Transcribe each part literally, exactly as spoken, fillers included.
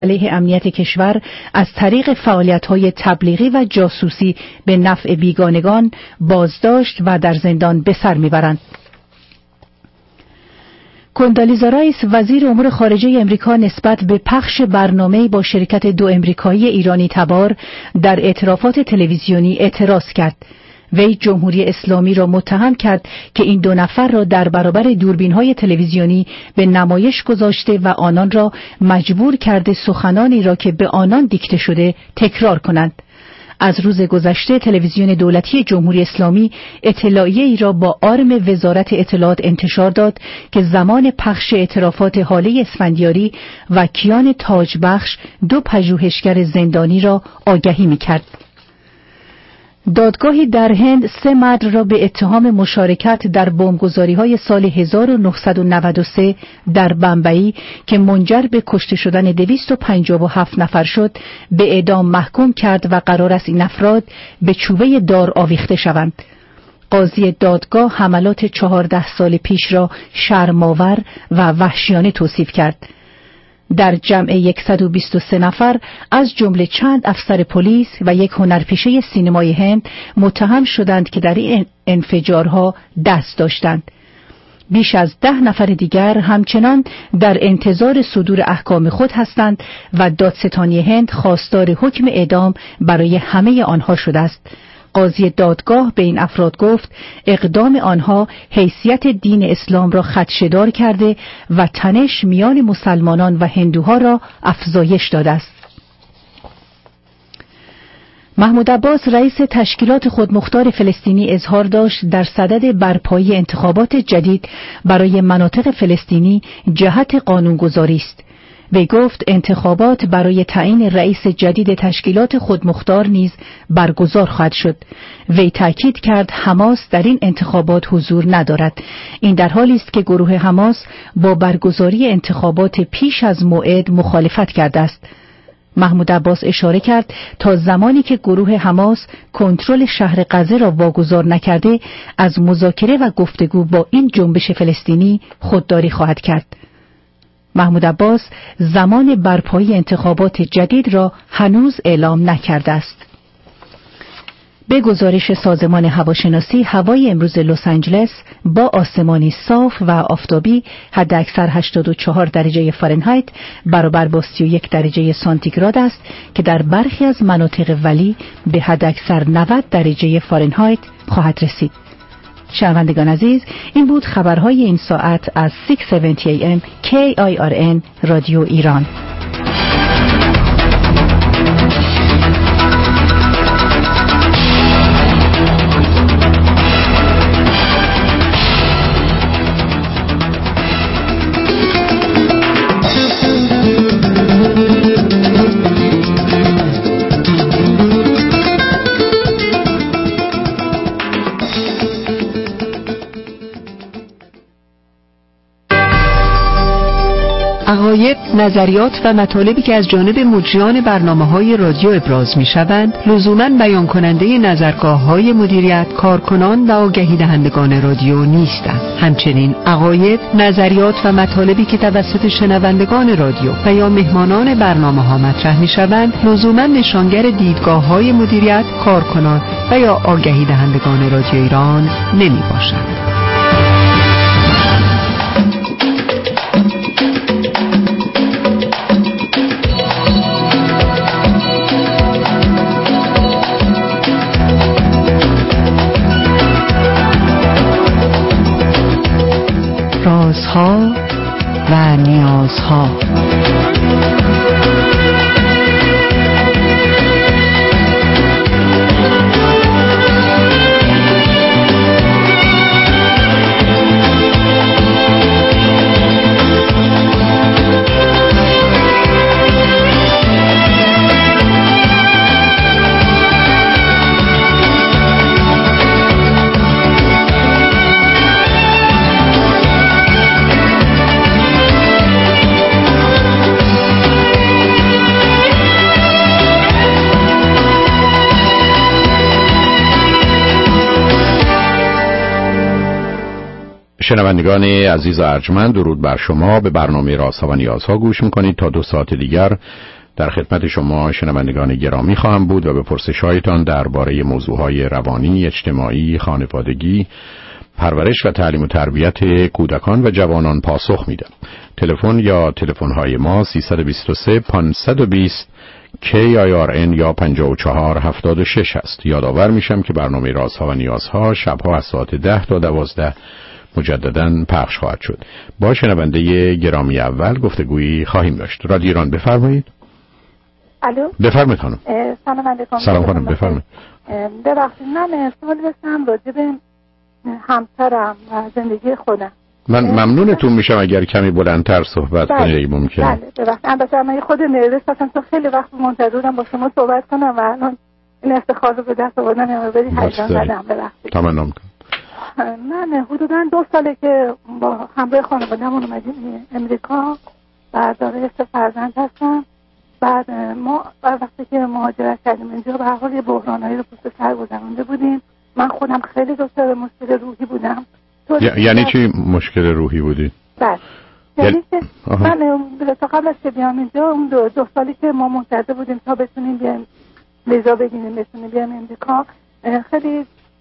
علیه امنیت کشور از طریق فعالیت‌های تبلیغی و جاسوسی به نفع بیگانگان بازداشت و در زندان به سر می‌برند. کندالیزا رایس وزیر امور خارجه امریکا نسبت به پخش برنامه‌ای با شرکت دو امریکایی ایرانی تبار در اعترافات تلویزیونی اعتراض کرد. وی جمهوری اسلامی را متهم کرد که این دو نفر را در برابر دوربین‌های تلویزیونی به نمایش گذاشته و آنان را مجبور کرده سخنانی را که به آنان دیکته شده تکرار کنند. از روز گذشته تلویزیون دولتی جمهوری اسلامی اطلاعیه ای را با آرم وزارت اطلاعات انتشار داد که زمان پخش اعترافات هاله اسفندیاری و کیان تاجبخش دو پژوهشگر زندانی را آگهی می‌کرد. دادگاهی در هند سه مرد را به اتهام مشارکت در بمبگذاری‌های سال هزار و نهصد و نود و سه در بمبئی که منجر به کشته شدن دویست و پنجاه و هفت نفر شد به اعدام محکوم کرد و قرار است این افراد به چوبه دار آویخته شوند. قاضی دادگاه حملات چهارده سال پیش را شرم‌آور و وحشیانه توصیف کرد. در جمع صد و بیست و سه نفر از جمله چند افسر پلیس و یک هنرپیشه سینمای هند متهم شدند که در این انفجارها دست داشتند. بیش از ده نفر دیگر همچنان در انتظار صدور احکام خود هستند و دادستانی هند خواستار حکم اعدام برای همه آنها شده است. قاضی دادگاه به این افراد گفت اقدام آنها حیثیت دین اسلام را خدشه‌دار کرده و تنش میان مسلمانان و هندوها را افزایش داده است. محمود عباس رئیس تشکیلات خودمختار فلسطینی اظهار داشت در صدد برپایی انتخابات جدید برای مناطق فلسطینی جهت قانونگذاری است. وی گفت انتخابات برای تعیین رئیس جدید تشکیلات خودمختار نیز برگزار خواهد شد. وی تاکید کرد حماس در این انتخابات حضور ندارد. این در حالی است که گروه حماس با برگزاری انتخابات پیش از موعد مخالفت کرده است. محمود عباس اشاره کرد تا زمانی که گروه حماس کنترل شهر غزه را واگذار نکرده از مذاکره و گفتگو با این جنبش فلسطینی خودداری خواهد کرد. محمود عباس زمان برپایی انتخابات جدید را هنوز اعلام نکرده است. به گزارش سازمان هواشناسی هوای امروز لس آنجلس با آسمانی صاف و آفتابی حداکثر هشتاد و چهار درجه فارنهایت برابر با سی و یک درجه سانتیگراد است که در برخی از مناطق ولی به حداکثر نود درجه فارنهایت خواهد رسید. شنوندگان عزیز، این بود خبرهای این ساعت از ششصد و هفتاد ای ام کی آی آر ان رادیو ایران. عقاید، نظریات و مطالبی که از جانب مجریان برنامه‌های رادیو ابراز می‌شوند، لزوماً بیان کننده نظرگاه‌های مدیریت، کارکنان و آگهی دهندگان رادیو نیستند. همچنین عقاید، نظریات و مطالبی که توسط شنوندگان رادیو و یا مهمانان برنامه‌ها مطرح می‌شوند، لزوماً نشانگر دیدگاه‌های مدیریت، کارکنان و یا آگهی دهندگان رادیو ایران نمی‌باشند. رازها و نیازها. شنوندگان عزیز و ارجمند، درود بر شما. به برنامه رازها و نیازها گوش میکنید. تا دو ساعت دیگر در خدمت شما شنوندگان گرامی خواهم بود و به پرسش‌هایتان درباره موضوعهای روانی، اجتماعی، خانوادگی، پرورش و تعلیم و تربیت کودکان و جوانان پاسخ میدم. تلفن یا تلفن‌های ما سیصد و بیست و سه پانصد و بیست کی آی آر ان یا پنجاه و چهار هفتاد و شش است. یادآور میشم که برنامه رازها و نیازها شبها از ساعت ده تا دوازده مجدداً پخش خواهد شد. با شنونده گرامی اول گفتگویی خواهیم داشت. رادیو ایران بفرمایید. الو بفرمایید خانم. سلام علیکم. سلام خانم بفرمایید. ببخشید من سوال داشتم راجع به همسرم و زندگی خودم. من ممنونتون میشم اگر کمی بلندتر صحبت کنید ممکنه. بله ببخشید. البته من خود نروس هستم چون خیلی وقت منتظرم با شما صحبت کنم و الان این افتخار رو به دست آوردم یا بری هیجان زدم. ببخشید. تمام کن. من حدوداً دو ساله که با همراه خانواده‌مون اومدیم امریکا و دارای سه فرزند هستم. بعد ما وقتی که مهاجرت کردیم اینجا به هر حال یه بحرانایی رو پشت سر گذرونده بودیم. من خودم خیلی دچار مشکل روحی بودم. ی- یعنی چی مشکل روحی بودی؟ بله. یعنی که من تا قبل از که بیام اینجا اون دو, دو سالی که ما منتظر بودیم تا بتونیم بیایم ویزا بگیریم بتونیم بیایم امریکا خیلی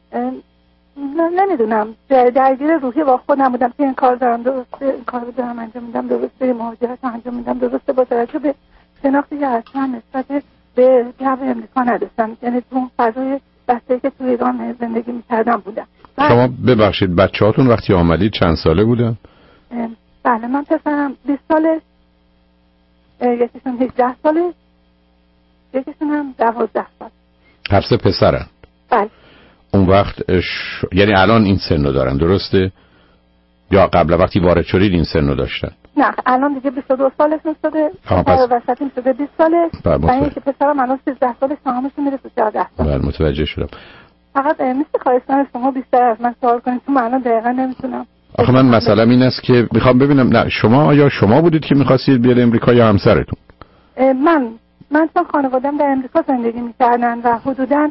نمیدونم درگیر روحی با خودم بودم که این کار دارم درسته، این کار رو دارم انجام میدم درسته، مهاجرت رو انجام میدم درسته، با توجه به شناختی که اصلا نسبت به جو امریکا نداشتم. یعنی تو اون فضای بسته که تو ایران زندگی میکردم بودم. شما ببخشید بچه هاتون وقتی آمدید چند ساله بودن؟ بله من پسرم بیست ساله، یکیشون هجده ساله، یکیشون هم دوازده سال. هر سه پسرن؟ بله. اون وقت ش... یعنی الان این سن رو دارن درسته؟ یا قبل وقتی وارد شدید این سن رو داشتن؟ نه الان دیگه بیست و دو سالشون شده، پس وسطیم شده بیست ساله و این که پسرم الان سیزده سالش تمامشون میره تو چهارده سال. بله متوجه شدم. فقط مثل خواهش کنم شما بیشتر از من سوال کنید چون من الان دقیقا نمیتونم. آخه من مسئله این است که میخوام ببینم نه شما یا شما بودید که میخواستید بیاد امریکا یا همسرتون؟ من من چون خانواده‌ام در امریکا زندگی میکردن و حدوداً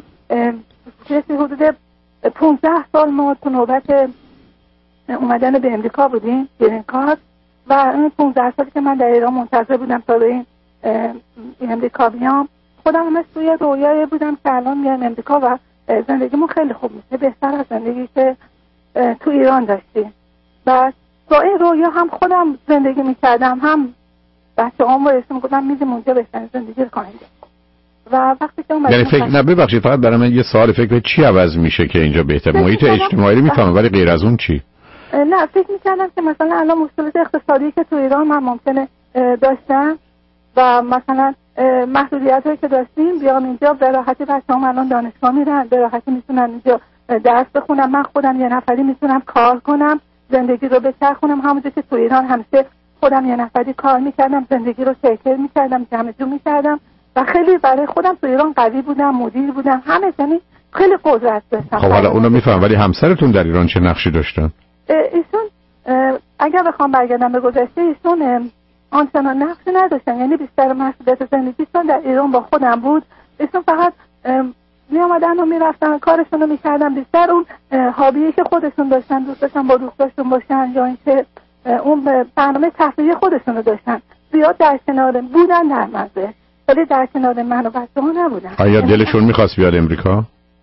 حدود پانزده سال ما تو نوبت اومدن به امریکا بودیم گرین کارت و اون پانزده سالی که من در ایران منتظر بودم تا به این امریکا بیام خودم همش توی رویایی بودم که الان میام امریکا و زندگیمون خیلی خوب میشه بهتر از زندگی که تو ایران داشتیم و با این رویا هم خودم زندگی میکردم هم بچه هم بایسته میگفتم میدیم اونجا بشن زندگی رو کنیم و وقتی که اومدیم یعنی فکر نه ببخشید فقط برای من یه سوال فکر چی عوض میشه که اینجا بهتر محیط اجتماعی رو میفهمم ولی غیر از اون چی؟ نه فکر میکردم که مثلا الان مشکلات اقتصادی که تو ایران من ممکنه داشتم و مثلا محدودیت هایی که داشتیم بیام اینجا به راحتی بچه هم الان دانشگاه میرن به راحتی میتونن اینجا درس بخونم من خودم یه نفری میتونم کار کنم زندگی رو بچرخونم همونجور که تو ایران همیشه خودم یه نفری کار میکردم زندگی رو شکل میکردم جمع جو میکردم و خیلی برای خودم تو ایران قوی بودم مدیر بودم همه یعنی خیلی قدرت داشتم. خب حالا اونو میفهم ولی همسرتون در ایران چه نقشی داشتن؟ ایشون اگر بخوام برگردم به گذشته ایشون آنچنان نقشی نداشتن یعنی بیشتر مسئولیت زندگیشون در ایران با خودم بود. ایشون فقط می آمدن و می رفتن کارشون رو می کردن بیشتر اون هابیه که خودشون داشتن دوست داشتن با دوستاشون باشن یا اینکه اون برنامه تفریحی خودشون رو داشتن زیاد در کنار بودن در مزه ولی در کنار من و بچه ها نبودن. آیا دلشون میخواست بیاد امریکا؟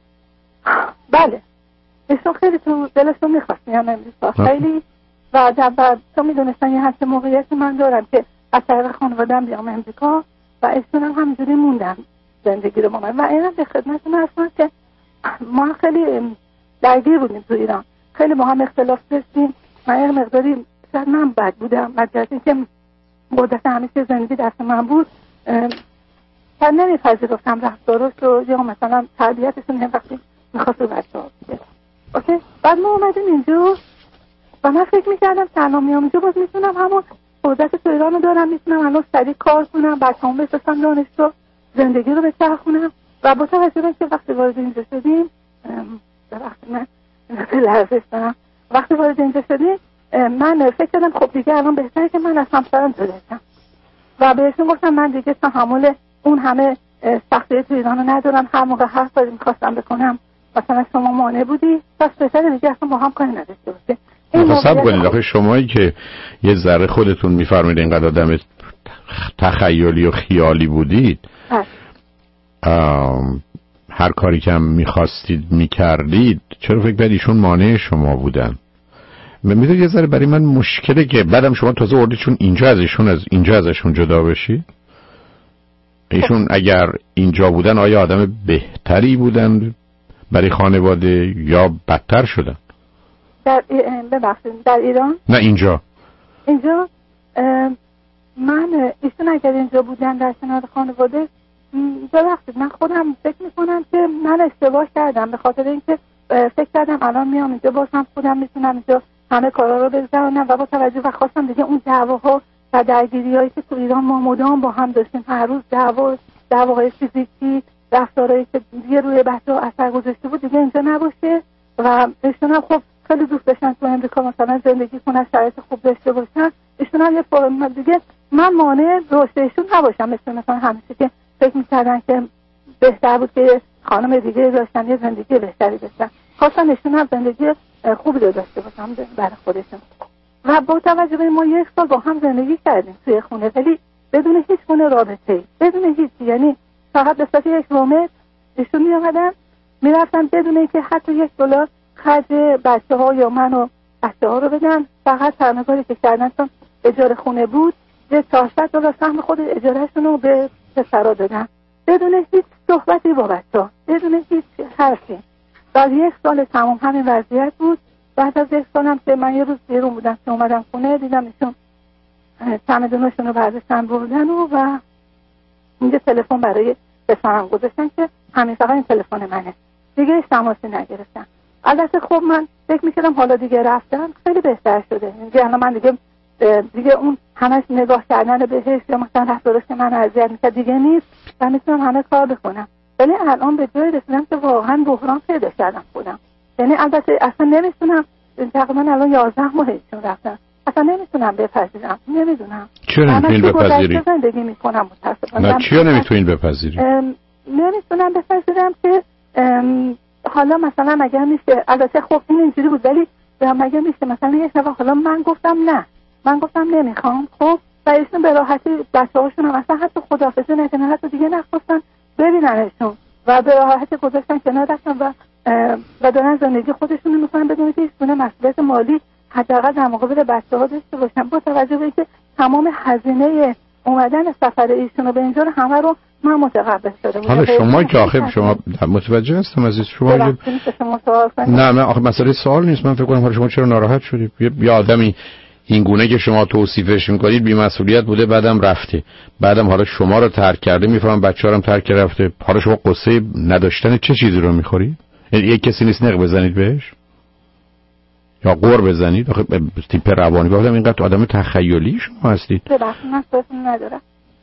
بله ایشون خیلی تو دلشون میخواست میان امریکا خیلی و جبر تو میدونستن یه همچه موقعیتی من دارم که از طریق خانواده‌ام بیام امریکا و ایشون هم همینجوری موندن زندگی رو با من و اینم به خدمتتون هستم که ما خیلی درگیر بودیم تو ایران خیلی با هم اختلاف داشتیم من یه مقداری شاید من بد بودم مجرد که مدت همیشه زندگی دست من بود من نمیپذیرفتم رفتارش رو یا مثلا تربیتشون هم وقتی میخواست رو بچه ها اوکی بعد ما اومدیم اینجا و من فکر میکردم سلام میام اینجا باز میتونم همون فرصت تو ایران رو دارم میتونم الان سریع کار کنم بچه هم بسازم دانشگاه زندگی رو بچرخونم و با توجه به که وقتی وارد اینجا شدیم وقتی من لحظه دارم وقتی وارد اینجا شدیم من فکر کردم خب دیگه الان بهتره که من از همسرم جدا شم و بهشون گفتم من دیگه تحمل اون همه سختی تو ایران رو ندارم هر موقع هر کاری میخواستم بکنم مثلا شما مانع بودی پس بهتره دیگه اصلا با هم کاری نداشته باشه. حساب کنید آخه شمایی که یه ذره خودتون میفرمایید اینقدر آدم تخیلی و خیالی بودید هر کاری که هم میخواستید میکردید، چرا فکر کنید ایشون مانع شما بودن؟ میدونید یه ذره برای من مشکله که بعدم شما تازه وردید چون اینجا ازشون از اینجا ازشون جدا بشید. ایشون اگر اینجا بودن آیا آدم بهتری بودن برای خانواده یا بدتر شدن؟ در ببخشید در ایران؟ نه اینجا. اینجا من ایشون اگر اینجا بودن در کنار خانواده، ببخشید من خودم فکر میکنم که من اشتباه کردم، به خاطر اینکه فکر کردم الان میام اینجا بازم خودم میتونم اینجا همه کارا رو بگذرونم و با توجه و خواستم دیگه اون دعواها و درگیریایی که تو ایران ما مدام با هم داشتیم، هر روز دعوا دعواهای فیزیکی، رفتارهایی که دیگه روی بچه‌ها اثر گذاشته بود دیگه اینجا نباشه. و ایشون هم خب خیلی دوست داشتن تو امریکا مثلا زندگی کنن، شرایط خوب داشته باشن. ایشون هم یه فرم دیگه من مانع رشد ایشون نباشم، مثل مثلا همیشه که فکر می‌کردن که بهتر بود که خانم دیگه داشتن یه زندگی بهتری داشتن، خواستن ایشون هم زندگی خوبی رو داشته باشن برای خودشون. و با توجه به ما یک سال با هم زندگی کردیم توی خونه، ولی بدون هیچ گونه رابطه‌ای، بدون هیچ، یعنی فقط به صورت یک رومت ایشون می‌آمدن میرفتن بدون اینکه حتی یک دلار خرج بچه‌ها یا من و بچه‌ها رو بدن. فقط سرمایه‌گذاری که کردن چون اجاره خونه بود، یه چهارصد دلار سهم خود اجارهشون رو به پسرا دادن بدون هیچ صحبتی با بچه‌ها، بدون هیچ حرفی. بعد یک سال تمام همین وضعیت بود. بعد از یک سالم که من یه روز بیرون بودم که اومدم خونه، دیدم ایشون چمدونشون رو برداشتن بردن و و اینجا تلفن برای پسرم گذاشتن که همین فقط این تلفن منه، دیگه هیچ تماسی نگرفتن. البته خب من فکر می‌کردم حالا دیگه رفتم خیلی بهتر شده، اینجا من دیگه دیگه اون همش نگاه کردن بهش یا مثلا رفتارش که من اذیت می‌کرد دیگه نیست و میتونم همه کار بکنم. ولی الان به جای رسیدم که واقعا بحران پیدا کردم خودم. یعنی البته اصلا نمیتونم، تقریبا الان یازده ماه ایشون رفتن، اصلا نمیتونم بپذیرم، نمیدونم چرا نمیتونین بپذیری؟ زندگی میکنم متاسفانه. نه چرا نمیتونین بپذیری؟ نمیتونم بپذیرم که حالا مثلا اگر میشه، البته خب این اینجوری بود، ولی مگه میشه مثلا یک نفر حالا من گفتم نه، من گفتم نمیخوام، خب و ایشون به راحتی بچه‌هاشون هم اصلا حتی خداحافظی نکنن، حتی دیگه نخواستن ببیننشون و به راحتی گذاشتن کنار رفتن و و دارن زندگی خودشون رو میکنن بدون که هیچ گونه مسئولیت مالی حداقل در مقابل بچه‌ها داشته باشن. با توجه به اینکه تمام هزینه اومدن سفر ایشون به اینجا رو همه رو من متقبل شدم. حالا شما که آخه شما متوجه هستم عزیز، شما نه نه آخه مسئله سوال نیست. من فکر کنم حالا شما چرا ناراحت شدید؟ یه آدمی این گونه که شما توصیفش میکنید بی مسئولیت بوده، بعدم رفته، بعدم حالا شما رو ترک کرده، میفهمم بچه‌ها رو ترک رفته، حالا شما قصه نداشتن چه چیزی رو میخورید؟ یک کسی نیست نق بزنید بهش یا قور بزنید؟ آخه تیپ روانی بودم اینقدر آدم تخیلی شما هستید. ببخشید من سوالتون ندارم.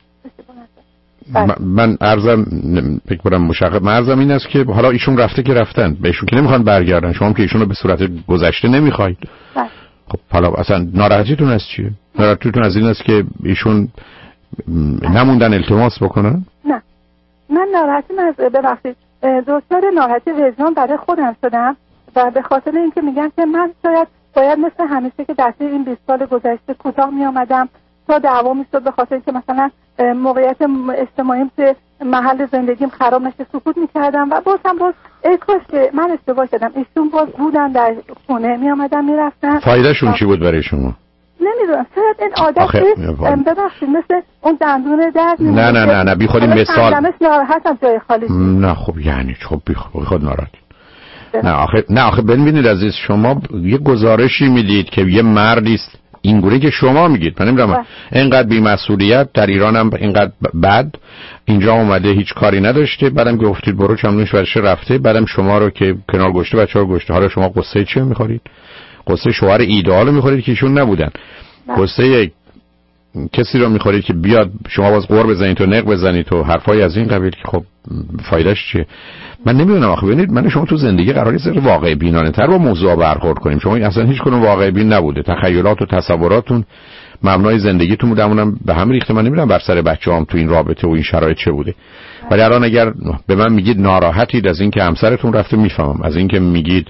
من, من عرضم فکر کنم مشخص من عرضم این است که حالا ایشون رفته که رفتن، بهشون که نمیخوان برگردن، شما که ایشون رو به صورت گذشته نمیخواید. خب حالا اصلا ناراحتیتون از چیه؟ ناراحتیتون از این است که ایشون نموندن التماس بکنن؟ نه من ناراحتیم از ببخشید دکتر ناراحتی وجدان برای خودم شدم و به خاطر اینکه میگن که من شاید باید مثل همیشه که در این بیست سال گذشته کوتاه می آمدم تا دعوا میشد، به خاطر اینکه مثلا موقعیت اجتماعیم که محل زندگیم خراب نشه سکوت میکردم و باز هم باز ای کاش که من اشتباه کردم، ایشون باز بودن در خونه می آمدن میرفتن. فایدهشون چی بود برای شما؟ نمیدونم، شاید این عادت ببخشید مثل اون دندون درد. نه نه نه نه بی خودی مثال ناراحتم جای خالی. نه خب یعنی خب بی خود ناراحت. نه آخه نه آخه ببینید عزیز، شما یه گزارشی میدید که یه مردی است اینگونه که شما میگید، من نمیدونم اینقدر بی‌مسئولیت در ایران هم اینقدر بد، اینجا اومده هیچ کاری نداشته، بعدم گفتید برو چمنونش ورشه رفته، بعدم شما رو که کنار گشته بچه‌ها رو گشته. حالا شما قصه چی میخورید؟ قصه شوهر ایدئال میخورید که ایشون نبودن، قصه کسی رو میخورید که بیاد شما باز قور بزنید و نق بزنید و حرفای از این قبیل که خب فایدهش چیه؟ من نمیدونم. آخه ببینید من شما تو زندگی قراره سر واقع بینانه تر با موضوع برخورد کنیم. شما اصلا هیچ کدوم واقع بین نبوده، تخیلات و تصوراتون مبنای زندگیتون بوده، اونم به هم ریخته. من نمیدونم بر سر بچه‌ام تو این رابطه و این شرایط چه بوده. ولی الان اگر به من میگید ناراحتید از اینکه همسرتون رفته، میفهمم. از اینکه میگید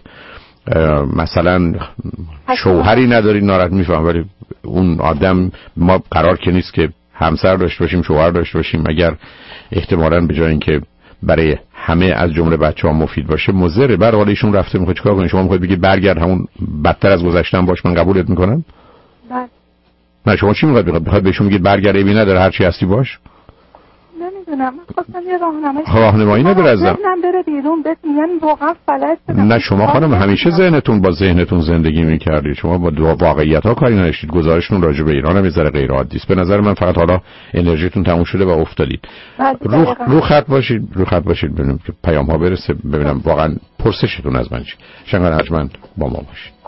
مثلا شوهری نداری ناراحت، میفهمم. ولی اون آدم ما قرار که نیست که همسر داشته باشیم، شوهر داشته باشیم، اگر احتمالاً به جای اینکه برای همه از جمله بچه‌ها مفید باشه مضره، بعد حالا ایشون رفته میخواد چیکار کنه؟ شما میخواید بگید برگرد همون بدتر از گذشتن باش، من قبولت میکنم؟ بله. نه شما چی میخواید؟ بخواد بهشون بگید برگرد ایبی نداره هر چی هستی باش؟ نمیدونم، خواستم یه راهنمایی راهنمایی نداره ازم. ذهنم بره بیرون بهت میگن واقعا فلج شدم. نه شما خانم همیشه ذهنتون با ذهنتون زندگی میکردید، شما با واقعیت ها کاری نداشتید. گذارشتون راجع به ایران هم یه ذره غیر عادی است به نظر من، فقط حالا انرژیتون تموم شده و افتادید. رو رو خط باشید، رو خط باشید ببینم که پیام ها برسه، ببینم واقعا پرسشتون از من چی. شنگان ارجمند با ما باشید.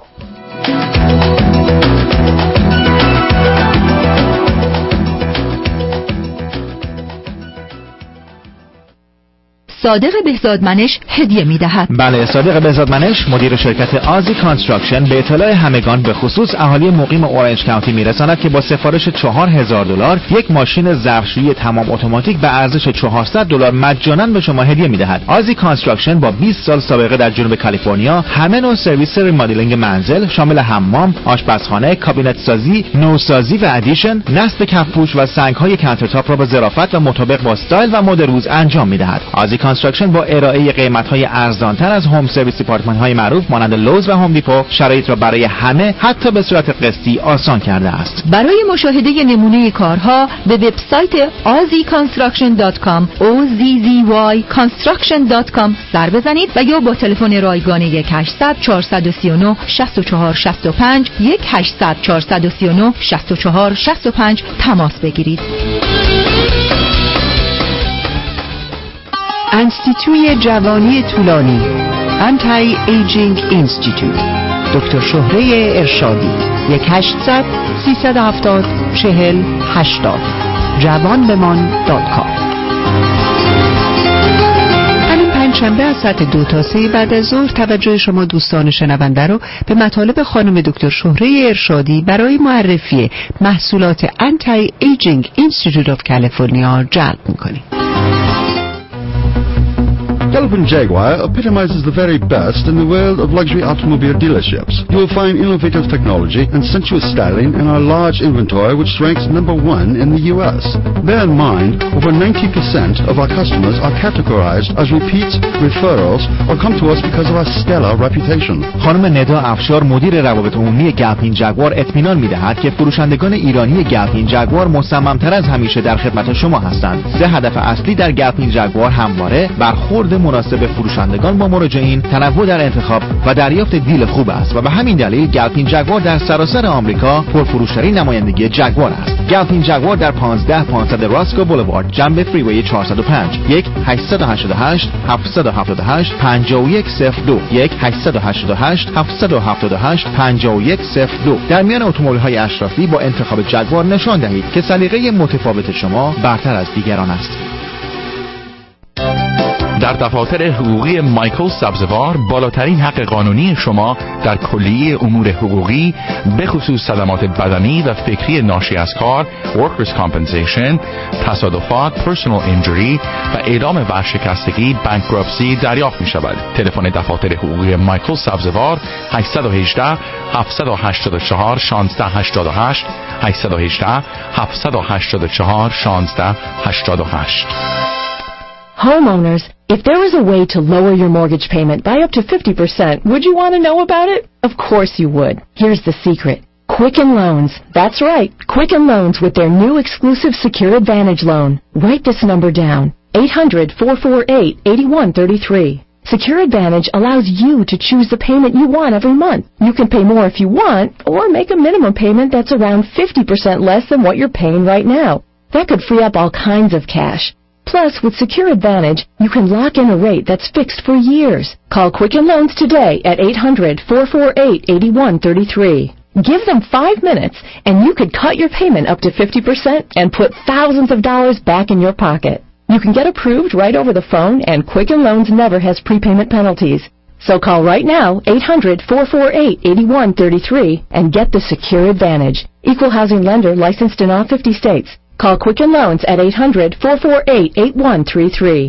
صادق بهزادمنش هدیه می‌دهد. بله، صادق بهزادمنش مدیر شرکت آزی کانستراکشن به اطلاع همگان به خصوص اهالی مقیم اورنج کانتی میرساند که با سفارش چهار هزار دلار یک ماشین ظرفشویی تمام اتوماتیک به ارزش چهارصد دلار مجانا به شما هدیه می‌دهد. آزی کانستراکشن با بیست سال سابقه در جنوب کالیفرنیا همه نوع سرویس ریمادلینگ منزل شامل حمام، آشپزخانه، کابینت سازی، نوسازی و ادیشن، نصب کفپوش و سنگ‌های کانترتاپ را با ظرافت و مطابق با استایل و مد روز انجام می‌دهد. آزی کانستراکشن با ارائه قیمت‌های ارزان‌تر از هوم سرویس دیپارتمنت‌های معروف مانند لوز و هوم دیپو شرایط را برای همه حتی به صورت قسطی آسان کرده است. برای مشاهده نمونه کارها به وبسایت آزی کانستراکشن دات کام او زی زی وای کانستراکشن دات کام سر بزنید و یا با تلفن رایگان یک هشتصد چهارصد و سی و نه شصت و چهار شصت و پنج یک هشتصد چهارصد و سی و نه شصت و چهار شصت و پنج تماس بگیرید. انستیتوی جوانی طولانی انتی ایجینگ اینستیتوت دکتر شهره ارشادی یک هشتصد سیصد و هفتاد چهل هشتاد جوان بمان دات کام. همین پنجشنبه از ساعت دو تا سه بعد از ظهر توجه شما دوستان شنونده رو به مطالب خانم دکتر شهره ارشادی برای معرفی محصولات انتی ایجینگ اینستیتوت آف کالیفرنیا جلب می‌کنیم. Galpin Jaguar epitomizes the very best in the world of luxury automobile dealerships. You will find innovative technology and sensuous styling in our large inventory, which ranks number one in the U S. Bear in mind, over ninety percent of our customers are categorized as repeats, referrals, or come to us because of our stellar reputation. خانم ندا افشار مدیر روابط عمومی گلپین جگوار اطمینان می‌دهد که فروشندگان ایرانی گلپین جگوار مصمم‌تر از همیشه در خدمت شما هستند. سه هدف اصلی در گلپین جگوار همواره برخورد مناسب فروشندگان با مراجعین، تنوع در انتخاب و دریافت دیل خوب است و به همین دلیل گلپین جگوار در سراسر آمریکا پرفروشترین نمایندگی جگوار است. گلپین جگوار در پانزده پانصد راسکو بولوارد جنب فریوی چهارصد و پنج یک هشت هشت هشت هفت هفت هشت پنج یک صفر دو یک هشت هشت هشت هفت هفت هشت پنج یک صفر دو. در میان اتومبیل‌های اشرافی با انتخاب جگوار نشان دهید که سلیقه متفاوت شما برتر از دیگران است. در دفاتر حقوقی مایکل سبزوار بالاترین حق قانونی شما در کلیه امور حقوقی به خصوص صدمات بدنی و فکری ناشی از کار، Workers' Compensation، تصادفات، Personal Injury و اعلام ورشکستگی بانکراپسی دریافت می شود. تلفن دفاتر حقوقی مایکل سبزوار هشت یک هشت هفت هشت چهار یک شش هشت هشت هشت یک هشت هفت هشت چهار یک شش هشت هشت. Homeowners, if there was a way to lower your mortgage payment by up to fifty percent, would you want to know about it? Of course you would. Here's the secret. Quicken Loans. That's right. Quicken Loans with their new exclusive Secure Advantage loan. Write this number down. eight hundred, four four eight, eight one three three. Secure Advantage allows you to choose the payment you want every month. You can pay more if you want, or make a minimum payment that's around fifty percent less than what you're paying right now. That could free up all kinds of cash. Plus, with Secure Advantage, you can lock in a rate that's fixed for years. Call Quicken Loans today at eight hundred, four four eight, eight one three three. Give them five minutes, and you could cut your payment up to fifty percent and put thousands of dollars back in your pocket. You can get approved right over the phone, and Quicken Loans never has prepayment penalties. So call right now, eight hundred, four four eight, eight one three three, and get the Secure Advantage. Equal housing lender licensed in all fifty states. Call Quicken Loans at eight hundred, four four eight, eight one three three.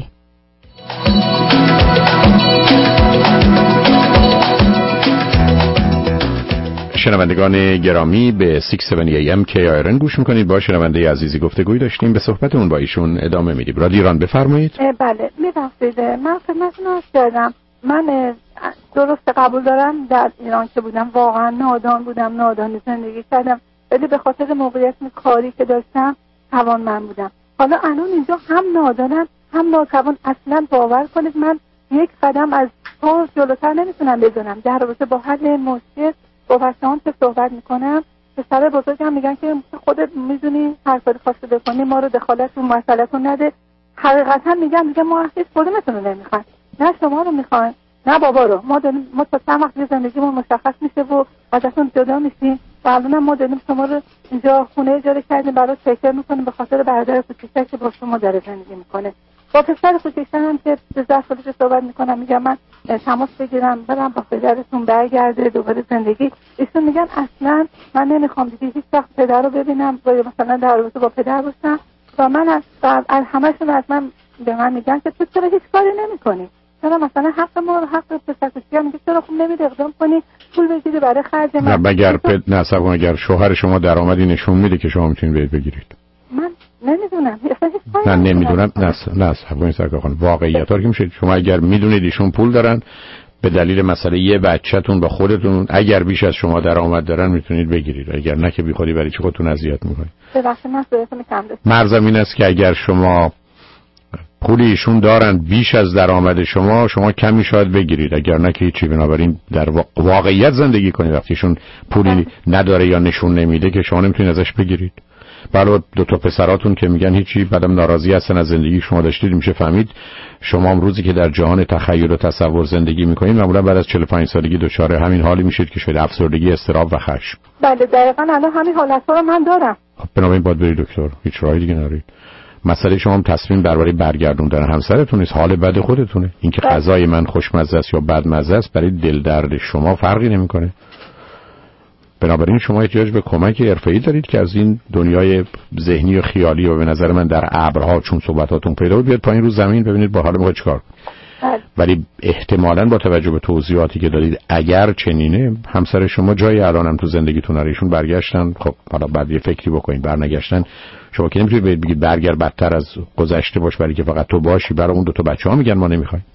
شنوندگان گرامی به شش هفتاد ای ام کی آر ان گوش میکنید. با شنونده عزیزی گفتگوی داشتیم، به صحبتمون با ایشون ادامه میدیم. رادیو ایران بفرمایید. بله میبخشید من خدمتتون عرض کردم من درست قبول دارم در ایران که بودم واقعا نادان بودم، نادانی زندگی کردم، ولی به خاطر موقعیت کاری که داشتم توانمند بودم. حالا الان اینجا هم نادانم هم ناتوان. اصلا باور کنید من یک قدم از پا جلوتر نمیتونم بزنم. در رابطه با حل مشکل با بچه‌هام که صحبت میکنم، پسر بزرگم میگن که خودت میدونی هر کاری خواسته بکنی، ما رو دخالت اون مسئله‌تون نده. حقیقتا میگم میگم ما هیچ کدومتون رو نمیخوایم، نه شما رو میخوایم نه بابا رو. ما داریم ما تا چند وقت زندگیمون مشخص میشه و ازتون جدا میشیم و الان ما داریم شما رو اینجا خونه اجاره کردیم برای فکر میکنیم به خاطر برادر کوچیک که با شما داره زندگی میکنه. با پسر کوچیکم هم که سیزده سالش صحبت میکنم میگم من تماس بگیرم برم با پدرتون برگرده دوباره زندگی. ایشون میگن اصلا من نمیخوام دیگه هیچ وقت پدر رو ببینم و مثلا در رابطه با پدر باشم. و من از از همه‌شون از من به من میگن که تو چرا هیچ کاری نمیکنی؟ چرا مثلا حق ما رو حق پسر کوچیکم میگه چرا خوب نمی‌ری اقدام کنی پول بگیری برای خرج من؟ نه اگر پد نصب اگر شوهر شما درآمدی نشون میده که شما میتونید برید بگیرید. من نمیدونم. نه نمیدونم. نه نه همین سرکار خانم واقعیت‌ها که میشه شما اگر میدونید ایشون پول دارن به دلیل مسئله یه بچه‌تون با خودتون اگر بیش از شما درآمد دارن میتونید بگیرید، اگر نه که بیخودی برای چی خودتون اذیت میکنید. ببخشید من صداتون کم داشتم. مرزم این است که اگر شما پولی ایشون دارن بیش از درآمد شما شما کمی شاید بگیرید، اگر نه که هیچی. بنابراین در واقعیت زندگی کنید. وقتی ایشون پولی نداره یا نشون نمیده که شما نمیتونید ازش بگیرید. بالا دو تا پسراتون که میگن هیچی بعدم ناراضی هستن از زندگی شما داشتید، میشه فهمید شما هم روزی که در جهان تخیل و تصور زندگی میکنید معمولا بعد از چهل و پنج سالگی دچار همین حالی میشید که شاید افسردگی، اضطراب و خشم. بله دقیقاً الان همین حالت‌ها رو من دارم. خب بنابراین باید برید دکتر، هیچ راهی دیگه ندارید. مسئله شما هم تصمیم درباره برگردوندن همسرتون نیست، حال بد خودتونه. اینکه غذای من خوشمزه است یا بدمزه است برای دل درد شما فرقی نمیکنه. بنابراین شما احتیاج به کمک حرفه‌ای دارید که از این دنیای ذهنی و خیالی و به نظر من در ابرها چون صحبتاتون پیدا بود بیاد پایین رو زمین ببینید با حال ما چیکار. ولی احتمالاً با توجه به توضیحاتی که دادید اگر چنینه همسر شما جای الانم تو زندگیتون ایشون برگشتن، خب حالا بعد یه فکری بکنید. برنگشتن شما که نمیتونید بگید برگر بدتر از گذشته باش برای که فقط تو باشی، برای اون دو تا بچه‌ها میگن ما نمیخوایم.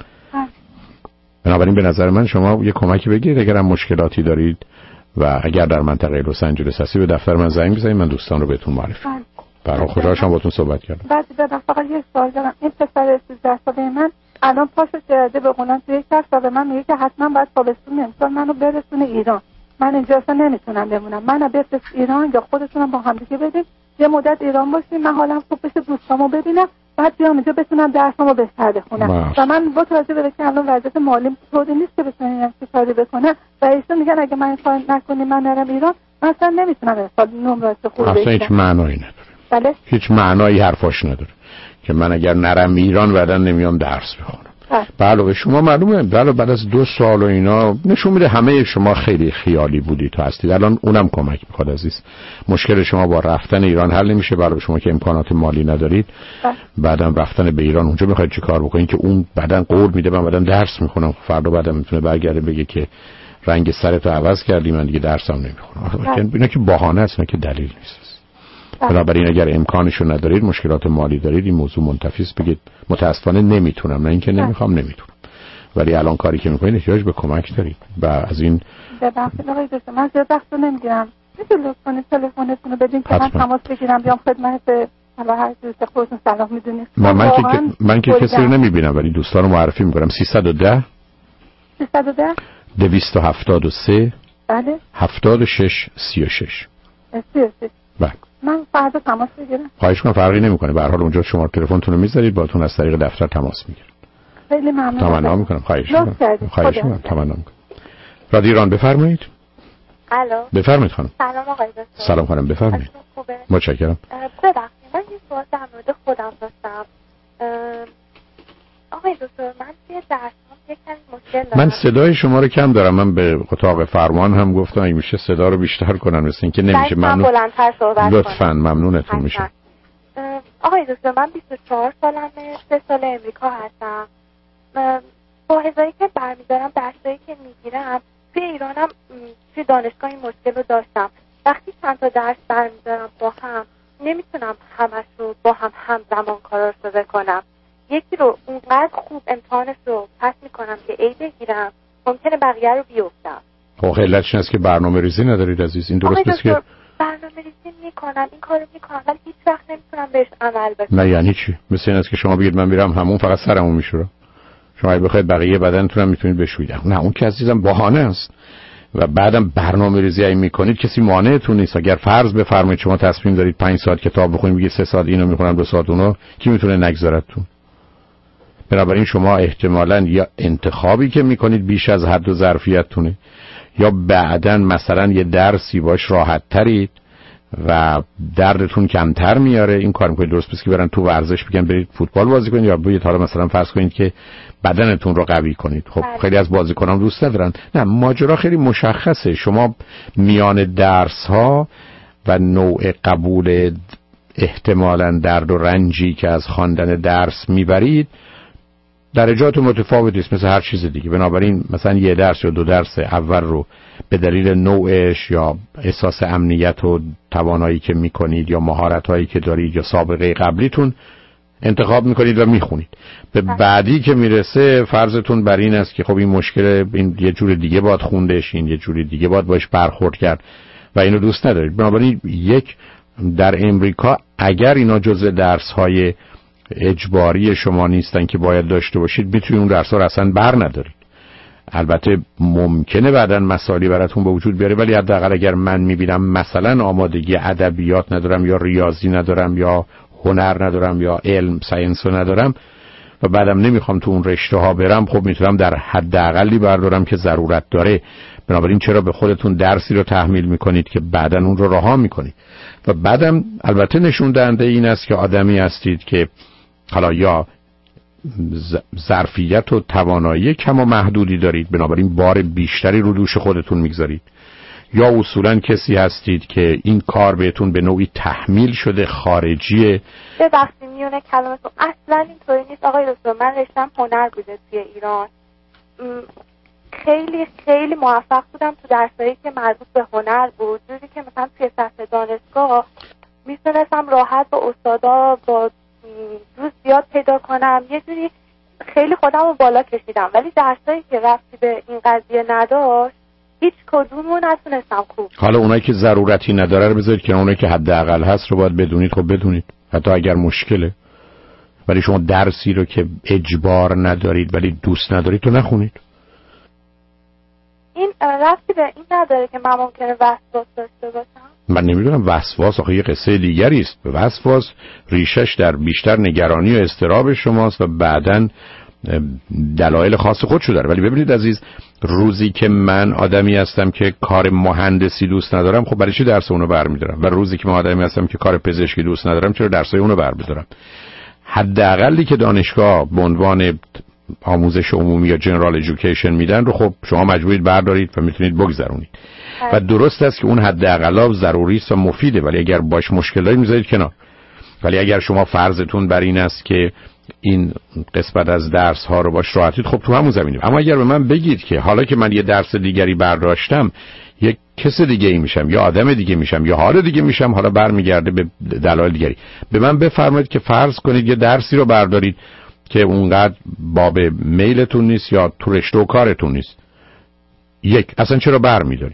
بنابراین به نظر من شما یه کمکی بگیرید اگر هم مشکلاتی دارید و اگر در منطقه لس آنجلس هستی به دفتر من زنگ بزنید، من دوستان رو بهتون معرفی کنم. برام خوشحالم باهاتون صحبت کردم. بعد بعد فقط یه سوال دارم. این پسر سیزده ساله من الان پاشو کرده به قولن توی کار و من میگه که حتما باید تابستون امسال منو برسونه ایران. من اینجا اصلا نمیتونم بمونم. منو بفرست ایران یا خودتونم با هم دیگه بدید یه مدت ایران باشیم، من حالم خوب بشه، دوستامو ببینم، بعد بیام اینجا بتونم درسامو بهتر بخونم. و من با توجه به اینکه الان وضعیت مالیم طوری نیست که بتونم چه کاری بکنم و ایشون میگن اگه من این کار نکنی من نرم ایران، من اصلا نمیتونم امسال نمرات خوب بگیرم. اصلا هیچ معنایی نداره. بله؟ هیچ معنایی حرفاش نداره که من اگر نرم ایران بعدا نمیام درس بخونم. بله شما معلومه بله بعد از دو سال و اینا نشون میده همه شما خیلی خیالی بودید تا هستید. الان اونم کمک میخواد عزیز. مشکل شما با رفتن ایران حل نمیشه برای شما که امکانات مالی ندارید. بعدم رفتن به ایران اونجا میخواید چی کار بکنید که اون بعدن قول میده من بعدن درس میخونم، فردا بعدم میتونه برگرده بگه که رنگ سرتو عوض کردی من دیگه درسم نمیخونم. اینا که بهانه است، نه که دلیل نیست. بنابراین اگر امکانشو ندارید مشکلات مالی دارید این موضوع منتفی است، بگید متاسفانه نمیتونم، نه اینکه نمیخوام نمیتونم، ولی الان کاری که میکنید احتیاج به کمک دارید و از این ببخشید آقای دکتر من زیاد وقت نمیگیرم، میشه لطف کنید تلفنتون رو بدین که من تماس بگیرم بیام خدمت حالا هر دوست خودتون صلاح میدونید. من من که من که کسی رو نمیبینم ولی دوستان رو معرفی میکنم. سیصد و ده سیصد و ده دویست و هفتاد و سه بله هفتاد و شش سی و شش سی و شش بله من فردا تماس بگیرم. خواهش می‌کنم فرقی نمی‌کنه، به هر حال اونجا شما تلفنتون رو می‌ذارید باهاتون از طریق دفتر تماس می‌گیرم. خیلی ممنون. تمنا می‌کنم. خواهش می‌کنم. خواهش می‌کنم. تمنا می‌کنم. رادیو ایران بفرمایید. الو. بفرمایید خانم. سلام آقای دکتر. سلام خانم بفرمایید. متشکرم. ببخشید من یه سوال در مورد خودم داشتم. آقای دکتر من توی درسام یک کمی مشکل دارم. من صدای شما رو کم دارم. من به اتاق فرمان هم گفتم اگه میشه صدا رو بیشتر کنن، مثل اینکه نمیشه. ممنون. بلندتر صحبت لطفاً ممنونتون میشم. آقای دکتر من بیست و چهار سالمه، سه سال امریکا هستم. با هزایی که برمیدارم درسایی که میگیرم توی ایرانم توی دانشگاه این مشکل رو داشتم. وقتی چند تا درس برمی‌دارم با هم نمیتونم همش رو با هم همزمان کاراش رو بکنم. یکی رو اونقدر خوب امتحانش رو پس میکنم که ای بگیرم، ممکنه بقیه رو بیفتم. خب علتش این است که برنامه ریزی ندارید عزیز. این درست نیست که برنامه ریزی میکنم، این کارو میکنم ولی هیچ وقت نمیتونم بهش عمل بکنم. نه یعنی چی؟ مثل این است که شما بگید من میرم همون فقط سرمو میشورم. شما اگه بخواید بقیه بدنتون هم میتونید بشویید. نه اون که عزیزم بهانه است. و بعدم برنامه ریزی ای میکنید کسی مانعتون نیست. اگر فرض بفرمایید شما تصمیم دارید پنج ساعت کتاب بخونید، میگید سه ساعت اینو میخونم دو ساعت اونو، کی میتونه نگذارتون؟ بنابراین شما احتمالاً یا انتخابی که میکنید بیش از حد و ظرفیتتونه، یا بعداً مثلا یه درسی باش راحت ترید و دردتون کمتر میاره. این کار میکنید درست پس که برن تو ورزش بگن برید فوتبال بازی کنید، یا برید حالا مثلا فرض کنید که بدنتون رو قوی کنید. خب خیلی از بازیکنان دوست ندارن. نه ماجرا خیلی مشخصه. شما میان درس ها و نوع قبول احتمالاً درد و رنجی که از خواندن درس میبرید درجات متفاوتی است مثل هر چیز دیگه. بنابراین مثلا یه درس یا دو درس اول رو به دلیل نوعش یا احساس امنیت و توانایی که میکنید یا مهارت‌هایی که دارید یا سابقه قبلیتون انتخاب میکنید و میخونید. به بعدی که میرسه فرضتون بر این است که خب این مشکل این یه جور دیگه باید خوندش، این یه جور دیگه باید باش برخورد کرد و اینو دوست ندارید. بنابراین یک در امریکا اگر اینا جزء درس‌های اجباری شما نیستن که باید داشته باشید، میتونید اون درس‌ها رو اصلا بر ندارید. البته ممکنه بعداً مسائلی براتون به وجود بیاره، ولی حداقل اگر من میبینم مثلا آمادگی ادبیات ندارم یا ریاضی ندارم یا هنر ندارم یا علم ساینس رو ندارم و بعدم نمیخوام تو اون رشته ها برم، خب میتونم در حداقلی بردارم که ضرورت داره. بنابراین چرا به خودتون درسی رو تحمیل میکنید که بعداً اون رو رها میکنید؟ و بعدم البته نشون دهنده این است که آدمی هستید که حالا یا ظرفیت و توانایی کم و محدودی دارید، بنابراین بار بیشتری رو دوش خودتون میگذارید، یا اصولا کسی هستید که این کار بهتون به نوعی تحمیل شده، خارجیه. ببخشید میونه کلامتون اصلا اینطوری نیست آقای دکتر. من رشتم هنر بوده توی ایران، خیلی خیلی موفق بودم تو درسایی که مربوط به هنر بود، جوری که مثلا توی سطح دانشگاه میتونستم راحت با استادا با روز زیاد پیدا کنم، یه جوری خیلی خودم رو بالا کشیدم. ولی درسایی که رفتی به این قضیه نداشت هیچ کدومو نتونستم خوب. حالا اونایی که ضرورتی نداره رو بذارید که اونایی که حداقل هست رو باید بدونید. خب بدونید حتی اگر مشکله. ولی شما درسی رو که اجبار ندارید ولی دوست ندارید تو نخونید. این رفتی به این نداره که من ممکنه وسواس داشته باشم؟ من نمیدونم. وسواس آخه یه قصه دیگری است. وسواس ریشش در بیشتر نگرانی و اضطراب شماست و بعداً دلایل خاص خودشو داره. ولی ببینید عزیز، روزی که من آدمی هستم که کار مهندسی دوست ندارم، خب برای چی درس اونو برمی‌دارم؟ و روزی که من آدمی هستم که کار پزشکی دوست ندارم، چرا درسای اونو برمی‌دارم؟ حداقلی که دانشگاه به عنوان آموزش عمومی یا جنرال ادویکیشن میدن رو خب شما مجبورید بردارید و میتونید بگذرونید. و درست است که اون حداقلا ضروری است و مفیده، ولی اگر باش مشکل دارید میذارید کنار. ولی اگر شما فرضتون بر این است که این قسمت از درس ها رو باش راحتید، خب تو همون زمینه. اما اگر به من بگید که حالا که من یه درس دیگری برداشتم یک کس دیگه ای میشم یا آدم دیگه میشم یا حال دیگه میشم، حالا برمیگرده به دلایل دیگری، به من بفرمایید که فرض کنید یه درسی رو بردارید که اونقدر باب میلتون نیست یا تو رشته و کارتون نیست. یک اصلا چرا برمیدارید؟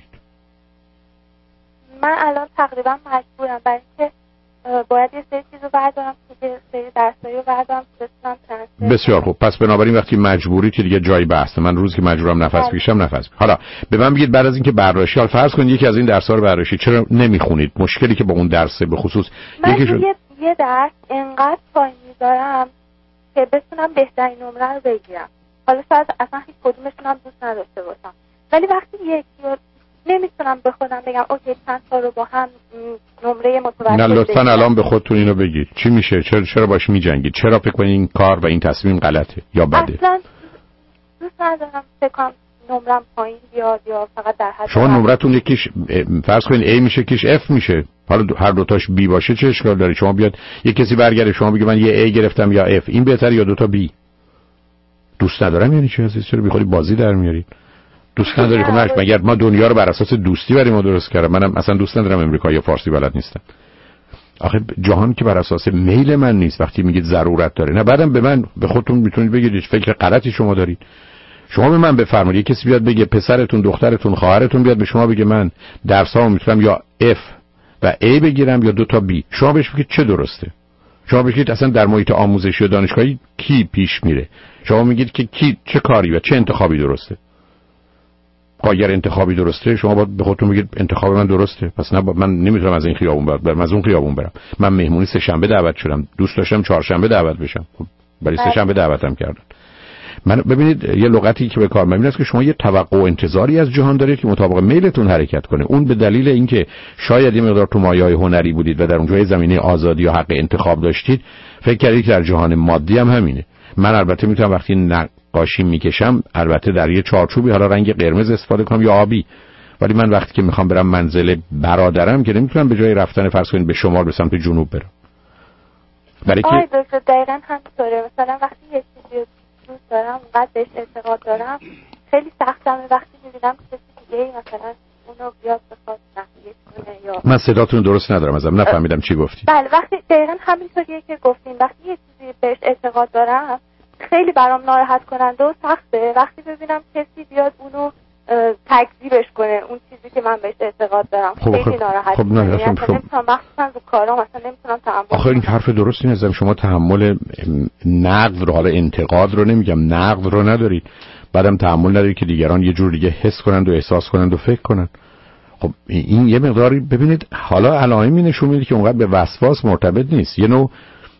من الان تقریبا مجبورم، برای اینکه باید یه سری چیز رو بردارم که سری درسایی رو بردارم که بتونم تنسیق. بسیار خوب. پس بنابراین وقتی مجبوری که دیگه جایی بحثه. من روز که مجبورم نفس بکشم نفس بکشم. حالا به من بگید بعد از اینکه برداشتی، حالا فرض کنید یکی از این درس‌ها رو برداشتی، چرا نمیخونید؟ مشکلی که با اون درسه به خصوص یکی شد... یه یه درس انقدر پایین میذارم که بتونم بهترین نمره رو بگیرم. حالا شاید اصلا هیچ کدومشون هم دوست نداشته باشم، ولی وقتی یکی رو نمیتونم به خودم بگم اوکی چند تا رو با هم نمره متوسط. نه لطفاً الان به خودتون اینو بگید چی میشه؟ چرا چرا باش میجنگید؟ چرا فکر کنید این کار و این تصمیم غلطه یا بده؟ اصلا دوست ندارم فکر کنم نمرم پایین بیاد یا فقط در حد. شما نمرتون یکیش فرض کنید A میشه، یکیش F میشه، حالا هر دو تاش B باشه چه اشکال داره؟ شما بیاد یه کسی برگرده شما بگه من یه A گرفتم یا F، این بهتره یا دو تا B؟ دوست ندارم یعنی چی عزیز؟ چرا بیخودی بازی در میارید؟ دوست نداری؟ خب نه، مگر ما دنیا رو بر اساس دوستی برای ما درست کردیم؟ منم اصلا دوست ندارم امریکایی یا فارسی بلد نیستم. آخه جهان که بر اساس میل من نیست. وقتی میگید ضرورت داره، نه بعدم به من به خودتون میتونید بگید فکر غلطی شما دارید. شما به من بفرمایید کسی بیاد بگه پسرتون، دخترتون، خواهرتون بیاد به شما بگه من درسامو میتونم یا F و A بگیرم یا دو تا B، شما بهش بگید چه درسته؟ شما بگید اصلا در محیط آموزشی و دانشگاهی کی پیش میره؟ شما میگید که کی چه کاری و چه انتخابی درسته؟ اگر انتخابی درسته شما باید به خودتون بگید انتخاب من درسته. پس نه من نمیتونم از این خیابون برم، از اون خیابون برم. من مهمونی سه شنبه دعوت شدم، دوست داشتم چهارشنبه دعوت بشم، خب برای سه شنبه دعوتم کردن. من ببینید یه لغتی که به کار میاد است که شما یه توقع و انتظاری از جهان دارید که مطابق میلتون حرکت کنه. اون به دلیل اینکه شاید یه مقدار تو مایه‌های هنری بودید و در اونجا زمینه آزادی و حق انتخاب داشتید، فکر کردید که در جهان مادی هم همینه. من البته میتونم وقتی نقاشی میکشم البته در یه چارچوبی، حالا رنگ قرمز استفاده کنم یا آبی، ولی من وقتی که میخوام برم منزل برادرم که نمیتونم به جای رفتن فرض کنید به شمال به سمت جنوب برم. برای که آره درسته، دقیقاً همینطوره. مثلا وقتی یه چیزی دوست دارم، اونقدر بهش اعتقاد دارم، خیلی سختمه وقتی میبینم که کسی دیگه مثلا اونو بیاد بخواد نقیش کنه یا من صداتون درست ندارم، ازم نفهمیدم چی گفتی. بله وقتی دقیقاً همینطوریه که گفتین، وقتی یه چیزی بهش اعتقاد دارم خیلی برام ناراحت کننده و سخته وقتی ببینم کسی بیاد اونو تکذیبش کنه، اون چیزی که من بهش اعتقاد دارم. خب خیلی خب ناراحت خب نه یعنی اصلا مخصوصا رو کارام اصلا نمیتونم تحمل. آخه این حرف درستی نیست. شما تحمل نقد رو، حالا انتقاد رو نمیگم، نقد رو ندارید، بعدم تحمل ندارید که دیگران یه جور دیگه حس کنند و احساس کنند و فکر کنند. خب این یه مقداری ببینید حالا علائمی نشون میده که اونقدر به وسواس مرتبط نیست. یه نوع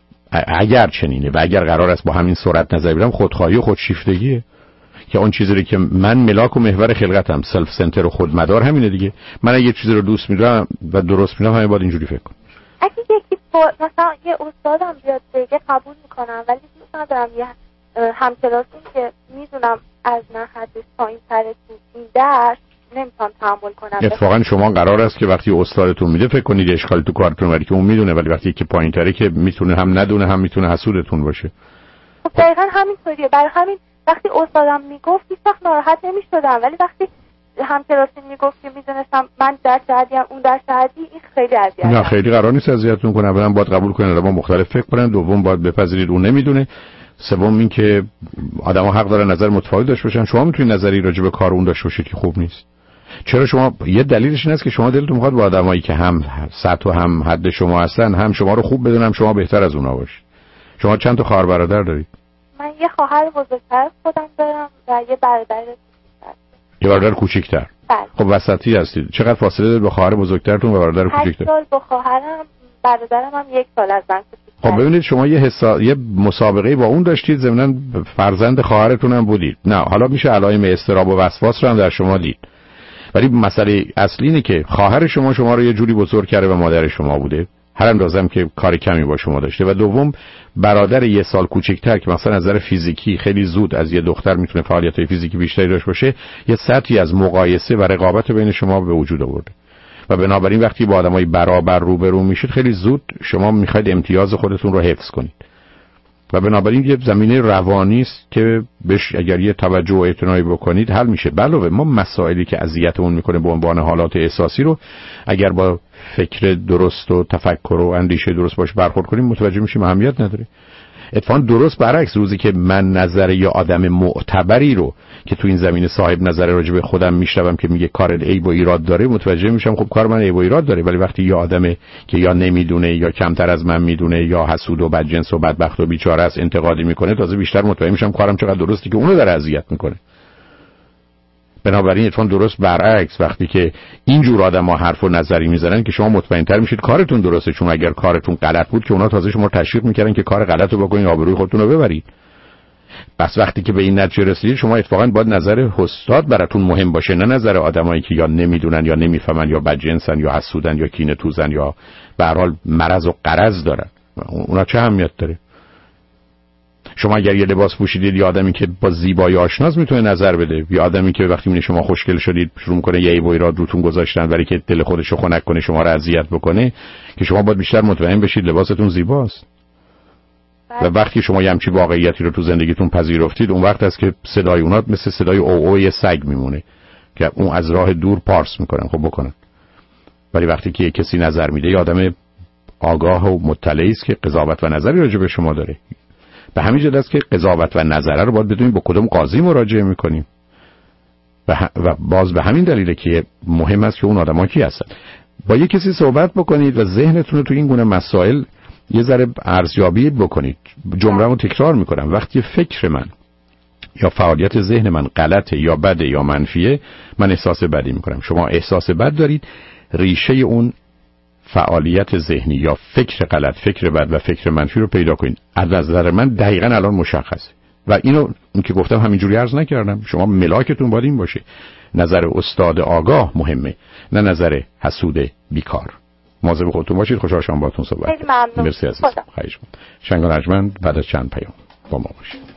اگر چنینه و اگر قرار است با همین سرعت نظر بگیرم خودخواهی و خودشیفتگیه که اون چیزی که من ملاک و محور خلقتم، سلف سنتر و خودمدار همینه دیگه. من اگه یه چیزی رو دوست می‌دارم و درست می‌دونم همین باید اینجوری فکر کنم. اگه یکی با مثلا یه استادم بیاد بگه قبول می‌کنم، ولی دوست ندارم یه همکلاسی که می‌دونم از من حدش پایین‌تره تو این درس نمی‌تونم تحمل کنم. اتفاقا شما قرار است که وقتی استادتون میده فکر کنید اشکال تو کارتون ولی که اون میدونه، ولی وقتی که پایین‌تره که میتونه هم ندونه هم میتونه حسودتون باشه. خب دقیقاً همینطوریه. برای همین وقتی استادم میگفت هیچ وقت ناراحت نمیشدم، ولی وقتی همکلاسی میگفت که میدونستم من در شهادی هم اون در شهادی، این خیلی اذیت. نه خیلی قرار نیست اذیتتون کنه. اولا باید قبول کنید آدم‌ها مختلف فکر کنن، دوم باید بپذیرید اون نمیدونه، سوم این که آدم‌ها حق دارن نظر متفاوت داشته باشن. شما میتونید نظری راجع به کار اون داشته باشید که خوب نیست. چرا شما یه دلیلش این است که شما دلتون میخواد با آدمایی که هم سطح و هم حد شما هستن هم شما رو خوب بدونن، شما بهتر از اونها باشید. شما چند تا خواهر برادر دارید؟ من یه خواهر بزرگتر خودم دارم و یه برادر کوچیک‌تر. یه برادر کوچیک‌تر. بله. خب وسطی هستید. چقدر فاصله دارید با خواهر بزرگترتون و برادر کوچیک‌تر؟ هشت سال با خواهرم، برادرم هم یک سال از من کوچیک‌تر. خب ببینید شما یه حسا... یه مسابقه با اون داشتید، ضمناً فرزند خواهرتون هم بودید. نه حالا میشه علائم اضطراب و وسواس رو هم در شما دید. ولی مسئله اصلی اینه که خواهر شما شما رو یه جوری بزرگ کرده و مادر شما بوده، هر اندازم که کار کمی با شما داشته، و دوم برادر یه سال کوچکتر که مثلا از نظر فیزیکی خیلی زود از یه دختر میتونه فعالیت‌های فیزیکی بیشتری داشته باشه، یه سطحی از مقایسه و رقابت بین شما به وجود آورده و بنابراین وقتی با آدمای برابر روبرو میشید خیلی زود شما میخواید امتیاز خودتون رو حفظ کنید و بنابراین یه زمینه روانی است که بهش اگر یه توجه و اعتنایی بکنید حل میشه. علاوه ما مسائلی که اذیتمون میکنه به عنوان حالات احساسی رو اگر با فکر درست و تفکر و اندیشه درست باش برخورد کنیم متوجه میشیم اهمیت نداره. اتفاقا درست برعکس، روزی که من نظر یا آدم معتبری رو که تو این زمینه صاحب نظر راجع به خودم میشنوم که میگه کار عیب و ایراد داره، متوجه میشم خب کار من عیب و ایراد داره. ولی وقتی یه آدمه که یا نمیدونه یا کمتر از من میدونه یا حسود و بدجنس و بدبخت و بیچاره است انتقادی میکنه، تازه بیشتر متوجه میشم کارم چقدر درسته که اونو داره اذیت میکنه. بنابراین اتفاقا درست برعکس، وقتی که اینجور آدم‌ها حرف و نظری میزنن که شما مطمئن‌تر میشید کارتون درسته، چون اگر کارتون غلط بود که اونا تازه شما رو تشویق میکردن که کار غلط رو بکنید، آبروی خودتون رو ببرید. پس وقتی که به این نتیجه رسیدید شما اتفاقا باید نظر استاد براتون مهم باشه، نه نظر آدمایی که یا نمیدونن یا نمیفهمن یا بدجنسن یا حسودن یا کینه توزن یا به هر حال مرض و غرض دارن. اونا چه اهمیت داره؟ شما اگر یه لباس پوشیدید یه آدمی که با زیبایی آشناست میتونه نظر بده، یه آدمی که وقتی میبینه شما خوشگل شدید شروع کنه یه عیب و ایراد روتون گذاشتن ولی که دل خودش رو خنک کنه شما رو اذیت بکنه، که شما باید بیشتر مطمئن بشید لباستون زیباست. و وقتی شما یه همچین واقعیتی رو تو زندگیتون پذیرفتید اون وقت است که صدای اونات مثل صدای او او یه سگ میمونه که اون از راه دور پارس میکنن، خب بکنن. ولی وقتی که کسی نظر میده یه آدم آگاه و مطلعی است که قضاوت و نظری راجع به شما داره. به همین جهت است که قضاوت و نظره رو باید بدونیم با کدوم قاضی مراجعه میکنیم و, ه... و باز به همین دلیله که مهم است که اون آدم‌ها کی هستن. با یه کسی صحبت بکنید و ذهنتون رو تو این گونه مسائل یه ذره ارزیابی بکنید. جمله رو تکرار میکنم، وقتی فکر من یا فعالیت ذهن من غلطه یا بده یا منفیه، من احساس بدی میکنم. شما احساس بد دارید، ریشه اون فعالیت ذهنی یا فکر غلط، فکر بد و فکر منفی رو پیدا کنید. از نظر من دقیقاً الان مشخصه و اینو این که گفتم همینجوری عرض نکردم. شما ملاکتون باید این باشه، نظر استاد آگاه مهمه، نه نظر حسود بیکار. مواظب خودتون باشید. خوشحال شدم باهاتون صحبت کردم. مرسی عزیزم. خواهش می‌کنم. شنگان ارجمند بعد از چند پیام با ما باشید.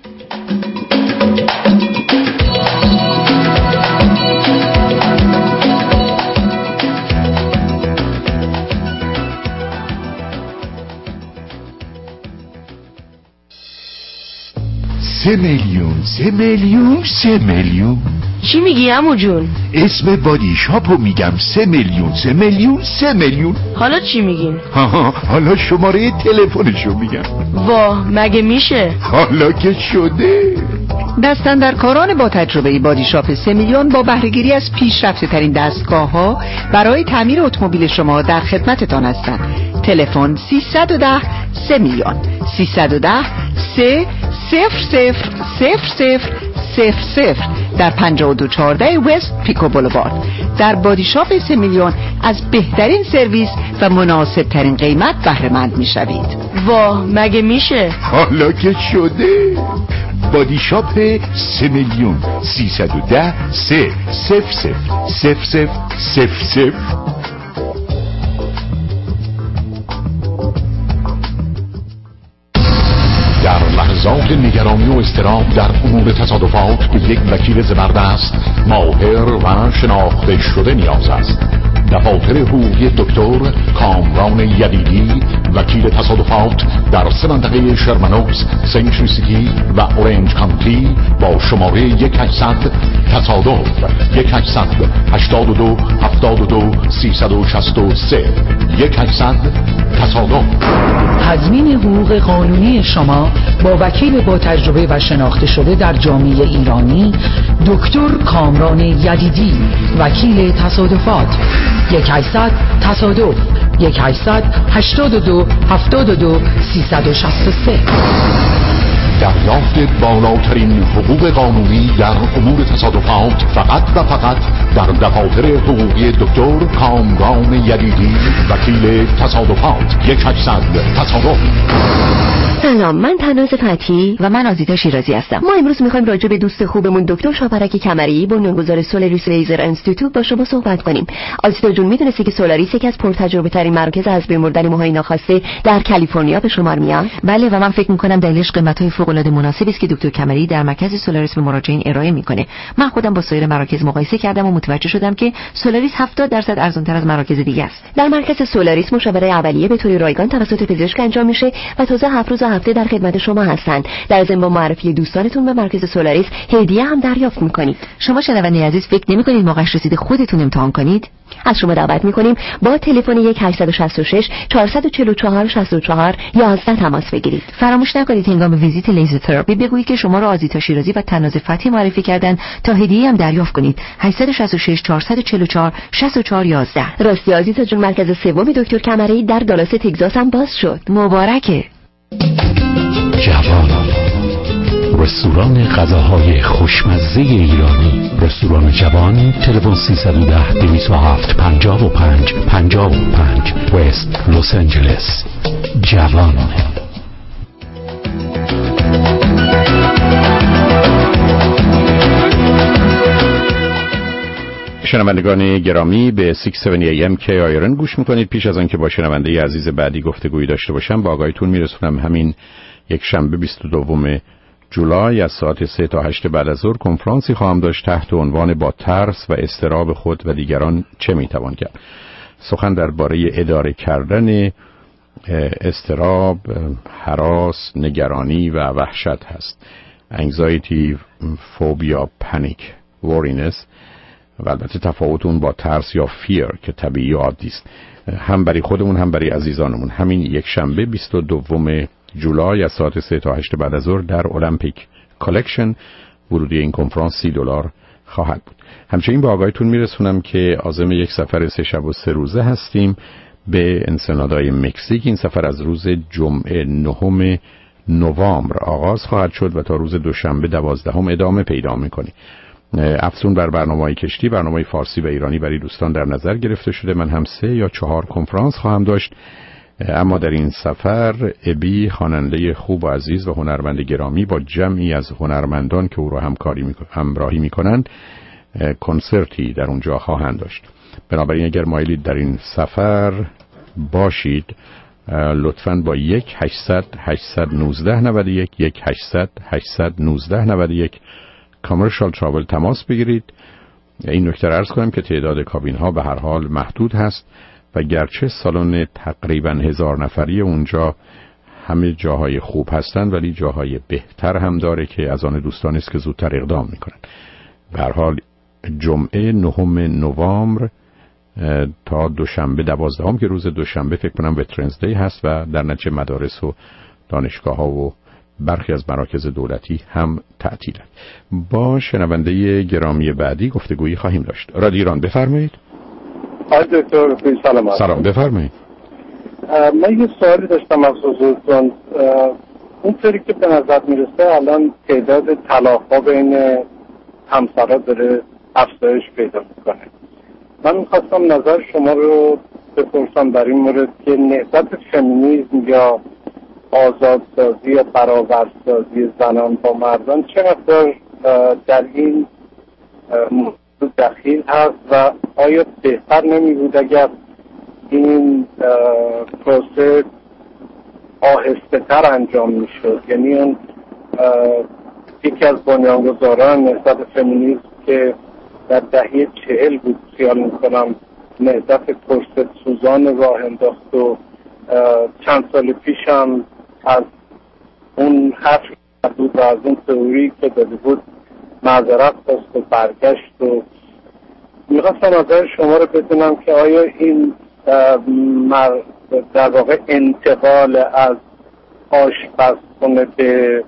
سه میلیون سه میلیون سه میلیون. چی میگی عمو جون؟ اسم بادی شاپو میگم. سه میلیون سه میلیون سه میلیون. حالا چی میگین؟ ها حالا شماره تلفنشو میگم. واه مگه میشه؟ حالا که شده. دستاندرکاران با تجربه بادی شاپ سه میلیون با بهره‌گیری از پیشرفته ترین دستگاه ها برای تعمیر اتومبیل شما در خدمتتان هستند. تلفن سیصد و ده سه میلیون سیصد و ده سه صفر صفر صفر صفر صفر صفر در پنجاه و دو چهارده وست پیکو بولوارد. در بادی شاپ سه میلیون از بهترین سرویس و مناسب ترین قیمت بهره مند میشوید. واه مگه میشه؟ حالا که شده. بادی شاپ سه میلیون سیصد و ده سه صفر صفر صفر صفر صفر صفر. در لحظات نگرانی و اضطراب در امور تصادفات به یک وکیل زبردست ماهر و شناخته شده نیاز است. دفاتر حقوقی دکتر کامران یدیدی وکیل تصادفات در سه منطقه شرمنوکس، سنچری سیتی و اورنج کانتی با شماره یک هشتصد تصادف یک هشتصد هشتاد و دو هفتاد و دو سیصد و شصت و سه یک هشتصد تصادف. تضمین حقوق قانونی شما با وکیل با تجربه و شناخته شده در جامعه ایرانی دکتر کامران یدیدی وکیل تصادفات. یک هشتصد تصادف یک هشتصد هشتاد و دو هفتاد و دو سیصد و شصت و سه. دریافت بالاترین حقوق قانونی در امور تصادفات فقط و فقط در دفاتر حقوقی دکتر کامران یدیدی وکیل تصادفات. یک هشتصد تصادف. سلام، من تناز فتحی و من آزیتا شیرازی هستم. ما امروز میخوایم راجع به دوست خوبمون دکتر شاپرک کمری بنیانگذار سولاریس لیزر انستیتوت با شما صحبت کنیم. آزیتا جون، میدونستی که سولاریس یکی از پرتجربه ترین مراکز از بین بردن موهای ناخواسته در کالیفرنیا به شمار میاد؟ بله، و من فکر میکنم دلیلش قیمت‌های فوق العاده مناسبی است که دکتر کمری در مرکز سولاریس به مراجعین ارائه میکنه. من خودم با سایر مراکز مقایسه کردم و متوجه شدم که سولاریس هفتاد درصد ارزان‌تر از مراکز دیگه است. در مرکز سولاریس مشاوره اولیه به طور رایگان توسط پزشک انجام میشه و تازه هفت روز هفته در خدمت شما هستند. در ضمن با معرفی دوستانتون به مرکز سولاریس هدیه هم دریافت میکنید. شما شنونده عزیز فکر نمی‌کنید موقعش رسیده خودتون امتحان کنید؟ از شما دعوت میکنیم با تلفن یک هشت شش شش چهار چهار چهار شش چهار یازده تماس بگیرید. فراموش نکنید هنگام ویزیت لیزر تراپی بگویید که شما را آزیتا شیرازی و تناز فتحی معرفی کردن تا هدیه هم دریافت کنید. هشت شش شش چهار چهار چهار شش چهار یازده. راستی آزیتا جون، مرکز سوم دکتر کمری در دالاس تگزاس هم باز شد. مبارکه. جوان، رستوران غذاهای خوشمزه ایرانی. رستوران جوان. تلفن سیصد و ده دویست و هفت پنجاه و پنج پنجاه و پنج وست لس آنجلس. جوان. شنوندگان گرامی، به شش هفتاد ای ام کی آیرن گوش میکنید. پیش از آن که با شنونده عزیز بعدی گفتگویی داشته باشم، با آگاهیتون میرسونم همین یک شنبه بیست و دوم جولای از ساعت سه تا هشت بعد از ظهر کنفرانسی خواهم داشت تحت عنوان با ترس و اضطراب خود و دیگران چه میتوان کرد. سخن درباره اداره کردن اضطراب، هراس، نگرانی و وحشت هست. انگزایتی، فوبیا، پنیک، وارینس. و البته تفاوت اون با ترس یا فیر که طبیعی و عادی است، هم برای خودمون هم برای عزیزانمون. همین یک شنبه بیست و دوم جولای از ساعت سه تا هشت بعد از ظهر در المپیک کالکشن ورودی این کنفرانس سی دلار خواهد بود. همچنین به آگاهیتون میرسونم که عازم یک سفر سه شب و سه روزه هستیم به انسنادای مکزیک. این سفر از روز جمعه نهم نوامبر آغاز خواهد شد و تا روز دوشنبه دوازدهم ادامه پیدا میکنه. افزون بر برنامه‌های کشتی، برنامه‌های فارسی و ایرانی برای دوستان در نظر گرفته شده. من هم سه یا چهار کنفرانس خواهم داشت، اما در این سفر ابی خواننده خوب و عزیز و هنرمند گرامی با جمعی از هنرمندان که او را همکاری می... همراهی می‌کنند کنسرتی در اونجا خواهند داشت. بنابراین اگر مایلید در این سفر باشید لطفاً با یک هشتصد هشتصد و نوزده نود و یک یک هشتصد هشتصد و نوزده نود و یک کامرشال تراول تماس بگیرید. این نکته را عرض کنم که تعداد کابین ها به هر حال محدود هست و گرچه سالن تقریبا هزار نفری اونجا همه جاهای خوب هستند ولی جاهای بهتر هم داره که از آن دوستان است که زودتر اقدام میکنن. به هر حال جمعه نهم نوامبر تا دوشنبه دوازدهم که روز دوشنبه فکر کنم وترنز دی هست و در نتیجه مدارس و دانشگاه ها و برخی از مراکز دولتی هم تعطیلند. با شنونده گرامی بعدی گفتگویی خواهیم داشت. رادیو ایران بفرمایید. آقای دکتر سلام. سلام بفرمایید. من یه سوالی داشتم از حضورتون. اونطوری که به نظر میرسه الان تعداد طلاق‌ها بین همسرا داره افزایش پیدا میکنه. من میخواستم نظر شما رو بپرسم در این مورد که نهضت فمینیسم یا آزادسازی یا برابرسازی زنان با مردان چقدر در این موضوع دخیل هست و آیا بهتر نمی بود اگر این پروسه آهسته تر انجام می شد؟ یعنی اون یکی از بنیانگذاران نهضت فمینیسم که در دهه چهل بود خیال می کنم نهضت پرسه سوزان راه انداخت و چند سال پیش هم از اون حرف بود و از اون تئوری که داده بود معذرت خواست و برگشت و میخواستم نظر شما رو بدونم که آیا این در واقع انتقال از آشپزخونه به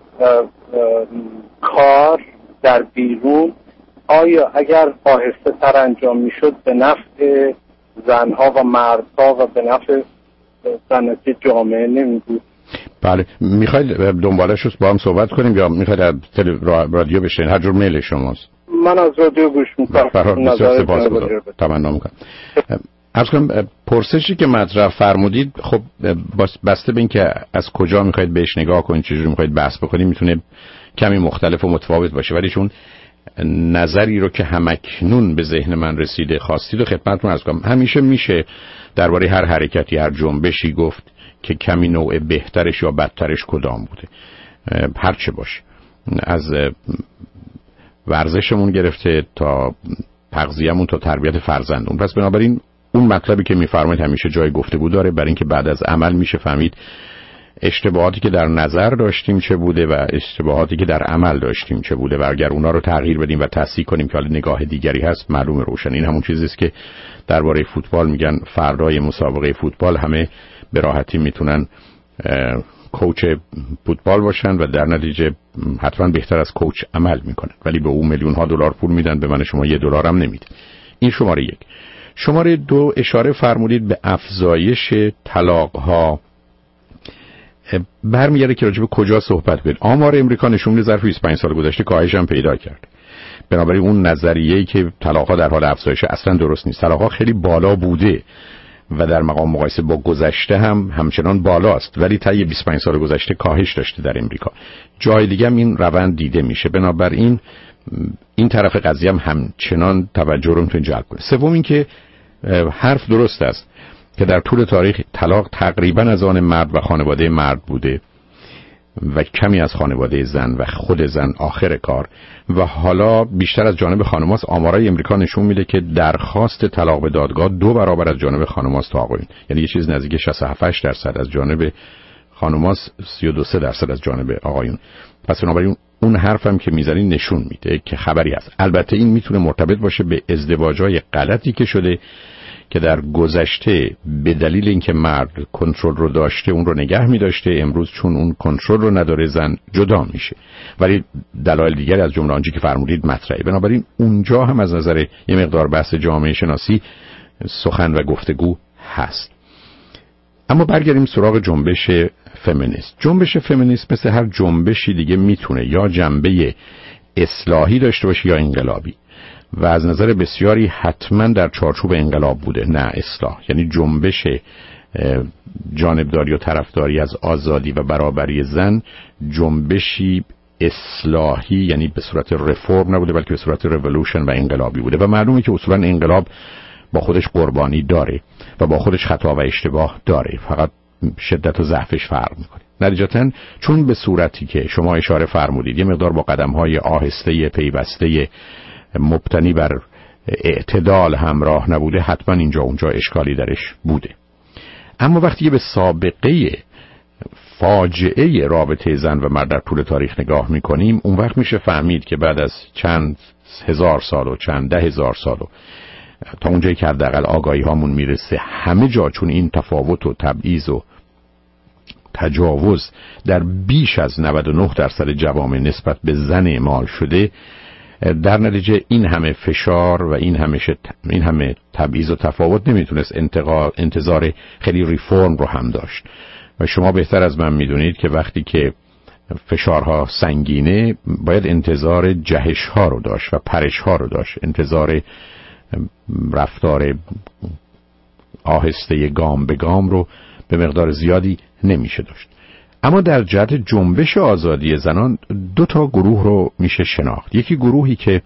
کار در بیرون آیا اگر آهسته تر انجام میشد به نفع زنها و مردها و به نفع صنعت جامعه نمی بود؟ بله. میخواید دنبالش رو با هم صحبت کنیم یا میخواید از رادیو بشنید؟ هر جور میل شماست. من از رادیو گوش میکنم. بسیار سپاسگزارم. تمنا میکنم. عرض کنم پرسشی که مطرح فرمودید خب بسته به این که از کجا میخواید بهش نگاه کنید، چجوری میخواید بحث بکنید میتونه کمی مختلف و متفاوت باشه، ولی چون نظری رو که همکنون به ذهن من رسیده خواستید و خدمتتون عرض کنم. همیشه میشه درباره هر حرکتی هر جنبشی گفت که کمی نوع بهترش یا بدترش کدام بوده، هر چه باشه، از ورزشمون گرفته تا تغذیه‌مون تا تربیت فرزندون. پس بنابراین اون مطلبی که میفرمایید همیشه جای گفتگو داره، برای اینکه بعد از عمل میشه فهمید اشتباهاتی که در نظر داشتیم چه بوده و اشتباهاتی که در عمل داشتیم چه بوده و اگر اونا رو تغییر بدیم و تصحیح کنیم که حالا نگاه دیگری هست معلوم روشن. این همون چیزیست که درباره فوتبال میگن فردای مسابقه فوتبال همه به راحتی میتونن کوچ فوتبال باشن و در نتیجه حتما بهتر از کوچ عمل میکنن، ولی به او میلیون ها دلار پول میدن، به من شما یه دلار هم نمیده. این شماره یک. شماره دو، اشاره فرمودید به افزایش طلاق ها. برمیگرده که راجع به کجا صحبت کنید. آمار امریکا نشون میده ظرف بیست و پنج سال گذشته کاهش هم پیدا کرد. بنابراین اون نظریه‌ای که طلاق ها در حال افزایش اصلا درست نیست. طلاق ها خیلی بالا بوده و در مقام مقایسه با گذشته هم همچنان بالاست، ولی طی بیست و پنج سال گذشته کاهش داشته در امریکا. جای دیگه هم این روند دیده میشه. بنابراین این طرف قضیه هم همچنان توجه رو میتونه جلب کنه. سوم این که حرف درست است که در طول تاریخ طلاق تقریبا از آن مرد و خانواده مرد بوده و کمی از خانواده زن و خود زن آخر کار و حالا بیشتر از جانب خانماست. آمارای امریکا نشون میده که درخواست طلاق به دادگاه دو برابر از جانب خانماست تا آقایون، یعنی یه چیز نزدیک شصت و هفت درصد از جانب خانوما سی و دو درصد از جانب آقایون. پس بنابراین اون حرفم که میزنی نشون میده که خبری هست. البته این میتونه مرتبط باشه به ازدواج‌های غلطی که شده که در گذشته به دلیل اینکه مرد کنترل رو داشته اون رو نگه می‌داشته، امروز چون اون کنترل رو نداره زن جدا میشه. ولی دلایل دیگری از جمله آنچه که فرمودید مطرحه. بنابراین اونجا هم از نظر یه مقدار بحث جامعه شناسی سخن و گفتگو هست. اما برگردیم سراغ جنبش فمینیست. جنبش فمینیست مثل هر جنبشی دیگه میتونه یا جنبه اصلاحی داشته باشه یا انقلابی، و از نظر بسیاری حتما در چارچوب انقلاب بوده نه اصلاح. یعنی جنبش جانبداری و طرفداری از آزادی و برابری زن جنبشی اصلاحی، یعنی به صورت رفرم نبوده بلکه به صورت رولوشن و انقلابی بوده. و معلومه که اصولا انقلاب با خودش قربانی داره و با خودش خطا و اشتباه داره، فقط شدت و ضعفش فرق میکنه. نتیجتاً چون به صورتی که شما اشاره فرمودید یه مقدار با قدم‌های آهسته پیوسته مبتنی بر اعتدال همراه نبوده، حتما اینجا اونجا اشکالی درش بوده. اما وقتی به سابقه فاجعه رابطه زن و مرد در طول تاریخ نگاه میکنیم، اون وقت میشه فهمید که بعد از چند هزار سال و چند ده هزار سال و تا اونجایی که حداقل آگاهی هامون میرسه همه جا چون این تفاوت و تبعیض و تجاوز در بیش از نود و نه درصد جوامع نسبت به زن اعمال شده، در نتیجه این همه فشار و این همه این همه تبعیض و تفاوت نمیتونست انتظار خیلی ریفورم رو هم داشت. و شما بهتر از من میدونید که وقتی که فشارها سنگینه باید انتظار جهش ها رو داشت و پرش ها رو داشت، انتظار رفتار آهسته گام به گام رو به مقدار زیادی نمیشه داشت. اما در جهت جنبش آزادی زنان دو تا گروه رو میشه شناخت. یکی گروهی که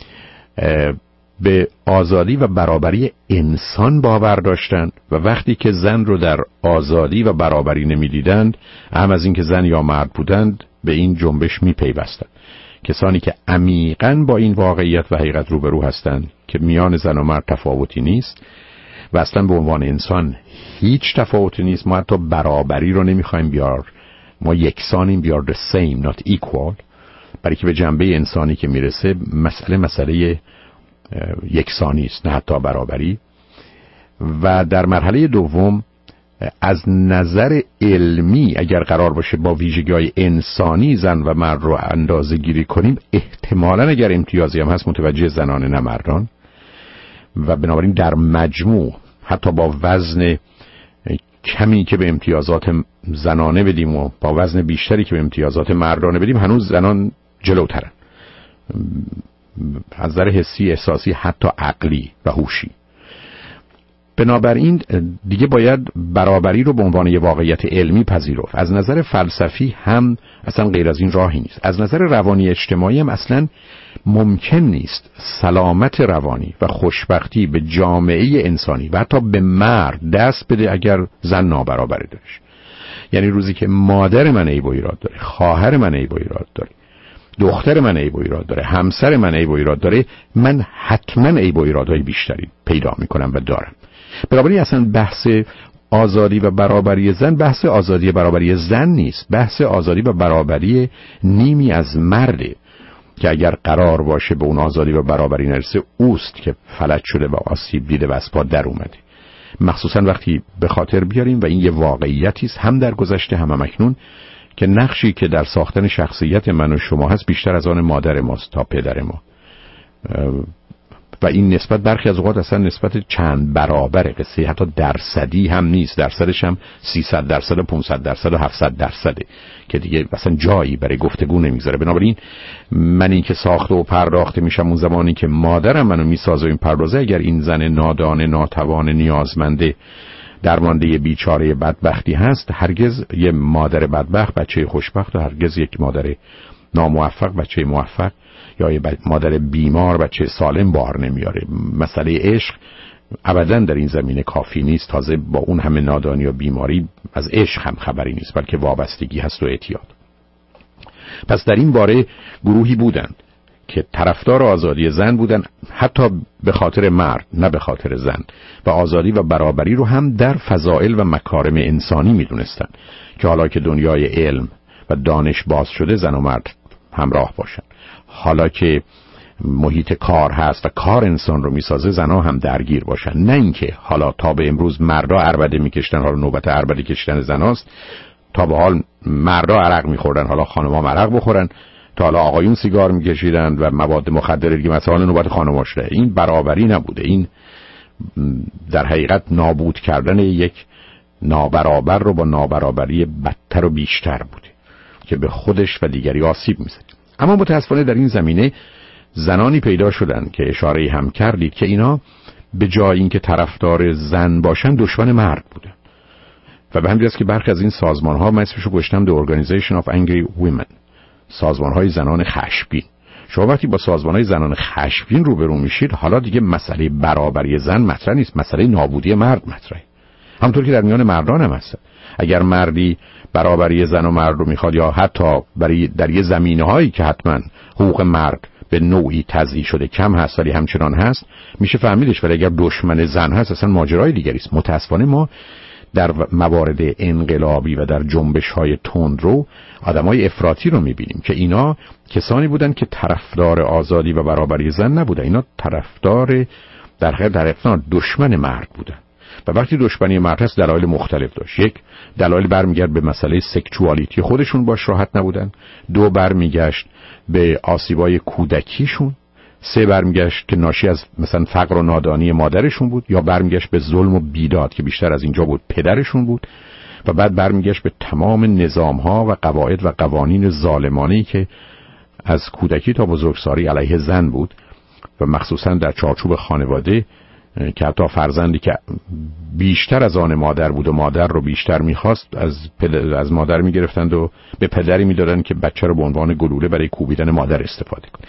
به آزادی و برابری انسان باور داشتند و وقتی که زن رو در آزادی و برابری نمیدیدند، هم از اینکه زن یا مرد بودند، به این جنبش میپیوستند. کسانی که عمیقاً با این واقعیت و حقیقت روبرو هستند که میان زن و مرد تفاوتی نیست و اصلا به عنوان انسان هیچ تفاوتی نیست. ما حتی برابری رو نمیخوایم بیار، ما یکسانیم، بیار the same not equal، برای که به جنبه انسانی که میرسه مسئله مسئله یکسانی است نه حتی برابری. و در مرحله دوم از نظر علمی اگر قرار باشه با ویژگی‌های انسانی زن و مرد رو اندازه گیری کنیم، احتمالاً اگر امتیازی هم هست متوجه زنان نه مردان، و بنابراین در مجموع حتی با وزن کمی که به امتیازات زنانه بدیم و با وزن بیشتری که به امتیازات مردانه بدیم هنوز زنان جلوترن از نظر حسی، احساسی، حتی عقلی و هوشی. بنابراین دیگه باید برابری رو به عنوان یه واقعیت علمی پذیرفت. از نظر فلسفی هم اصلا غیر از این راهی نیست. از نظر روانی اجتماعی هم اصلا ممکن نیست سلامت روانی و خوشبختی به جامعه انسانی و حتی به مرد دست بده اگر زن نابرابری داشت. یعنی روزی که مادر من عیب و ایراد داره، خواهر من عیب و ایراد داره، دختر من عیب و ایراد داره، همسر من عیب و ایراد داره، من حتما عیب و ایرادهای بیشتری پیدا میکنم و دارم. بنابراین اصلا بحث آزادی و برابری زن بحث آزادی و برابری زن نیست، بحث آزادی و برابری نیمی از مرده که اگر قرار باشه به اون آزادی و برابری نرسه اوست که فلج شده و آسیب دیده و از پا در اومده. مخصوصا وقتی به خاطر بیاریم و این یه واقعیتی است هم در گذشته هم, هم اکنون که نقشی که در ساختن شخصیت من و شما هست بیشتر از آن مادر ماست تا پدر ما، و این نسبت برخی از اوقات اصلا نسبت چند برابر قصه، حتی درصدی هم نیست، درصدش هم سیصد درصد و پانصد درصد و هفتصد درصده که دیگه اصلا جایی برای گفتگو نمیذاره. بنابراین من این که ساخته و پرداخته میشم اون زمانی که مادرم منو میسازه و این پردازه، اگر این زن نادانه، ناتوان، نیازمنده، درمانده، بیچاره، بدبختی هست، هرگز یه مادر بدبخت بچه خوشبخت و هرگز یک مادر ناموفق بچه موفق یا یه مادر بیمار بچه سالم بار نمیاره. مسئله عشق ابداً در این زمینه کافی نیست، تازه با اون همه نادانی و بیماری از عشق هم خبری نیست، بلکه وابستگی هست و اعتیاد. پس در این باره گروهی بودند که طرفدار آزادی زن بودن، حتی به خاطر مرد نه به خاطر زن، و آزادی و برابری رو هم در فضائل و مکارم انسانی میدونستن که حالا که دنیای علم و دانش باز شده زن و مرد همراه باشن، حالا که محیط کار هست و کار انسان رو میسازه زنها هم درگیر باشن، نه اینکه حالا تا به امروز مردا عربده میکشتن حالا نوبت عربده کشیدن زناست، تا به حال مردا عرق میخوردن حالا خانم‌ها عرق بخورن، تا حالا آقایون سیگار میکشیدن و مواد مخدر دیگه مثلا نوبت خانم‌ها شده. این برابری نبوده، این در حقیقت نابود کردن یک نابرابر رو با نابرابری بدتر و بیشتر بوده که به خودش و دیگری آسیب میزنه. اما متاسفانه در این زمینه زنانی پیدا شدن که اشاره هم کردید که اینا به جای اینکه طرفدار زن باشن دشمن مرد بودن و به همین جهت که برخی از این سازمان ها، من اسمشو گذاشتم The Organization of Angry Women، سازمان های زنان خشمگین. شما وقتی با سازمان های زنان خشمگین روبرو میشید، حالا دیگه مسئله برابری زن مطرح نیست، مسئله نابودی مرد مطرحه. همونطور که در میان مردان هم هست. اگر مردی برابری زن و مرد رو میخواد یا حتی برای در یه زمینه هایی که حتما حقوق مرد به نوعی تضییع شده کم هست ولی همچنان هست میشه فهمیدش، ولی اگر دشمن زن هست اصلا ماجرای دیگری است. متاسفانه ما در موارد انقلابی و در جنبش‌های تندرو آدمای افراطی رو می‌بینیم که اینا کسانی بودن که طرفدار آزادی و برابری زن نبودن، اینا طرفدار در حقیقت در حقیقت دشمن مرد بودن. و وقتی دشمنی مرد هست دلایل مختلف داشت. یک، دلایل برمیگرد به مسئله سکشوالیتی خودشون، باش راحت نبودن. دو، برمیگشت به آسیبای کودکیشون. سه، برمیگشت که ناشی از مثلا فقر و نادانی مادرشون بود، یا برمیگشت به ظلم و بیداد که بیشتر از اینجا بود پدرشون بود، و بعد برمیگشت به تمام نظام‌ها و قواعد و قوانین ظالمانه‌ای که از کودکی تا بزرگسالی علیه زن بود و مخصوصا در چارچوب خانواده که حتی فرزندی که بیشتر از آن مادر بود و مادر رو بیشتر میخواست از پدر از مادر میگرفتند و به پدری میدادن که بچه رو به عنوان گلوله برای کوبیدن مادر استفاده کنه.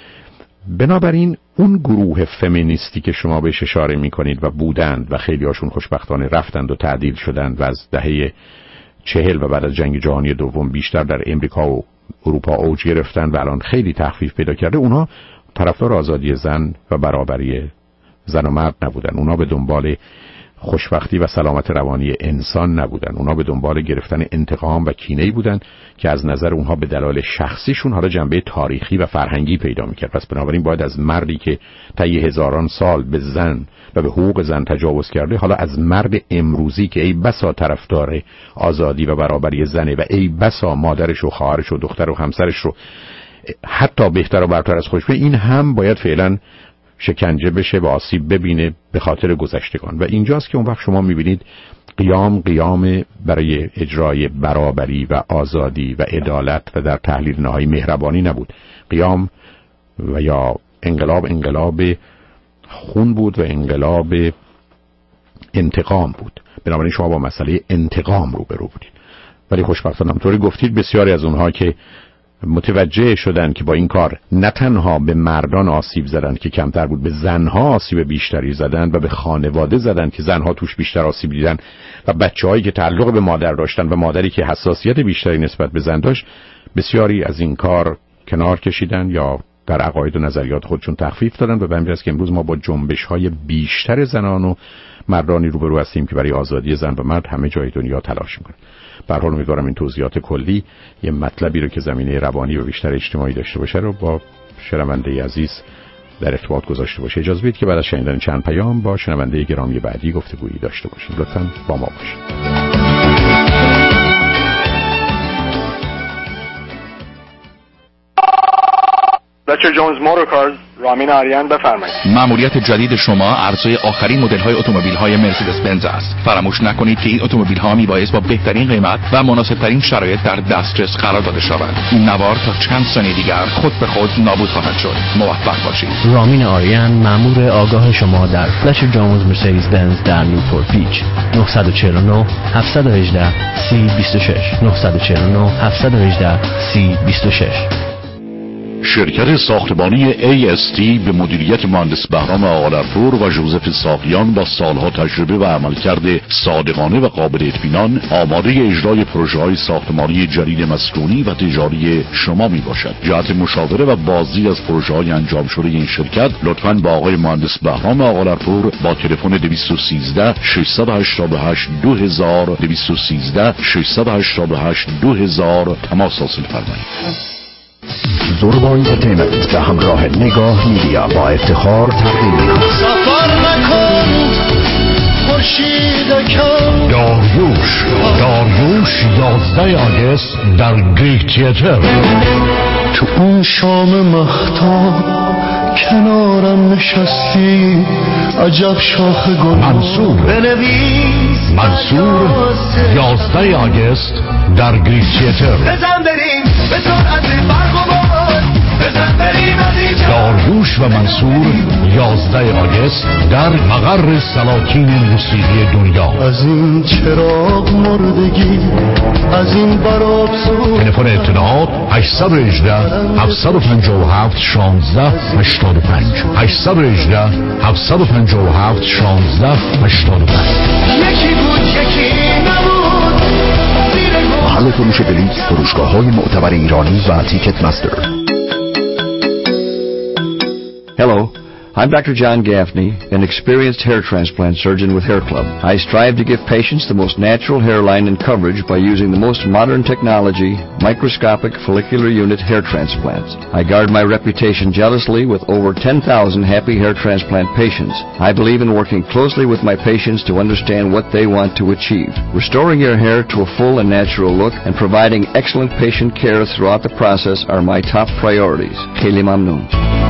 بنابراین اون گروه فمینیستی که شما بهش اشاره میکنید و بودند و خیلی هاشون خوشبختانه رفتند و تعدیل شدند و از دهه چهل و بعد از جنگ جهانی دوم بیشتر در امریکا و اروپا اوج گرفتند و الان خیلی تخفیف پیدا کرده، اونها طرفدار آزادی زن و برابری زن و مرد نبودن. اونا به دنبال خوشبختی و سلامت روانی انسان نبودن، اونا به دنبال گرفتن انتقام و کینه‌ای بودن که از نظر اونها به دلایل شخصیشون حالا جنبه تاریخی و فرهنگی پیدا میکرد. پس بنابراین باید از مردی که طی هزاران سال به زن و به حقوق زن تجاوز کرده، حالا از مرد امروزی که ای بسا طرفدار آزادی و برابری زنه و ای بسا مادرش و خواهرش و دختر و همسرش رو حتی بهتر و برتر از خودش، این هم باید فعلا شکنجه بشه و آسیب ببینه به خاطر گذشتگان. و اینجاست که اون وقت شما میبینید قیام قیام برای اجرای برابری و آزادی و عدالت و در تحلیل نهایی مهربانی نبود. قیام و یا انقلاب انقلاب خون بود و انقلاب انتقام بود. بنابراین شما با مسئله انتقام روبرو بودید. ولی خوشبختانه همطوری گفتید بسیاری از اونها که متوجه شدن که با این کار نه تنها به مردان آسیب زدن که کمتر بود، به زنها آسیب بیشتری زدن و به خانواده زدن که زنها توش بیشتر آسیب دیدن و بچه‌هایی که تعلق به مادر داشتن و مادری که حساسیت بیشتری نسبت به زن داشت، بسیاری از این کار کنار کشیدن یا در عقاید و نظریات خودشون تخفیف دادن و به همین جهت که امروز ما با جنبش‌های بیشتر زنان و مردانی روبرو هستیم که برای آزادی زن و مرد همه جای دنیا تلاش می‌کنن. به هر حال امیدوارم این توضیحات کلی یه مطلبی رو که زمینه روانی و بیشتر اجتماعی داشته باشه رو با شنونده عزیز در ارتباط گذاشته باشه. اجازه بدید که بعد از شنیدن چند پیام با شنونده گرامی بعدی گفتگویی داشته باشیم. لطفاً با ما باشید. بچه جونز موتورکارز، رامین آریان، بفرمایید. مأموریت جدید شما عرضه آخرین مدل‌های اتومبیل‌های مرسدس بنز است. فراموش نکنید که این اتومبیل‌ها میبایست با بهترین قیمت و مناسب‌ترین شرایط در دسترس قرار داده شوند. این نوار تا چند ثانیه دیگر خود به خود نابود خواهد شد. موفق باشید. رامین آریان، مأمور آگاه شما در فلش جونز مرسدس بنز در نیوپورت بیچ. نه چهار نه هفت یک هشت سی بیست و شش نه چهار نه هفت یک هشت سی بیست و شش. شرکت ساختمانی ای اس تی به مدیریت مهندس بهرام آقالرپور و ژوزف ساقیان با سالها تجربه و عملکرد صادقانه و قابل اطمینان آماده اجرای پروژه‌های ساختمانی جدید مسکونی و تجاری شما می باشد. جهت مشاوره و بازدید از پروژه‌های انجام شده این شرکت لطفاً با آقای مهندس بهرام آقالرپور با تلفن دویست و سیزده ششصد و هشتاد و هشت دو هزار دویست و سیزده ششصد و هشتاد و هشت دو هزار تماس حاصل فرمایید. زوربان انترتینمنت به همراه نگاه میدیا با افتخار تقدیم می‌کند. سفر نکن خورشید کم داریوش داریوش یازده آگست در گریک تیاتر. تو اون شام مختاب کنارم نشستی عجب شاخ گل منصور بنویس منصور یازده آگست در گریک تیاتر. بزن بریم به سرعت برق و باد بزن بریم از اینجا. داریوش و منصور یازده آگست در مقر سلاطین موسیقی دنیا. از این چراغ مردگی از این براب سو. تلفن اطلاعات هشت یک هشت هفت پنج هفت شانزده هشتاد و پنج هشت یک هشت هفت پنج هفت شانزده هشتاد و پنج. یکی بود یکی نبود. محل فروش بلیط فروشگاه های معتبر ایرانی و تیکت مستر. Hello, I'm Doctor John Gaffney, an experienced hair transplant surgeon with Hair Club. I strive to give patients the most natural hairline and coverage by using the most modern technology, microscopic follicular unit hair transplants. I guard my reputation jealously with over ten thousand happy hair transplant patients. I believe in working closely with my patients to understand what they want to achieve. Restoring your hair to a full and natural look and providing excellent patient care throughout the process are my top priorities. Kheli Mamnoon.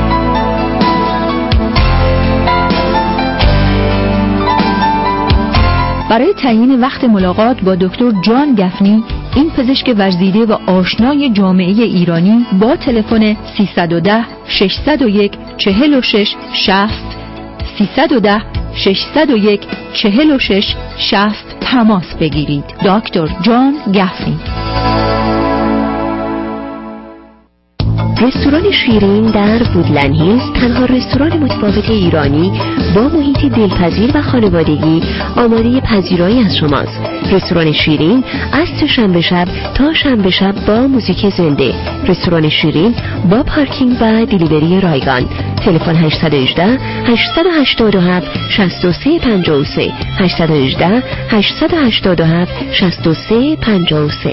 برای تعیین وقت ملاقات با دکتر جان گفنی، این پزشک ورزیده و آشنای جامعه ایرانی با تلفن سیصد و ده ششصد و یک چهل و شش شصت سیصد و ده ششصد و یک چهل و شش شصت تماس بگیرید. دکتر جان گفنی. رستوران شیرین در وودلند هیلز تنها رستوران متفاوت ایرانی با محیطی دلپذیر و خانوادگی آماده پذیرایی از شماست. رستوران شیرین از سه‌شنبه شب تا شنبه شب با موزیک زنده. رستوران شیرین با پارکینگ و دیلیوری رایگان. تلفن هشت یک هشت هشت هشت هفت شش سه پنج سه هشت یک هشت هشت هشت هفت شش سه پنج سه.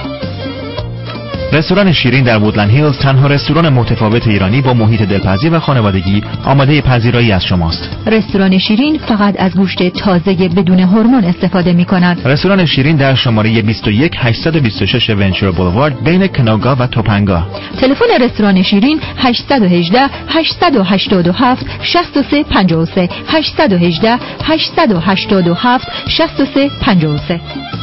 رستوران شیرین در وودلند هیلز تنها رستوران متفاوت ایرانی با محیط دلپذیر و خانوادگی آماده پذیرایی از شماست. رستوران شیرین فقط از گوشت تازه بدون هورمون استفاده می‌کند. رستوران شیرین در شماره بیست و یک هشتصد و بیست و شش ونچر بولوارد بین کناگا و توپنگا. تلفن رستوران شیرین هشت یک هشت هشت هشت هفت شش سه پنج سه هشت یک هشت هشت هشت هفت شش سه پنج سه.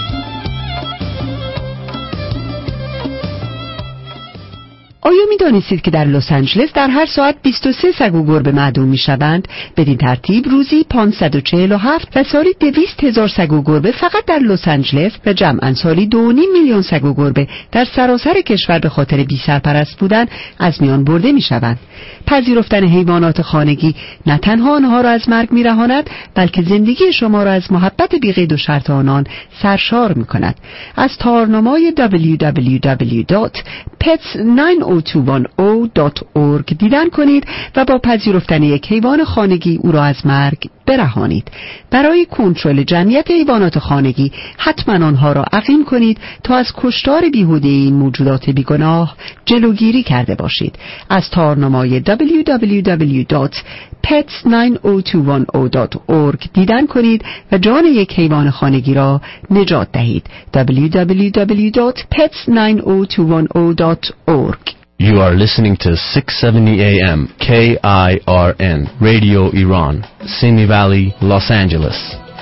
آیا می دانستید که در لس آنجلس در هر ساعت بیست و سه سگ و گربه معدوم می شوند؟ بدین ترتیب روزی پانصد و چهل و هفت و سالی دویست هزار سگ و گربه فقط در لس آنجلس و جمعاً سالی دو و نیم میلیون سگ و گربه در سراسر کشور به خاطر بی سرپرست بودن از میان برده می شوند. پذیرفتن حیوانات خانگی نه تنها آنها را از مرگ می رهاند، بلکه زندگی شما را از محبت بی قید و شرط آنان سرشار می کند. از تارنمای دبلیو دبلیو دبلیو دات پتس نه صفر دو یک صفر دات اورگ دیدن کنید و با پذیرفتن یک حیوان خانگی او را از مرگ برهانید. برای کنترل جمعیت حیوانات خانگی حتما آنها را عقیم کنید تا از کشتار بیهوده این موجودات بیگناه جلوگیری کرده باشید. از تارنمای دبلیو دبلیو دبلیو دات پتس نه صفر دو یک صفر دات اورگ دیدن کنید و جان یک حیوان خانگی را نجات دهید. دبلیو دبلیو دبلیو دات پتس نه صفر دو یک صفر دات اورگ. You are listening to six seventy A M K I R N Radio Iran, Simi Valley, Los Angeles.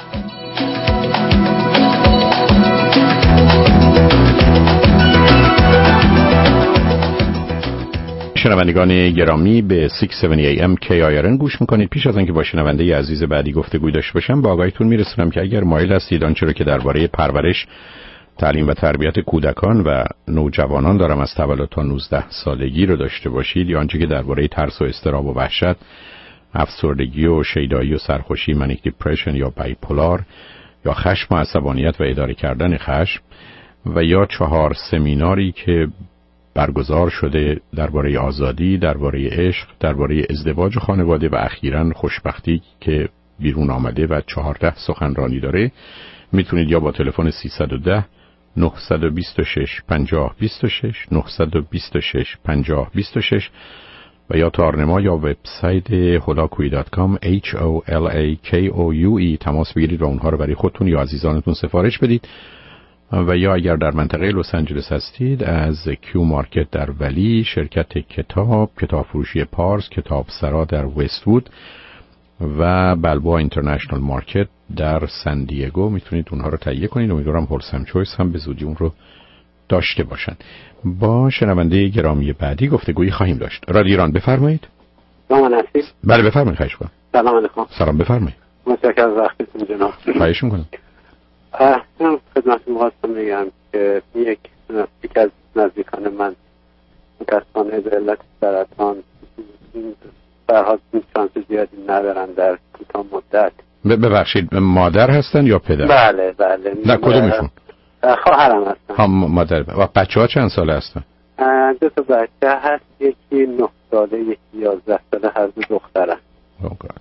شنوندگان گرامی به شش هفتاد A M K I R N گوش میکنید. پیش از اینکه با شنونده عزیز بعدی گفتگو داشته باشم با آگاهیتون میرسونم که اگر مایل هستید آنچه را که درباره پرورش، تعلیم و تربیت کودکان و نوجوانان دارم از تولد تا نوزده سالگی رو داشته باشید، یا آنچه که درباره ترس و اضطراب و وحشت، افسردگی و شیدایی و سرخوشی، منیک دیپرشن یا بایپولار، یا خشم و عصبانیت و اداره کردن خشم، و یا چهار سمیناری که برگزار شده درباره آزادی، درباره عشق، درباره ازدواج و خانواده، و اخیراً خوشبختی که بیرون آمده و چهارده سخنرانی داره، میتونید یا با تلفن سیصد و ده نهصد و بیست و شش پنجاه بیست و شش نهصد و بیست و شش پنجاه بیست و شش و یا تارنما یا وبسایت هولاکویی دات کام H O L A K O U E تماس بگیرید و اونها رو برای خودتون یا عزیزانتون سفارش بدید. و یا اگر در منطقه لس آنجلس هستید، از کیو مارکت در ولی، شرکت کتاب، کتاب فروشی پارس، کتاب سرا در وست‌وود و بلبوآ اینترنشنال مارکت در سن دیگو میتونید اونها رو تهیه کنید. امیدوارم هولسم چویس هم به زودی اون رو داشته باشن. با شنونده گرامی بعدی گفتگویی خواهیم داشت. رادیو ایران، بفرمایید. سلام علیکم. بله بفرمایید. خواهش می‌کنم. سلام علیکم. سلام، بفرمایید. متشکرم از وقتتون جناب. خواهش می‌کنم. من خدمتتون خواستم بگم که یک یک از نزدیکان من متأسفانه به علت سرطان برها شانس زیادی ندارن در کوتاه مدت. ببخشید مادر هستن یا پدر؟ بله بله. نه کدومشون؟ خواهرم هستن. ها مادر. و بچه ها چند ساله هستن؟ دو تا بچه هست، یکی نه ساله یکی یازده ساله، هر دو دخترن. اوه گاد.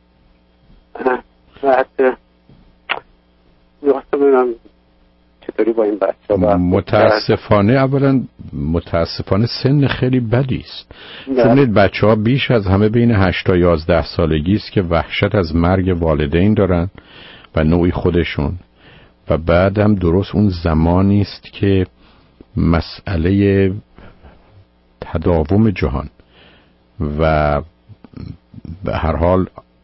بعد میخواستم ببینم چطوری با این بچه ها. متاسفانه اولا متاسفانه سن خیلی بدی است. چون بچه ها بیش از همه بین هشت تا یازده سالگی است که وحشت از مرگ والدین دارن و نوعی خودشون، و بعد هم درست اون زمانی است که مسئله تداوم جهان و به هر حال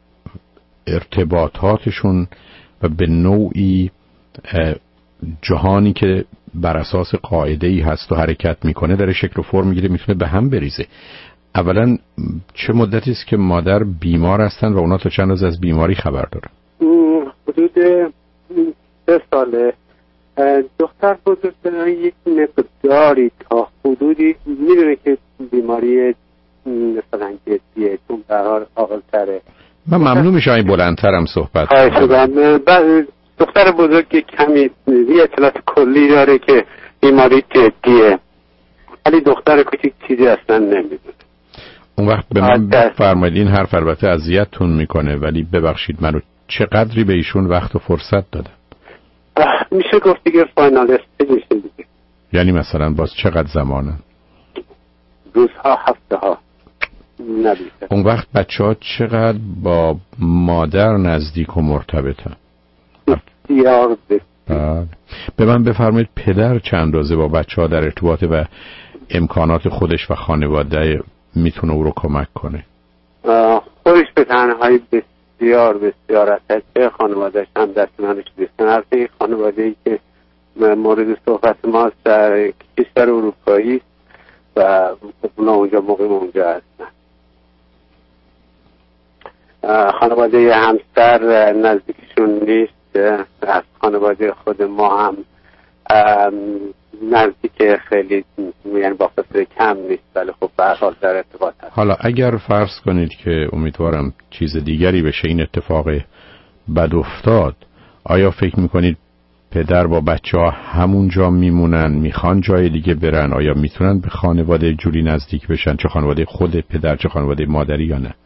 ارتباطاتشون و به نوعی جهانی که بر اساس قاعده‌ای هست و حرکت میکنه داره شکل و فرم میگیره، میتونه به هم بریزه. اولا چه مدتی است که مادر بیمار هستن و اونا تا چند روز از بیماری خبر دارن؟ حدود سه ساله. دختر بزرگتر یک مقداری تا حدودی میدونه که بیماری مثلا جدیه، چون برحال عاقل تره. من ممنون میشه این بلندترم صحبت کنم. دختر بزرگ کمی یه اطلاعات کلی داره که بیماری جدیه، ولی دختر کوچیک چیزی اصلا نمیدونه. اون وقت به من بفرمایید، این حرف البته اذیتتون میکنه ولی ببخشید منو چقدری به ایشون وقت و فرصت دادم؟ میشه گفت دیگه فاینال استیج میشه دیگه. یعنی مثلا باز چقدر زمانه؟ روزها، هفته ها. نبیشه. اون وقت بچه ها چقدر با مادر نزدیک و مرتبطن؟ بسیار بسیار. به من بفرمایید پدر چند اندازه با بچه ها در ارتباط و امکانات خودش و خانواده میتونه او رو کمک کنه؟ خودش به تنهایی بسیار بسیار اتچه، خانوادهش هم دست منش بیستن. البته این خانواده ای که مورد صحبت ما در کشور اروپایی و اونا اونجا مقیم اونجا هستن. خانواده همسر نزدیکشون نیست، از خانواده خود ما هم نزدیک خیلی، یعنی با فاصله کم نیست، ولی خب به هر حال در ارتباط هست. حالا اگر فرض کنید که امیدوارم چیز دیگری بشه، این اتفاق بد افتاد، آیا فکر میکنید پدر با بچه ها همونجا میمونن، میخوان جای دیگه برن؟ آیا میتونن به خانواده جوری نزدیک بشن، چه خانواده خود پدر چه خانواده مادری، یا نه؟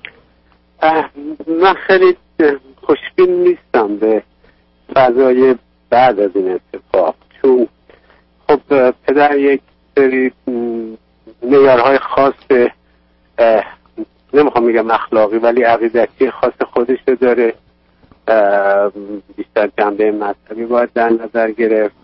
من خیلی خوشبین نیستم به فضای بعد از این اتفاق، چون خب پدر یک سری معیارهای خاص، نمیخوام میگم اخلاقی ولی عقیدتی خاص خودش داره، بیشتر جنبه مذهبی باید در نظر گرفت.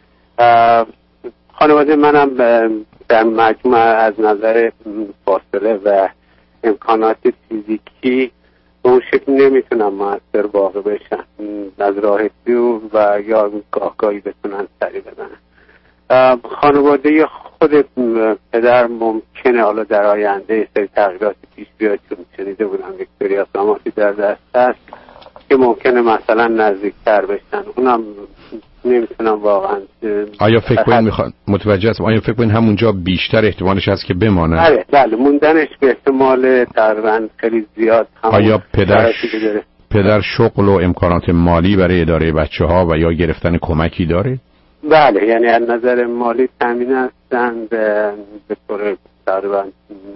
خانواده منم در مجموع از نظر فاصله و امکانات فیزیکی به اون شکل نمیتونن مؤثر واقع بشن، از راه دور و یا گاهگاهی بتونن سری بزنن. خانواده خود پدر ممکنه حالا در آینده سری تغییرات پیش بیاد، چون شنیده بودم ویکتوریا اقداماتی در دست هست که ممکنه مثلا نزدیکتر بشن. اونم نمیتونم واقعا. آیا فکر کنید میخوان متوجه هستم آیا فکر کنید همونجا بیشتر احتمالش هست که بمانه؟ بله بله موندنش به احتمال تقریبا خیلی زیاد. آیا پدر پدر شغل و امکانات مالی برای اداره بچه ها و یا گرفتن کمکی داره؟ بله یعنی از نظر مالی تامین هستند به طور تقریبا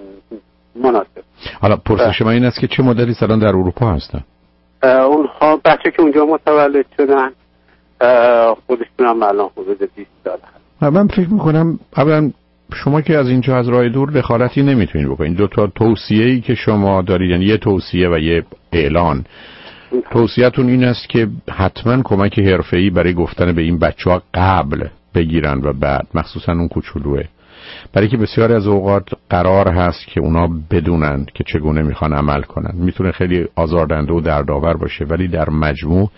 مناسب. حالا پرسش من این است که چه مدتی الان در اروپا هستن؟ اونها بچه که اونجا متولد شدن خودشون هم الان حدود بیست سال هست. من فکر میکنم اولا شما که از اینجا از راه دور دخالتی نمیتونید بکنید. دو تا توصیه‌ای که شما دارید، یعنی یه توصیه و یه اعلان. توصیه‌تون این است که حتما کمک حرفه‌ای برای گفتن به این بچه‌ها قبل بگیرن و بعد، مخصوصا اون کوچولوه، برای که بسیاری از اوقات قرار هست که اونا بدونن که چگونه میخوان عمل کنن. میتونه خیلی آزاردهنده و دردآور باشه ولی در مجموع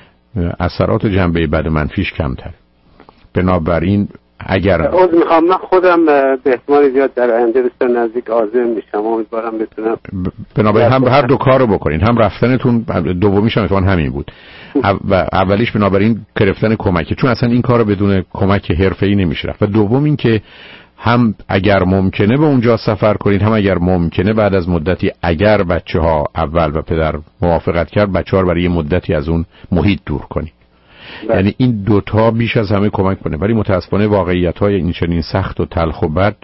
اثرات جنبه بد و منفیش کمتر. بنابراین اگر عذر میخوام من خودم به احتمال زیاد در آینده بسیار نزدیک عازم میشم، امیدوارم بتونم. بنابراین هم هر دو کارو بکنین، هم رفتنتون دومیش هم اتفاقا همین بود و اولیش بنابراین گرفتن کمک، چون اصلا این کارو بدون کمک حرفه‌ای نمیشه رفت، و دوم این که هم اگر ممکنه به اونجا سفر کنید، هم اگر ممکنه بعد از مدتی اگر بچه ها اول و پدر موافقت کرد بچه ها رو برای یه مدتی از اون محیط دور کنید. یعنی این دوتا بیش از همه کمک کنه. ولی متاسفانه واقعیت‌های این چنین سخت و تلخ و بد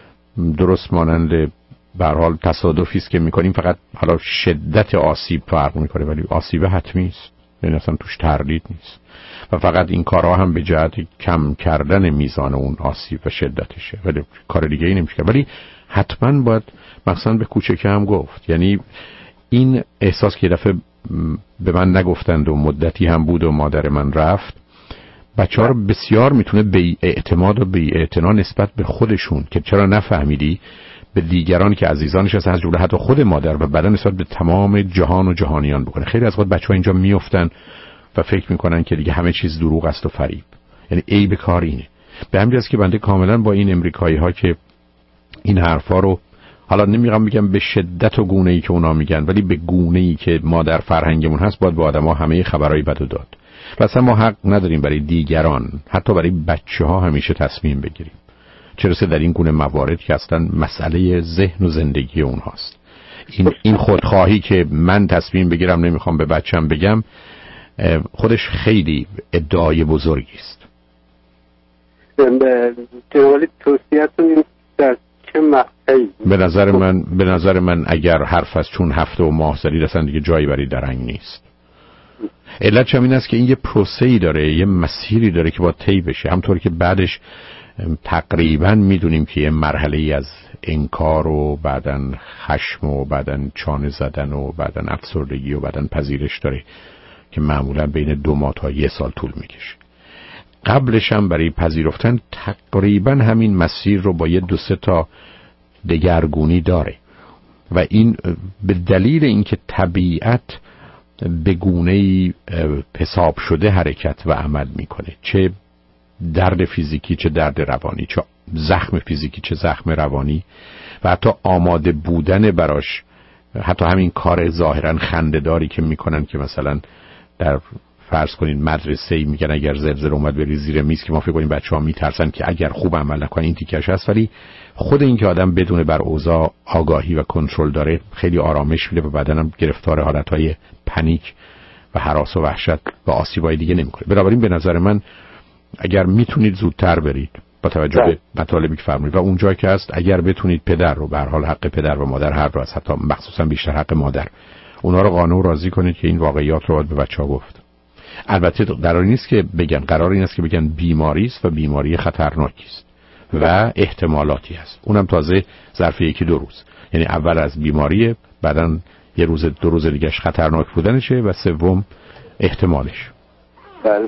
درست مانند به هر حال تصادفی است که می‌کنیم، فقط حالا شدت آسیب فرق می‌کنه ولی آسیب حتمی است، یعنی اصلا توش تردید نیست و فقط این کارها هم به جهت کم کردن میزان اون آسیب و شدتشه، ولی کار دیگه ای نمیشه. ولی حتما باید مثلا به کوچکه هم گفت، یعنی این احساس که دفعه به من نگفتند و مدتی هم بود و مادر من رفت، بچه ها رو بسیار میتونه بی اعتماد و بی اعتنا نسبت به خودشون که چرا نفهمیدی به دیگران که عزیزانش هستن، از جمله حتی خود مادر، و بعدا نسبت به تمام جهان و جهانیان بکنه. خیلی از وقت بچه ها اینجا میافتن و فکر میکنن که دیگه همه چیز دروغ است و فریب، یعنی عیب کار اینه. به همین جاست که بنده کاملا با این امریکایی ها که این حرفا رو حالا نمیگم میگم به شدت و گونه‌ای که اونا میگن، ولی به گونه‌ای که ما در فرهنگمون هست باید به آدم‌ها همه خبرای بدو داد. مثلا ما حق نداریم برای دیگران، حتی برای بچه‌ها همیشه تصمیم بگیریم، چه رسه در این گونه موارد که اصلا مسئله ذهن و زندگی اونهاست. این این خودخواهی که من تصمیم بگیرم نمیخوام به بچه‌م بگم خودش خیلی ادعای بزرگی است. جنابالی توصیه‌تون در چه مقطعی؟ به نظر من به نظر من اگر حرف از چون هفته و ماه زدید اصلا دیگه جایی برای درنگ نیست. علت این است که این یه پروسه‌ای داره، یه مسیری داره که باید طی بشه، همطور که بعدش تقریبا میدونیم که یه مرحله‌ای از انکار و بعدن خشم و بعدن چانه زدن و بعدن افسردگی و بعدن پذیرش داره که معمولا بین دو ماه تا یه سال طول میکشه. قبلش هم برای پذیرفتن تقریبا همین مسیر رو با یه دو سه تا دگرگونی داره و این به دلیل اینکه طبیعت به گونه‌ای حساب شده حرکت و عمل میکنه، چه درد فیزیکی چه درد روانی، چه زخم فیزیکی چه زخم روانی، و حتی آماده بودن براش، حتی همین کار ظاهرا خنده‌داری که میکنن که مثلا در فرض کنین مدرسه‌ای میگن اگر زلزله اومد بری زیر میز، که ما فکر کنیم بچه‌ها میترسن که اگر خوب عمل نکنن این تیکش هست، ولی خود این که آدم بدون بر اوضاع آگاهی و کنترل داره خیلی آرامش میده و بدنم گرفتار حالتهای پنیک و هراس و وحشت و آسیبای دیگه نمیکنه. بنابراین به نظر من اگر میتونید زودتر برید با توجه به مطالبی که فرمودید و اونجا که هست اگر بتونید پدر رو، به هر حال حق پدر و مادر هر رو از، حتی مخصوصا بیشتر حق مادر، اونا رو قانع و راضی کنید که این واقعیات رو باید به بچه‌ها گفت. البته قرار نیست که بگن، قرار این است که بگن بیماری است و بیماری خطرناکی است و احتمالاتی است، اونم تازه ظرف یکی دو روز، یعنی اول از بیماری، بعدن یه روز دو روز دیگهش خطرناک بودنشه و سوم احتمالش. بله.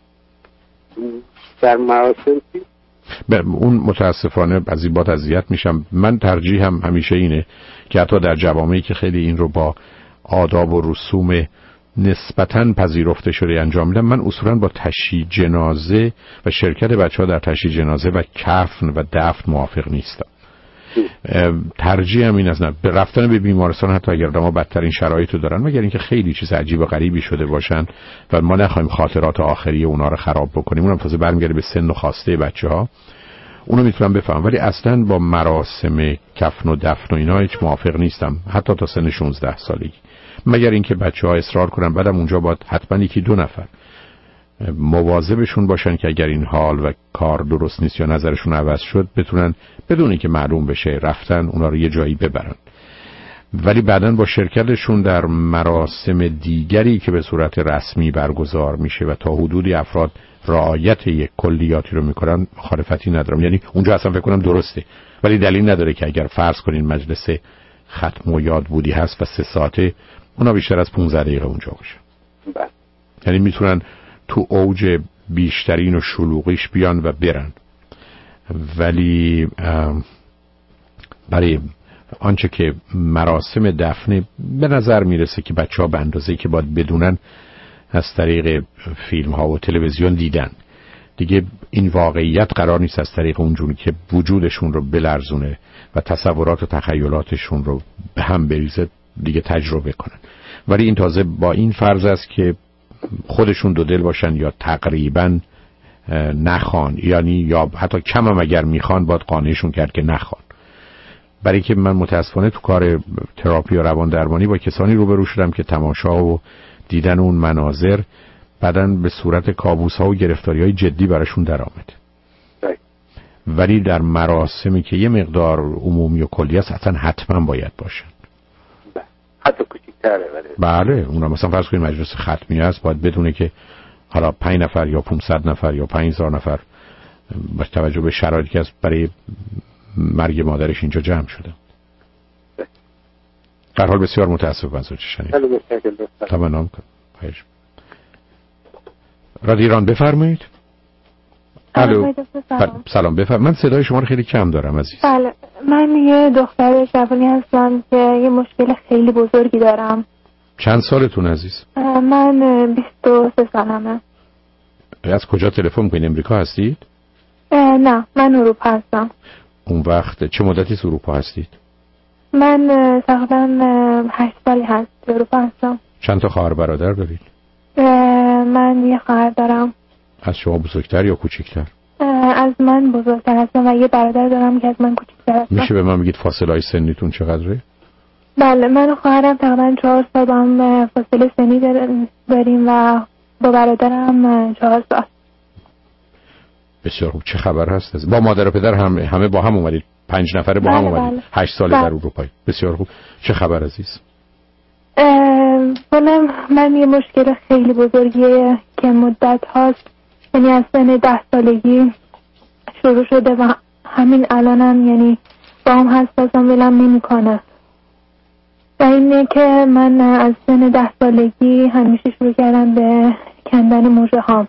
در مراسم اون متاسفانه از این بات اذیت میشم. من ترجیح هم همیشه اینه که حتی در جوامعی که خیلی این رو با آداب و رسوم نسبتاً پذیرفته شده انجام میدم، من اصولاً با تشییع جنازه و شرکت بچه‌ها در تشییع جنازه و کفن و دفن موافق نیستم. ترجیح هم این است نه به رفتن به بیمارستان حتی اگر ما بدترین شرایطو دارن، مگر اینکه خیلی چیز عجیب و غریبی شده باشن و ما نخوایم خاطرات آخری اونا رو خراب بکنیم. اونم تازه برمیگرده به سن و خواسته بچه‌ها، اونو میتونم بفهم. ولی اصلا با مراسم کفن و دفن و اینا هیچ موافق نیستم، حتی تا سن شانزده سالگی، مگر اینکه بچه‌ها اصرار کنن. بعدم اونجا باید حتما یکی دو نفر مواظبشون باشن که اگر این حال و کار درست نیست یا نظرشون عوض شد بتونن بدون اینکه معلوم بشه رفتن اونا رو یه جایی ببرن. ولی بعداً با شرکتشون در مراسم دیگری که به صورت رسمی برگزار میشه و تا حدودی افراد رعایت یک کلیاتی رو میکنن مخالفتی ندارم. یعنی اونجا اصلا فکر کنم درسته، ولی دلیل نداره که اگر فرض کنین مجلس ختم و یاد بودی هست و سه ساعته، اونا بیشتر از پانزده دقیقه اونجا باشه. یعنی میتونن تو اوج بیشترین و شلوغیش بیان و برن، ولی برای آنچه که مراسم دفنه به نظر میرسه که بچه ها به اندازه‌ای که باید بدونن از طریق فیلم ها و تلویزیون دیدن دیگه. این واقعیت قرار نیست از طریق اونجوری که وجودشون رو بلرزونه و تصورات و تخیلاتشون رو به هم بریزه دیگه تجربه کنن. ولی این تازه با این فرض است که خودشون دو دل باشن یا تقریبا نخوان، یعنی یا حتی کم هم اگر میخوان باید قانعشون کرد که نخوان. برای که من متاسفانه تو کار تراپی و روان درمانی با کسانی روبرو شدم که تماشا و دیدن اون مناظر بعداً به صورت کابوس ها و گرفتاری های جدی براشون در آمد. ولی در مراسمی که یه مقدار عمومی و کلی است اصلا حتما باید باشن، حتی کوچیک‌تره. بله اونا مثلا فرض کنید مجلس ختمی است، باید بدونه که حالا پنج نفر یا پانصد نفر یا پنج هزار نفر با توجه به شرایطی که از برای مرگ مادرش اینجا جمع شده. در حال بسیار متاسفم از اونچه شنیدم. تمام کنم. رادیو ایران بفرمایید. الو. سلام بفرمایید. من صدای شما رو خیلی کم دارم عزیز. بله من یه دختر جوانی هستم که یه مشکل خیلی بزرگی دارم. چند سالتون عزیز؟ من بیست و سه سالمه. از کجا تلفن می‌کنید؟ امریکا هستید؟ نه من اروپا هستم. اون وقت چه مدتی از اروپا هستید؟ من تقریبا هشت سالی هست اروپا هستم. چند تا خواهر برادر دارید؟ من یه خواهر دارم. از شما بزرگتر یا کوچکتر؟ از من بزرگتر هستم و یه برادر دارم که از من کوچکتر هستم. میشه به من بگید فاصله های سنیتون چقدره؟ بله من و خواهرم تقریبا چهار سال با هم فاصله سنی داریم و با برادرم چهار سال. بسیار خوب. چه خبر هست؟ با مادر و پدر هم همه با هم اومدید؟ پنج نفره با بله هم اومدید؟ بله. هشت ساله بله. در اروپا. بسیار خوب. چه خبر عزیز؟ من من یه مشکل خیلی بزرگیه که مدت هاست، یعنی از سن ده سالگی شروع شده و همین الانم یعنی با هم حساسم ولم نمی کنه. و اینه که من از سن ده سالگی همیشه شروع کردم به کندن موژه هام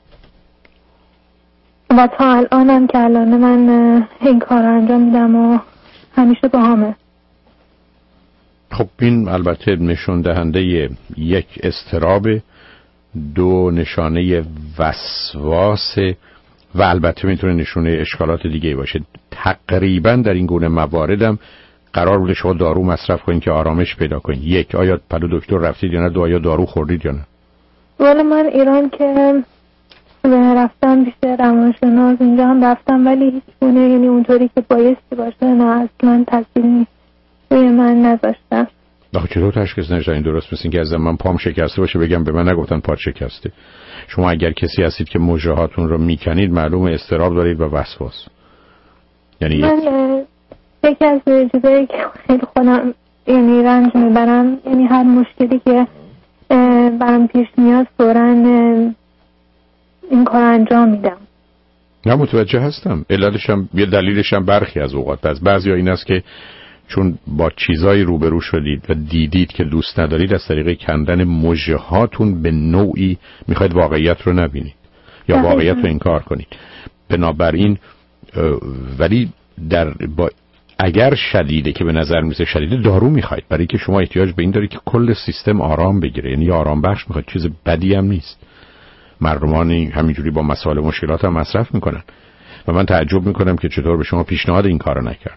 و تا الانم که الان من این کار انجام میدم و همیشه با همه. خب این البته نشون دهنده یک اضطراب، دو نشانه وسواس و البته میتونه نشونه اشکالات دیگه باشه. تقریبا در این گونه مواردم قرار بوده شما دارو مصرف کنید که آرامش پیدا کنید. یک، آیا پلو دکتر رفتید یا نه؟ دو، آیا دارو خوردید یا نه؟ والا من ایران که رفتم بیشتر روانشناس اینجا هم رفتم ولی هیچ گونه یعنی اونطوری که بایستی باشه نه اصلا تاثیری روی من نذاشتن. آخه چطور تشخیص نشدن؟ این درست مثل این که از من پام شکسته باشه بگم به من نگفتن پات شکسته. شما اگر کسی هستید که موجه هاتون رو میکنید معلومه اضطراب دارید و وسواس. یعنی من یکی از چیزایی که خیلی خودم یعنی رنج میبرم یعنی هر مشکلی که برام پیش میاد فوراً این کار انجام میدم. نه متوجه هستم. علتش هم یه دلیلش هم برخی از اوقات از بعضیا این است که چون با چیزایی روبرو شدید و دیدید که دوست ندارید از طریق کندن موجه هاتون به نوعی میخواید واقعیت رو نبینید یا دقیقا. واقعیت رو انکار کنید. بنابراین ولی در با اگر شدیده که به نظر میسه شدیده دارو میخواید برای که شما احتیاج به این دارید که کل سیستم آرام بگیره، یعنی آرام بخش میخواید. چیز بدی هم نیست. مردمانی همینجوری با مسائل مشکلات هم مصرف میکنن و من تعجب میکنم که چطور به شما پیشنهاد این کارو نکردن.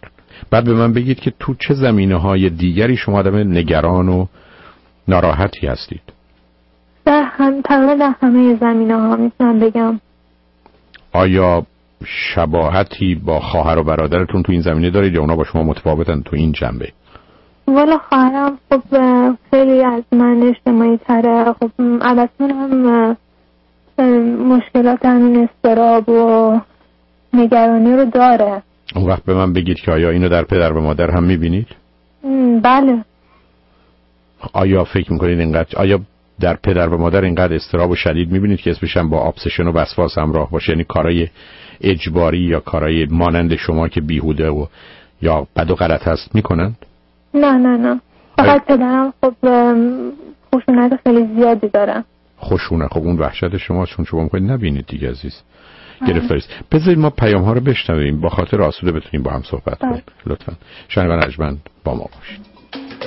بعد به من بگید که تو چه زمینه‌های دیگری شما آدم نگران و ناراحتی هستید؟ در هم تقریبا در همه زمینه‌ها میتونم بگم. آیا شباهتی با خواهر و برادرتون تو این زمینه دارید یا اونا با شما متفاوتن تو این جنبه؟ والا خواهرم خب خیلی از من اجتماعی تره. خب البته هم مشکلات همین اضطراب و نگرانی رو داره. اون وقت به من بگید که آیا اینو در پدر و مادر هم میبینید؟ بله. آیا فکر میکنید اینقدر آیا در پدر و مادر اینقدر اضطراب و شدید میبینید که اسمش هم با ابسشن و وسواس همراه باشه، یعنی کارهای اجباری یا کارهای مانند شما که بیهوده و یا بد و غلط هست میکنند؟ نه نه نه فقط پدرم خب خشونت خیلی زیادی داره. خشونه خب اون وحشت شما چون شما میکنید نبینید دیگه عزیز. گرفتاریست. بذارید ما پیام ها رو بشنویم با خاطر آسوده بتونیم با هم صحبت کنیم. لطفاً شنوندگان ارجمند با ما باشید.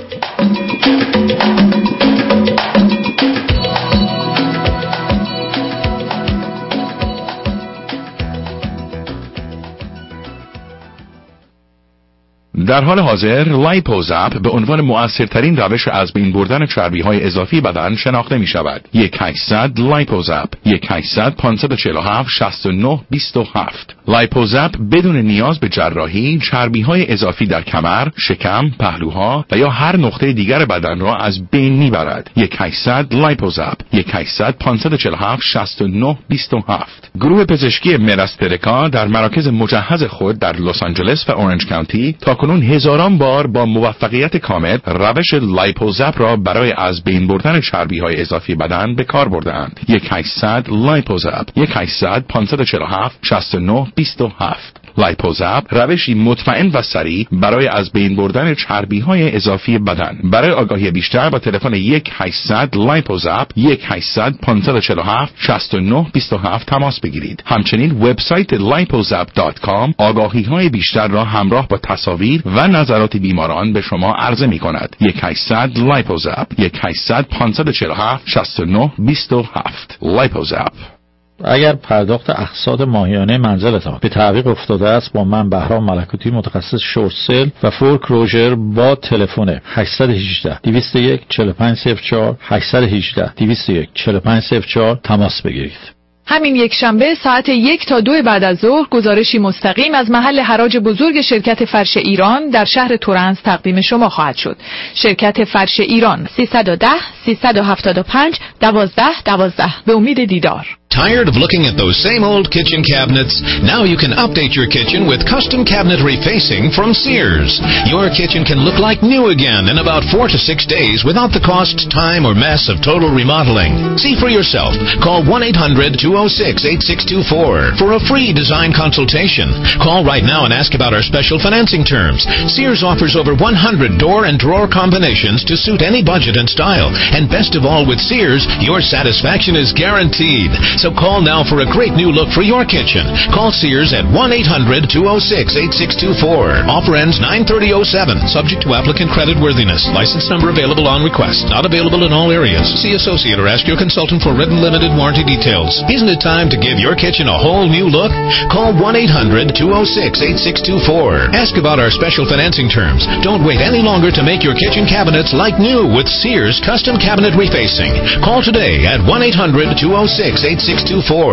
در حال حاضر لایپوزاپ به عنوان مؤثرترین روش از بین بردن چربی های اضافی بدن شناخته می شود. یک هشتصد لایپوزاپ یک هشتصد پانصد و چهل و هفت شصت و نه بیست و هفت. لایپوزاپ بدون نیاز به جراحی چربی های اضافی در کمر، شکم، پهلوها و یا هر نقطه دیگر بدن را از بین می برد. یک هشتصد لایپوزاپ یک هشتصد پانصد و چهل و هفت شصت و نه بیست و هفت. گروه پزشکی مراسترکا در مراکز مجهز خود در لس آنجلس و اورنج کانتی تا کنون هزاران بار با موفقیت کامل روش لایپوزاپ را برای از بین بردن چربی های اضافی بدن به کار برده اند. یک هشتصد لایپوزاپ یک هشتصد پانصد و چهل و هفت شصت و نه بیست و هفت. لایپوزاپ روشی مطمئن و سریع برای از بین بردن چربی های اضافی بدن. برای آگاهی بیشتر با تلفن یک هشتصد لایپوزاپ یک هشتصد پانصد و چهل و هفت شصت و نه بیست و هفت تماس بگیرید. همچنین وبسایت لایپوزاپ دات کام آگاهی های بیشتر را همراه با تصاویر و نظرات بیماران به شما عرضه می کند. یک هشتصد لایپوزاپ یک هشتصد پانصد و چهل و هفت شصت و نه بیست و هفت. لایپوزاپ. اگر پرداخت اقساط ماهیانه منزلتان به تعویق افتاده است، با من بهرام ملکوتی متخصص شورت سل و فور کلوزر با تلفن هشت یک هشت دویست و یک چهل و پنج صفر چهار هشت یک هشت دویست و یک چهل و پنج صفر چهار تماس بگیرید. همین یک شنبه ساعت یک تا دو بعد از ظهر گزارشی مستقیم از محل حراج بزرگ شرکت فرش ایران در شهر تورنز تقدیم شما خواهد شد. شرکت فرش ایران سیصد و ده سیصد و هفتاد و پنج دوازده دوازده. به امید دیدار. Tired of looking at those same old kitchen cabinets? Now you can update your kitchen with custom cabinet refacing from Sears. Your kitchen can look like new again in about four to six days without the cost, time, or mess of total remodeling. See for yourself. Call one eight hundred two oh six eight six two four for a free design consultation. Call right now and ask about our special financing terms. Sears offers over one hundred door and drawer combinations to suit any budget and style. And best of all, with Sears, your satisfaction is guaranteed. So call now for a great new look for your kitchen. Call Sears at one eight hundred two oh six eight six two four. Offer ends nine thirty oh seven. Subject to applicant credit worthiness. License number available on request. Not available in all areas. See associate or ask your consultant for written limited warranty details. Isn't it time to give your kitchen a whole new look? Call one eight hundred two oh six eight six two four. Ask about our special financing terms. Don't wait any longer to make your kitchen cabinets like new with Sears Custom Cabinet Refacing. Call today at one eight hundred two oh six eight six two four.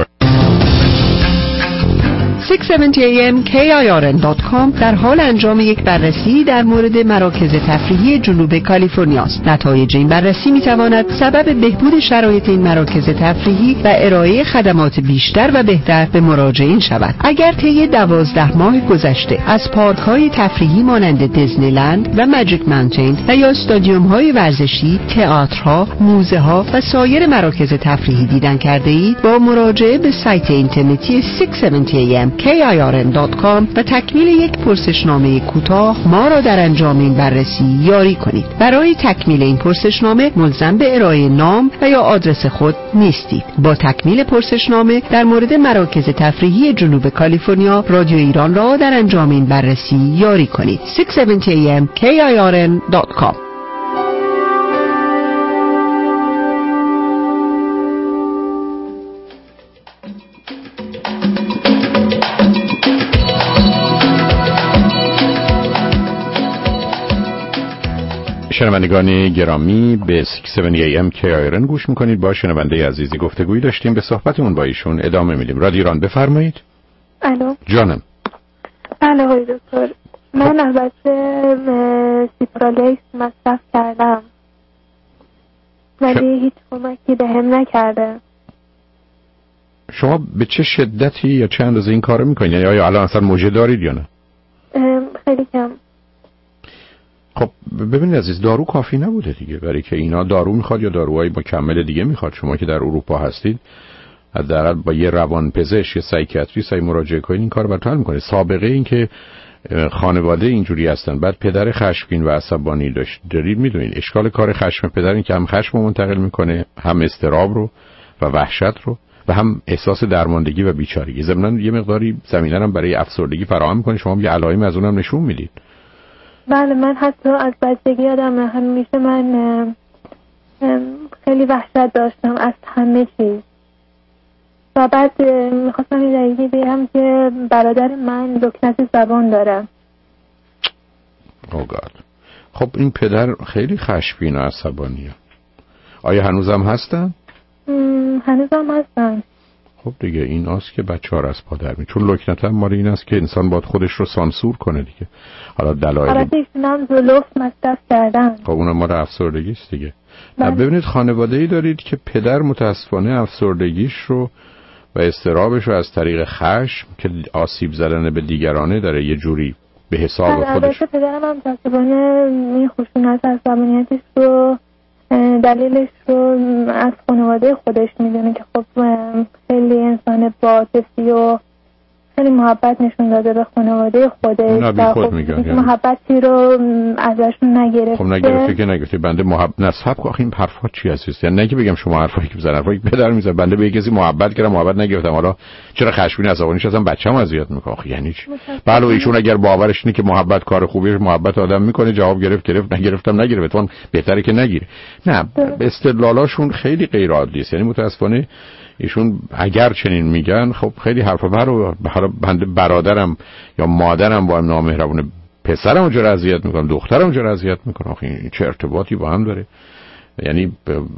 ششصد و هفتاد ای ام کی آی آر ان دات کام در حال انجام یک بررسی در مورد مراکز تفریحی جنوب کالیفرنیا است. نتایج این بررسی می‌تواند سبب بهبود شرایط این مراکز تفریحی و ارائه خدمات بیشتر و بهتر به مراجعین شود. اگر طی دوازده ماه گذشته از پارک‌های تفریحی مانند دیزنیلند و ماجیک ماونتین و یا استادیوم‌های ورزشی، تئاترها، موزه‌ها و سایر مراکز تفریحی دیدن کرده اید، با مراجعه به سایت اینترنتی ششصد و هفتاد ای ام کی آی آر ان دات کام و تکمیل یک پرسشنامه کوتاه ما را در انجام این بررسی یاری کنید. برای تکمیل این پرسشنامه ملزم به ارائه نام و یا آدرس خود نیستید. با تکمیل پرسشنامه در مورد مراکز تفریحی جنوب کالیفرنیا، رادیو ایران را در انجام این بررسی یاری کنید. ششصد و هفتاد ای ام کی آی آر ان دات کام. شنوندگان گرامی به شش هفت ای ام کی آیرن گوش میکنید. با شنونده عزیزی گفتگویی داشتیم، به صحبتمون با ایشون ادامه میدیم. رادیو ایران، بفرمایید. الو جانم. بله آقای دکتر، من البته سیپرالیکس مصرف کردم ولی هیچ کمکی به هم نکرده. شما به چه شدتی یا چه اندازه این کارو میکنید؟ یعنی آیا الان اصلا موجه دارید یا نه؟ خیلی کم. خب ببینید عزیز، دارو کافی نبوده دیگه، برای که اینا دارو میخواد یا داروهای مکمل دیگه میخواد. شما که در اروپا هستید حداقل با یه روانپزشک، یه سایکیاتریست ای مراجعه کنید، این کارو براتون میکنه. سابقه این که خانواده اینجوری هستن، بعد پدر خشمگین و عصبانی داشت دارید، میدونید اشکال کار خشم پدر این که هم خشم رو منتقل میکنه، هم اضطراب رو و وحشت رو و هم احساس درماندگی و بیچارگی. ضمن یه مقداری زمینه هم برای افسردگی فراهم میکنه. شما یه علائم از اونم نشون میدید. بله، من حتی از بچگی یادم همیشه من خیلی وحشت داشتم از همه چیز. و بعد میخواستم یه دقیقی بگم که برادر من لکنت زبان داره. او گاد. خب این پدر خیلی خشمگین و عصبانیه. آیا هنوزم هستن؟ هنوزم هستن. خب دیگه این است که بچه ها را از پا در می، چون لکنت هم مال این است که انسان باید خودش رو سانسور کنه دیگه. حالا دلایل البته ایشونم زلوف مصرف کردن. خب اونم مال افسردگی است دیگه. ببینید خانواده‌ای دارید که پدر متاسفانه افسردگیش رو و اضطرابش رو از طریق خشم که آسیب زدن به دیگرانه داره یه جوری به حساب خودش. البته پدرم هم متاسفانه این خشونت عصبانیتش رو دلیلش رو از خانواده خودش میدونه که خب خیلی انسان عاطفی و خیلی محبت نشون داده به خانواده خودش و خب محبتی رو ازشون نگرفته. خب نگرفته که نگرفته. بنده محبت نصب که آخه این حرفا چی هست؟ یعنی نه که بگم شما حرفایی که بزنن حرفایی پدر میزنه، بنده به کسی محبت کردم محبت نگرفتم، حالا چرا خشمگین عصبانیش هستم بچه‌م اذیت میکنه؟ آخه یعنی چی؟ بله ایشون اگر باورش اینه که محبت کار خوبیه، محبت آدم میکنه، جواب گرفت گرفت نگرفتم نگرفت، اون بهتره که نگیره. نه استدلالاشون خیلی غیر عادی است. یعنی متاسفانه ایشون اگر چنین میگن خب خیلی حرفا برو بنده برادرم یا مادرم با هم نامهربونه، پسرم اونجا اذیت میکنم، دخترم اونجا اذیت میکنه. آخه این چه ارتباطی با هم داره؟ یعنی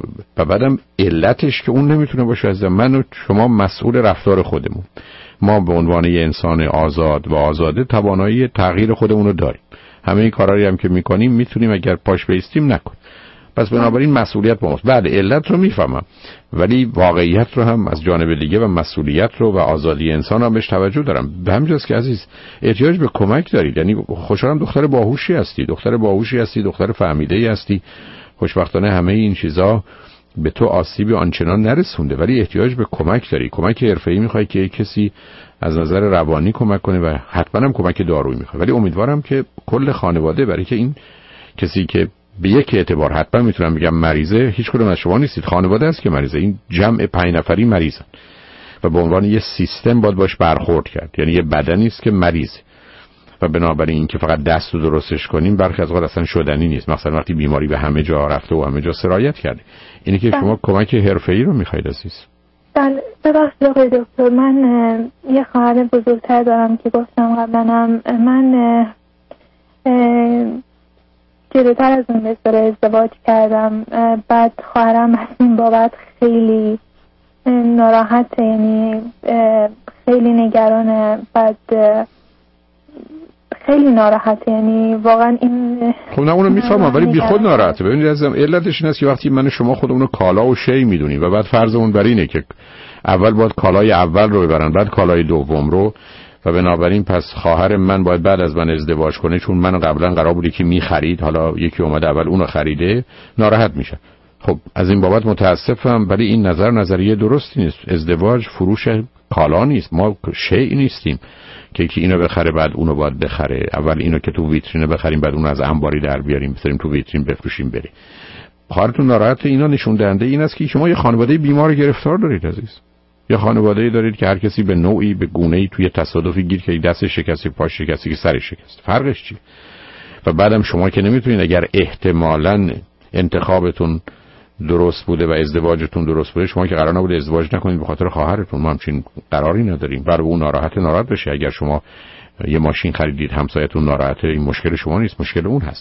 و بعدم علتش که اون نمیتونه باشه. از من و شما مسئول رفتار خودمون، ما به عنوان یه انسان آزاد و آزاده توانایی تغییر خودمون رو داریم. همه این کارهایی هم که میکنیم میتونیم اگر پاش بیستیم نکن. پس بنابراین مسئولیت با ماست. بله علت رو میفهمم، ولی واقعیت رو هم از جانب دیگه و مسئولیت رو و آزادی انسان هم بهش توجه دارم. به همجاست که عزیز احتیاج به کمک دارید. یعنی خوشحالم دختر باهوشی هستی، دختر باهوشی هستی، دختر فهمیده‌ای هستی. خوشبختانه همه این چیزا به تو آسیبی آنچنان نرسونده، ولی احتیاج به کمک داری. کمک حرفه‌ای میخوای که کسی از نظر روانی کمک کنه و حتما هم کمک دارویی میخوای. ولی امیدوارم که کل خانواده، برای که این کسی که به یک اعتبار حتما میتونم بگم مریضه، هیچ کدوم از شما نیستید، خانواده است که مریضه. این جمع پنج نفری مریضن و به عنوان یه سیستم باید باش برخورد کرد. یعنی یه بدنی است که مریضه و بنابراین این که فقط دست رو درستش کنیم برخی از اوقات اصلا شدنی نیست. مثلا وقتی بیماری به همه جا رفته و همه جا سرایت کرده، اینه که شما کمک حرفه‌ای رو میخواید عزیز. بله ببخشید آقای دکتر، من یه خواهر بزرگتر دارم که گفتم قبلا، من جلوتر از اون به ازدواج کردم. بعد خواهرم از این بابت خیلی ناراحته، یعنی خیلی نگرانه، بعد خیلی ناراحته، یعنی واقعا این خب نه اونو میفهمم ولی بی خود ناراحته. ببینید عزیزم علتش این است که وقتی من شما خودمون کالا و شی میدونیم و بعد فرضمون بر اینه که اول باید کالای اول رو ببرن بعد کالای دوم رو، و بنابراین پس خواهر من باید بعد از من ازدواج کنه چون من قبلا قرار بود که میخرید، حالا یکی اومده اول اونو خریده، ناراحت میشه. خب از این بابت متاسفم، ولی این نظر نظریه درستی نیست. ازدواج فروش کالا نیست، ما شیء نیستیم که یکی اینو بخره بعد اونو باید بخره. اول اینو که تو ویترینه بخریم بعد اونو از انباری در بیاریم بذاریم تو ویترین بفروشیم بریم. خواهرتون ناراحت، اینا نشون دهنده این است که شما یه خانواده بیمار گرفتار دارید عزیز. یا خانواده‌ای دارید که هر کسی به نوعی به گونه‌ای توی تصادفی گیر که دست شکسته، پاش شکسته، که سرش شکسته. فرقش چیه؟ و بعدم شما که نمیتونید اگر احتمالاً انتخابتون درست بوده و ازدواجتون درست بوده، شما که قرار نبوده ازدواج نکنید به خاطر خواهرتون، ما همچین قراری نداریم. برای اون ناراحت ناراحت بشه. اگر شما یه ماشین خریدید همسایتون ناراحته، این مشکل شما نیست، مشکل اون هست.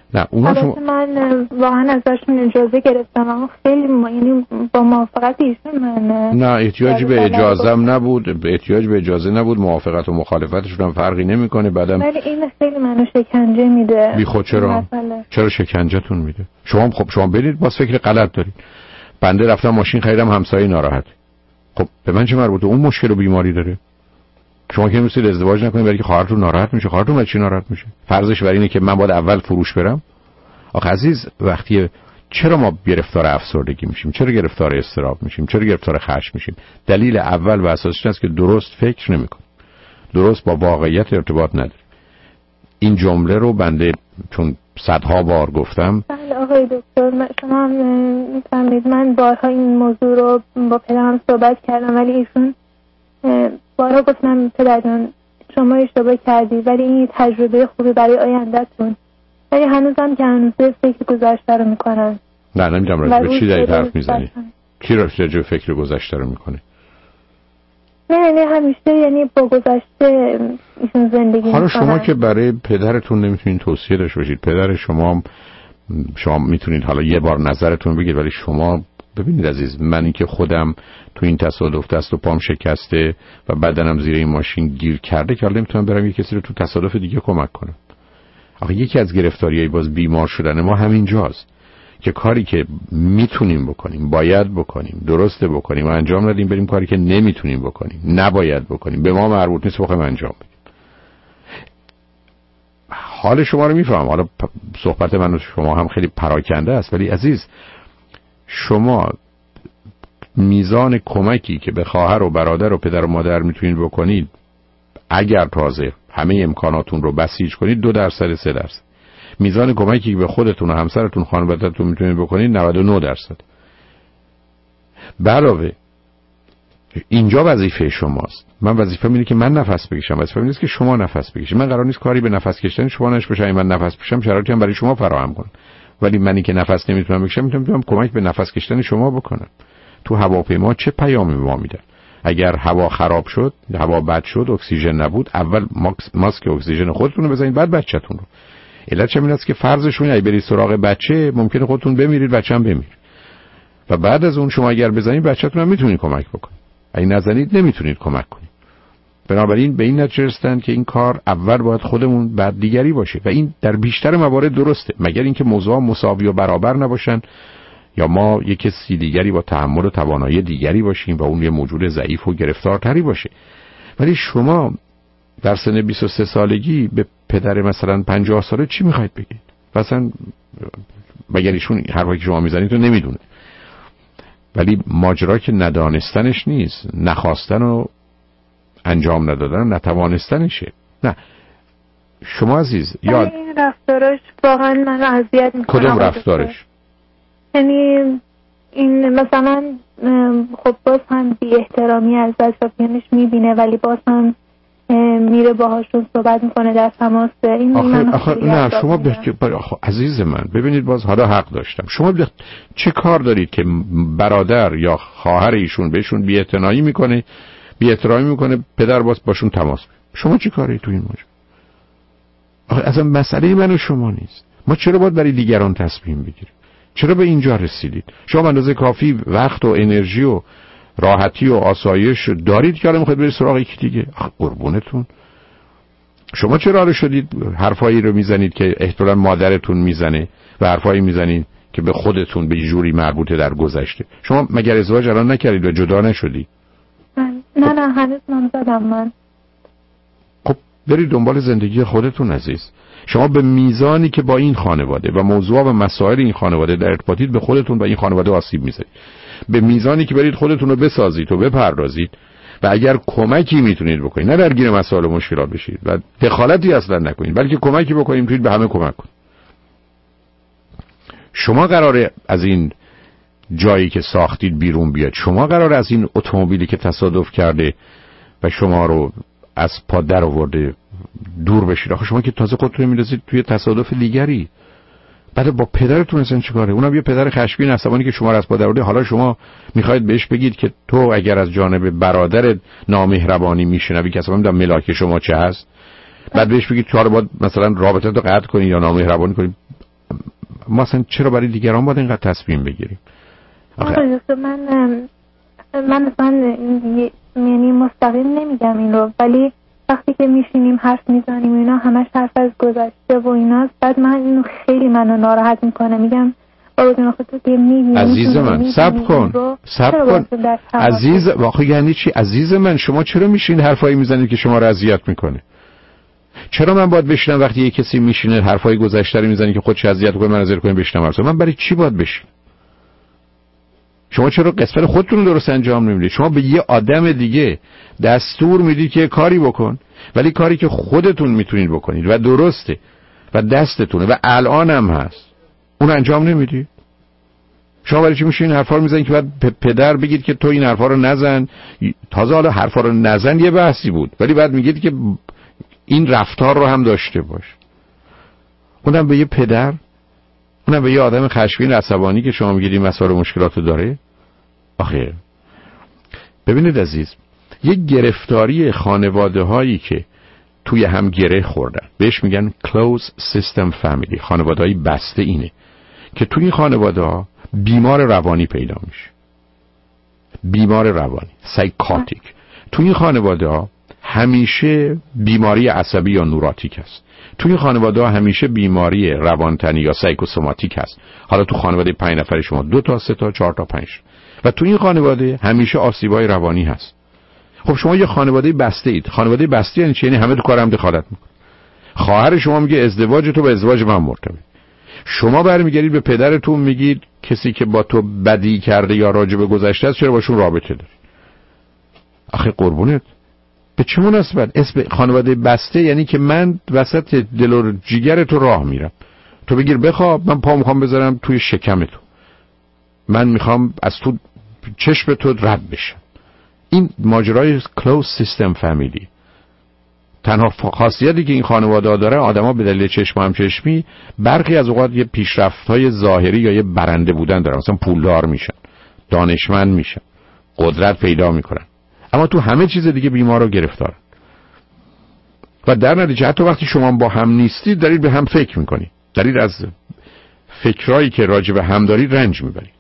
نه اونا شما... من واقعا ازشون اجازه گرفتم اما خیلی ما... یعنی با موافقت ایشون من نه احتیاجی به اجازه هم نبود، به احتیاج به اجازه نبود، موافقت و مخالفتشون هم فرقی نمیکنه. بعدم ولی این خیلی منو شکنجه میده. بی خود چرا؟ مثلا. چرا شکنجهتون میده؟ شما خب شما برید باز فکر غلط دارید. بنده رفتم ماشین خریدم، همسایه ناراحت. خب به من چه مربوطه؟ اون مشکل و بیماری داره. شما که نمی‌تونید ازدواج نکنید برای که خواهرتون ناراحت میشه. خواهرتون برای چی ناراحت میشه؟ فرضش بر اینه که من باید اول فروش برم. آخه عزیز وقتی چرا ما گرفتار افسردگی میشیم؟ چرا گرفتار اضطراب میشیم؟ چرا گرفتار خشم میشیم؟ دلیل اول و اساسیش است که درست فکر نمی‌کنیم. درست با واقعیت ارتباط نداره. این جمله رو بنده چون صدها بار گفتم. بله آقای دکتر شما هم میفهمید من بارها این موضوع رو با پدرم صحبت کردم ولی ایشون بارها گفتم پدر جان شما اشتباه کردی ولی این تجربه خوبی برای آینده‌تون. ولی هنوزم که هنوزه فکر گذشته رو میکنن. نه نمیدونم راجع به چی دارید حرف میزنی؟ کی راجع به فکر گذشته رو میکنه؟ نه نه همیشه یعنی با گذشته ایشون زندگی حالا میکنن. شما که برای پدرتون نمیتونید توصیه داشته باشید، پدر شما شما میتونید حالا یه بار نظرتون بگید، ولی شما ببینید عزیز من این که خودم تو این تصادف دست و پام شکسته و بدنم زیر این ماشین گیر کرده که حالا نمیتونم برم یه کسی رو تو تصادف دیگه کمک کنم. آخه یکی از گرفتاریای باز بیمار شدن ما همینجاست که کاری که میتونیم بکنیم باید بکنیم، درسته بکنیم و انجام ندیم، بریم کاری که نمیتونیم بکنیم نباید بکنیم، به ما مربوط نیست بخوایم انجام بدیم. حال شما رو میفهمم، حالا صحبت من و شما هم خیلی پراکنده است، ولی عزیز شما میزان کمکی که به خواهر و برادر و پدر و مادر میتونید بکنید اگر تازه همه امکاناتون رو بسیج کنید دو درصد سه درصد. میزان کمکی که به خودتون و همسرتون خانواده‌تون میتونید بکنید نود و نه درصد. علاوه اینجا وظیفه شماست. من وظیفه‌م اینه که من نفس بکشم، وظیفه‌م نیست که شما نفس بکشید. من قرار نیست کاری به نفس کشیدن شما نش بشه، من نفس بکشم شرایطی هم برای شما فراهم کنم. ولی منی که نفس نمیتونم بکشم میتونم کمک به نفس کشیدن شما بکنم. تو هواپیما چه پیامی به ما میدن؟ اگر هوا خراب شد، هوا بد شد، اکسیژن نبود، اول ماسک اکسیژن خودتون رو بزنید بعد بچه‌تون رو. علتش این است که فرضشون اگه برید سراغ بچه ممکنه خودتون بمیرید بچه‌م بمیره. و بعد از اون شما اگر بزنید بچه‌تون هم میتونید کمک بکنید. اگه نزنید نمیتونید کمک کنید. بنابراین به این نتیجه رسیدن که این کار اول باید خودمون بعد دیگری باشه و این در بیشتر موارد درسته، مگر اینکه موضوع مساوی و برابر نباشن یا ما یک کسی دیگری با تحمل و توانایی دیگری باشیم و اون یه موجود ضعیف و گرفتارتری باشه. ولی شما در سن بیست و سه سالگی به پدر مثلا پنجاه ساله چی میخواید بگید؟ مثلا مگر ایشون حرفی که شما میزنید تو نمیدونه. ولی ماجرا که ندانستنش نیست، نخواستن و انجام ندادن و نتوانستنشه. نه شما عزیز یاد این رفتارش واقعا من اذیت میکنه. کدوم رفتارش؟ یعنی این مثلا خب باز هم بی احترامی از اطرافیانش میبینه ولی باز هم میره باهاشون صحبت میکنه در تماس. این آخه, آخه نه شما به آخه عزیز من ببینید باز حالا حق داشتم. شما بخ... چه کار دارید که برادر یا خواهر ایشون بهشون بی اعتنایی میکنه، بی احترامی میکنه، پدر باز باشون تماس میگیره؟ شما چه کاری تو این ماجرا؟ آخه اصلا مسئله من و شما نیست. ما چرا باید برای دیگران تصمیم بگیریم؟ چرا به اینجا رسیدید؟ شما اندازه کافی وقت و انرژی و راحتی و آسایش دارید که الان میخواید برید سراغ یکی دیگه. قربونتون. شما چرا حالا شدید حرفایی رو میزنید که احتمالاً مادرتون میزنه و حرفایی میزنید که به خودتون به جوری مربوطه در گذشته؟ شما مگر ازدواج الان نکردید و جدا نشدید؟ نه نه هنوز نمی‌زدم من. خب برید دنبال زندگی خودتون عزیز. شما به میزانی که با این خانواده و موضوع و مسائل این خانواده در ارتباطید به خودتون و این خانواده آسیب میزنید. به میزانی که برید خودتون رو بسازید و بپردازید و اگر کمکی میتونید بکنید، نه درگیر مسائل و مشکلات بشید و دخالتی اصلا نکنید، بلکه کمکی بکنید، میتونید به همه کمک کنید. شما قراره از این جایی که ساختید بیرون بیاد، شما قراره از این اتومبیلی که تصادف کرده و شما رو از پا در آورده دور بشید. آخه شما که تازه خودتون میندازید توی تصادف دیگری. بعد با پدرتون اصلا چیکاره؟ اونم یه پدر خشمگین عصبانی که شما رو از پا درآورده. حالا شما میخواید بهش بگید که تو اگر از جانب برادرت نامهربانی میشنوی که اصلا نمیدونم ملاک شما چه هست، بعد بهش بگید تو رو باید مثلا رابطه تو قطع کنی یا نامهربانی کنی. ما اصلا چرا برای دیگران باید اینقدر تصمیم بگیریم؟ آخه من من اصلا یعنی مستقیم نمیگم این رو، ولی وقتی که میشینیم حرف میزنیم اینا همش حرف از گذشته و ایناست، بعد من اینو خیلی منو ناراحت میکنه. میگم بابا جون خودت که میگی عزیز من صبر کن صبر کن عزیز، واقعا یعنی چی عزیز من؟ شما چرا میشین حرفایی میزنید که شما رو اذیت میکنه؟ چرا من باید بشینم وقتی یه کسی میشینه حرفای گذشته رو میزنه که خودش اذیت کنه من اذیت کنم بشینم حرف؟ من برای چی باید بشینم؟ شما چرا قسمت خودتون رو درست انجام نمیدید؟ شما به یه آدم دیگه دستور میدید که کاری بکن، ولی کاری که خودتون میتونید بکنید و درسته و دستتونه و الان هم هست اون انجام نمیدید. شما برای چی میشین حرفا رو میزنید که بعد پدر بگید که تو این حرفا رو نزن؟ تازه حالا حرفا رو نزن یه بحثی بود، ولی بعد میگید که این رفتار رو هم داشته باش. اونم به یه پدر، اونم به یه آدم خشمگین عصبانی که شما میگید این مسائل مشکلات رو داره. آخه ببینید عزیز، یه گرفتاری خانواده هایی که توی هم گره خوردن بهش میگن close system family، خانواده های بسته، اینه که توی این خانواده ها بیمار روانی پیدا میشه، بیمار روانی سایکاتیک. توی این خانواده ها همیشه بیماری عصبی یا نوراتیک هست. توی خانواده ها همیشه بیماری روانتنی یا سایکوسوماتیک هست. حالا تو خانواده پنج نفر شما دو تا سه تا چهار تا پنج، و توی این خانواده همیشه آسیبای روانی هست. خب شما یه خانواده بسته اید. خانواده بسته یعنی چی؟ یعنی همه تو کارم دخالت میکنه. خواهر شما میگه ازدواج تو به ازدواج من مرتبط. شما برمیگردید به پدرتون میگید کسی که با تو بدی کرده یا راجع به گذشته است چرا باشون رابطه داری؟ آخه قربونت به چه مناسبت؟ اسم خانواده بسته یعنی که من وسط دل و جیگر تو راه میرم، تو بگیر بخواب، من پا میخوام بذارم توی شکم تو، من میخوام از تو چشم تو رد بشم. این ماجرای کلوز سیستم فامیلی. تنها خاصیتی که این خانواده ها داره، آدما به دلیل چشم هم چشمی برخی از اوقات یه پیشرفت‌های ظاهری یا یه برنده بودن دارن، مثلا پولدار میشن، دانشمند میشن، قدرت پیدا میکنن، اما تو همه چیز دیگه بیمار و گرفتارن. و در نتیجه حتی وقتی شما با هم نیستید دارید به هم فکر میکنید، دارید از فکرایی که راجع به هم دارید رنج میبرید.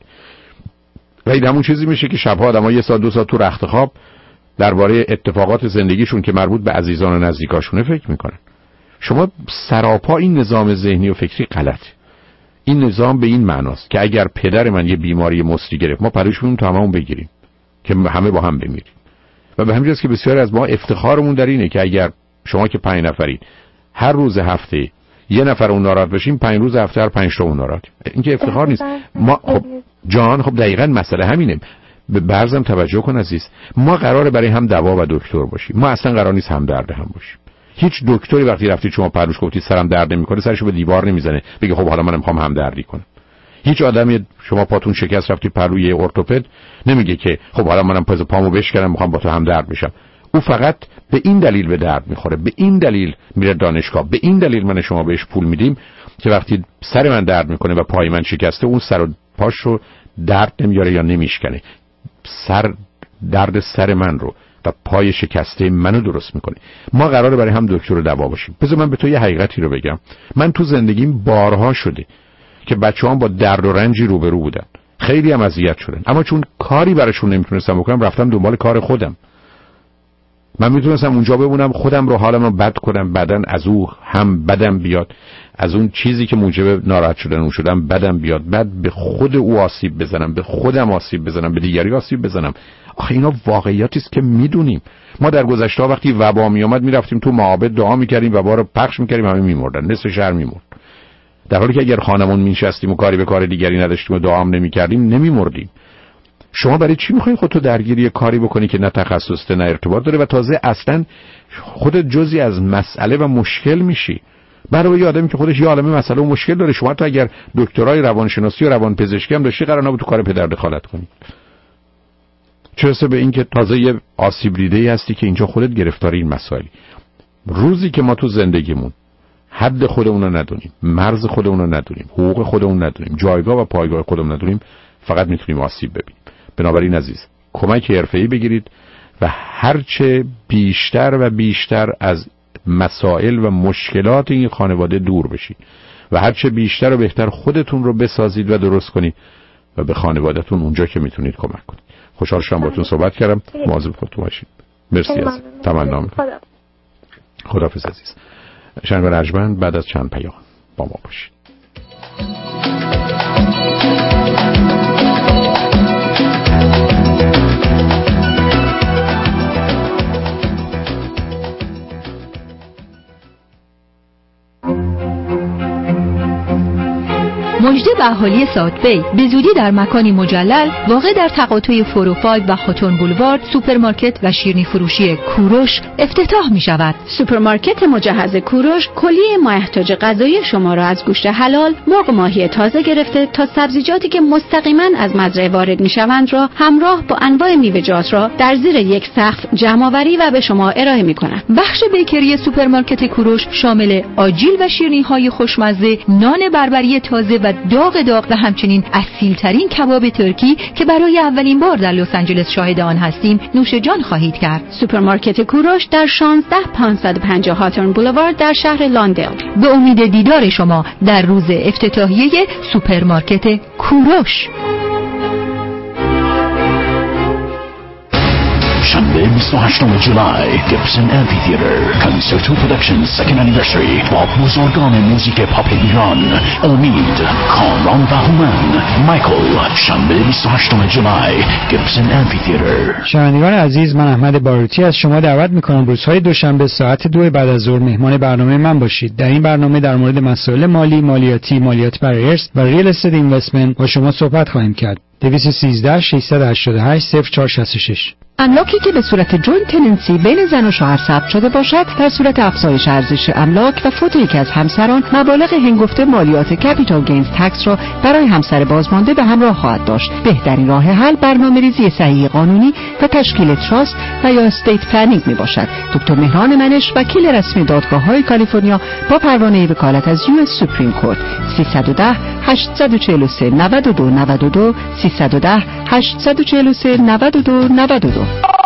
و این همون چیزی میشه که شبها آدم‌ها یه ساعت دو ساعت تو رخت خواب درباره اتفاقات زندگیشون که مربوط به عزیزان و نزدیکاشونه فکر میکنن. شما سراپا این نظام ذهنی و فکری غلطه. این نظام به این معناست که اگر پدر من یه بیماری مصری گرفت ما پروش می‌کنیم تا همون بگیریم که همه با هم بمیریم. و به همین جاست که بسیاری از ما افتخارمون در اینه که اگر شما که پنج نفرید هر روز هفته یه نفر اون ناراحت بشیم، پنج روز هفته هر پنج تا اون ناراحت. این که افتخار نیست. ما خب جان، خب دقیقاً مسئله همینه. به برزم توجه کن عزیز، ما قراره برای هم دوا و دکتر باشیم، ما اصلا قرار نیست هم درد هم باشیم. هیچ دکتری وقتی رفتید شما پروش گفتید سرم درد نمیکنه سرشو به دیوار نمیزنه بگه خب حالا من میخوام هم دردی کنم. هیچ آدمی شما پاتون شکست رفتید پروی ارتوپد نمیگه که خب حالا منم پاز پامو بشکنم میخوام با تو هم درد بشم. او فقط به این دلیل به درد میخوره، به این دلیل میره دانشگاه، به این دلیل من شما بهش پول میدیم که وقتی سر من درد میکنه و پای من شکسته اون سر و پاشو درد نمیاره یا نمیشکنه، سر درد سر من رو و پای شکسته منو درست میکنه. ما قراره برای هم دکتر و دوا باشیم. بذار من به تو یه حقیقتی رو بگم. من تو زندگیم بارها شده که بچه‌هام با درد و رنجی روبرو بودن، خیلی هم اذیت شدن، اما چون کاری براشون نمیتونستم بکنم رفتم دنبال کار خودم. من میتونستم اونجا بمونم خودم رو حالم رو بد کنم، بدن از او هم بدم بیاد، از اون چیزی که موجب ناراحت شدن اون شدم بدم بیاد، بعد به خود او آسیب بزنم، به خودم آسیب بزنم، به دیگری آسیب بزنم. آخه اینا واقعیاتی است که میدونیم. ما در گذشته وقتی وبا می اومد میرفتیم تو معابد دعا میکردیم، وبا رو پخش میکردیم، همه میمردن، نصف شهر میمرد. در حالی که اگر خانمون مینشستیم و کاری به کار دیگری نداشتیم و دعا هم نمیکردیم نمیمردیم. شما برای چی میخواید خودتو درگیری کاری بکنی که نه تخصص نه ارتباط داره و تازه اصلا خودت جزئی از مسئله و مشکل میشی؟ برای یه آدمی که خودش یه عالمه مسئله و مشکل داره، شما تو اگر دکترای روانشناسی و روانپزشکی هم داشتی قرار نبود تو کار پدر دخالت کنی. چرا به این که تازه یه آسیب دیده‌ای هستی که اینجا خودت گرفتاری این مسائلی. روزی که ما تو زندگیمون حد خودمون رو ندونیم، مرز خودمون رو ندونیم، حقوق خودمون ندونیم، جایگاه و پایگاه خودمون ندونیم، فقط میتونیم آسیب ببینیم. بنابراین عزیز، کمک حرفه‌ای بگیرید و هرچه بیشتر و بیشتر از مسائل و مشکلات این خانواده دور بشید و هرچه بیشتر و بهتر خودتون رو بسازید و درست کنید و به خانواده‌تون اونجا که میتونید کمک کنید. خوشحال شدم باهاتون صحبت کردم. مواظب خودتون باشید. مرسی از تمنا می‌کنم. خداحافظ عزیز. شنوندگان ارجمند، بعد از چند پیام با ما باشید. مژده به اهالی ساوت-بی، به زودی در مکانی مجلل واقع در تقاطع فور و فایو و هاتون بولوارد سوپرمارکت و شیرینی فروشی کوروش افتتاح می شود. سوپرمارکت مجهز کوروش کلیه مایحتاج غذایی شما را از گوشت حلال، مرغ ماهی تازه گرفته تا سبزیجاتی که مستقیما از مزرعه وارد می شوند را همراه با انواع میوه‌جات را در زیر یک سقف جمع‌آوری و به شما ارائه می کنند. بخش بیکری سوپرمارکت کوروش شامل آجیل و شیرینی‌های خوشمزه، نان بربری تازه و داغ داغ و همچنین اصیل‌ترین کباب ترکی که برای اولین بار در لس آنجلس شاهد آن هستیم نوش جان خواهید کرد. سوپرمارکت کوروش در شانزده پانصد و پنجاه هاتون بولوارد در شهر لاندل. به امید دیدار شما در روز افتتاحیه سوپرمارکت کوروش. شنبه بیست و هشتم جولای گیبسن امفی‌تئاتر کنسرتو پروداکشن سکند انیورسری با بزرگان موزیک پاپ ایران امید، کامران و هومن، مایکل. شنبه بیست و هشتم جولای گیبسن امفی‌تئاتر. شنوندگان عزیز، من احمد باروتی از شما دعوت می‌کنم روزهای دوشنبه ساعت دو بعد از ظهر مهمان برنامه من باشید. در این برنامه در مورد مسائل مالی، مالیاتی، مالیات بر ارث و ریل استیت اینوستمنت با شما صحبت خواهیم کرد. دویست و سیزده ششصد و هشتاد و هشت صفر چهار شصت و شش. املاکی که به صورت جوینت تننسی بین زن و شوهر ثبت شده باشد در صورت افزایش ارزش املاک و فوت یکی از همسران مبالغ هنگفته مالیات کپیتال گینز تکس را برای همسر بازمانده به همراه خواهد داشت. بهترین راه حل برنامه‌ریزی صحیح قانونی و تشکیل تراست و یا استیت پلنینگ می باشد. دکتر مهران منش، وکیل رسمی دادگاه‌های کالیفرنیا با پروانه وکالت از یو اس سوپریم کورت. سیصد و ده هشتصد و چهل و سه نود و دو نود و دو سیصد و ده هشتصد و چهل و سه نود و دو نود و دو.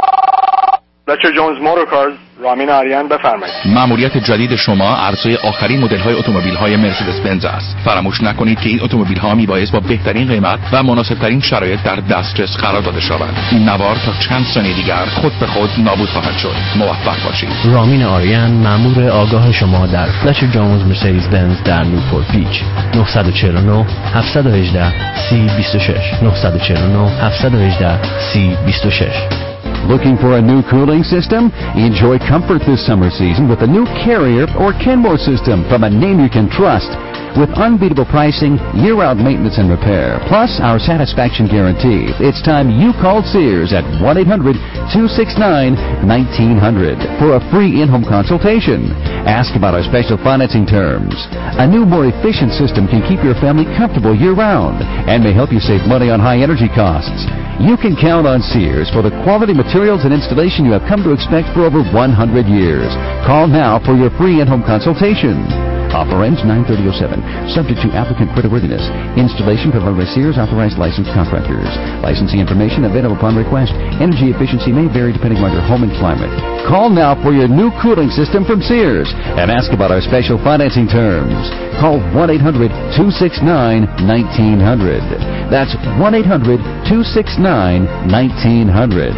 بچه جونز موتورکارز، رامین آریان، بفرمایید. مأموریت جدید شما عرضه آخرین مدل‌های اتومبیل‌های مرسدس بنز است. فراموش نکنید که این اتومبیل‌ها میبایست با بهترین قیمت و مناسب‌ترین شرایط در دسترس قرار داده شوند. این نوار تا چند ثانیه دیگر خود به خود نابود خواهد شد. موفق باشید. رامین آریان، مأمور آگاه شما در فلش جونز مرسدس بنز در نیوپورت بیچ. نه چهار نه هفت یک هشت سی بیست و شش نه چهار نه هفت یک هشت سی بیست و شش. Looking for a new cooling system? Enjoy comfort this summer season with the new Carrier or Kenmore system from a name you can trust. With unbeatable pricing, year-round maintenance and repair, plus our satisfaction guarantee, it's time you called Sears at one eight hundred two six nine one nine zero zero for a free in-home consultation. Ask about our special financing terms. A new, more efficient system can keep your family comfortable year-round and may help you save money on high energy costs. You can count on Sears for the quality materials and installation you have come to expect for over one hundred years. Call now for your free in-home consultation. Offer ends nine thirty oh seven. Subject to applicant creditworthiness. Installation provided by Sears authorized licensed contractors. Licensing information available upon request. Energy efficiency may vary depending on your home and climate. Call now for your new cooling system from Sears and ask about our special financing terms. Call one eight hundred two six nine one nine zero zero. That's one eight hundred two six nine one nine zero zero.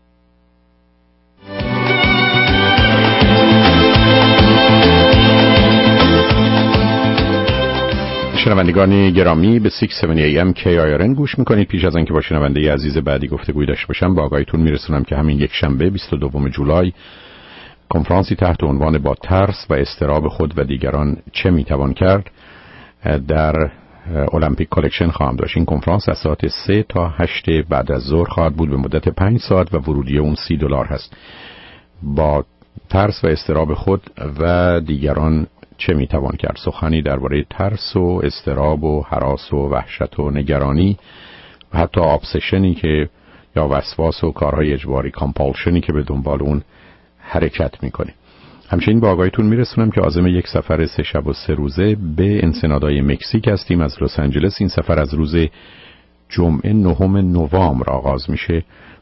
شنوندگان گرامی، به شش هفتاد ای ام کی آی آر ان گوش میکنید. پیش از اینکه با شنونده عزیز بعدی گفتگوی داشته باشم، با آگاهیتون میرسونم که همین یک شنبه بیست و دوم جولای کنفرانسی تحت عنوان با ترس و اضطراب خود و دیگران چه میتوان کرد در المپیک کالکشن خواهم داشت. این کنفرانس از ساعت سه تا هشت بعد از ظهر خواهد بود به مدت پنج ساعت و ورودی اون سی دلار هست. با ترس و اضطراب خود و دیگران چه میتوان کرد؟ سخنی درباره ترس و اضطراب و هراس و وحشت و نگرانی و حتی ابسشنی که یا وسواس و کارهای اجباری، کامپالشنی که به دنبال اون حرکت میکنه. همچنین با آگاهیتون میرسونم که عازم یک سفر سه شب و سه روزه به انسنادای مکزیک هستیم از لس آنجلس. این سفر از روز جمعه نهم نوامبر آغاز میشه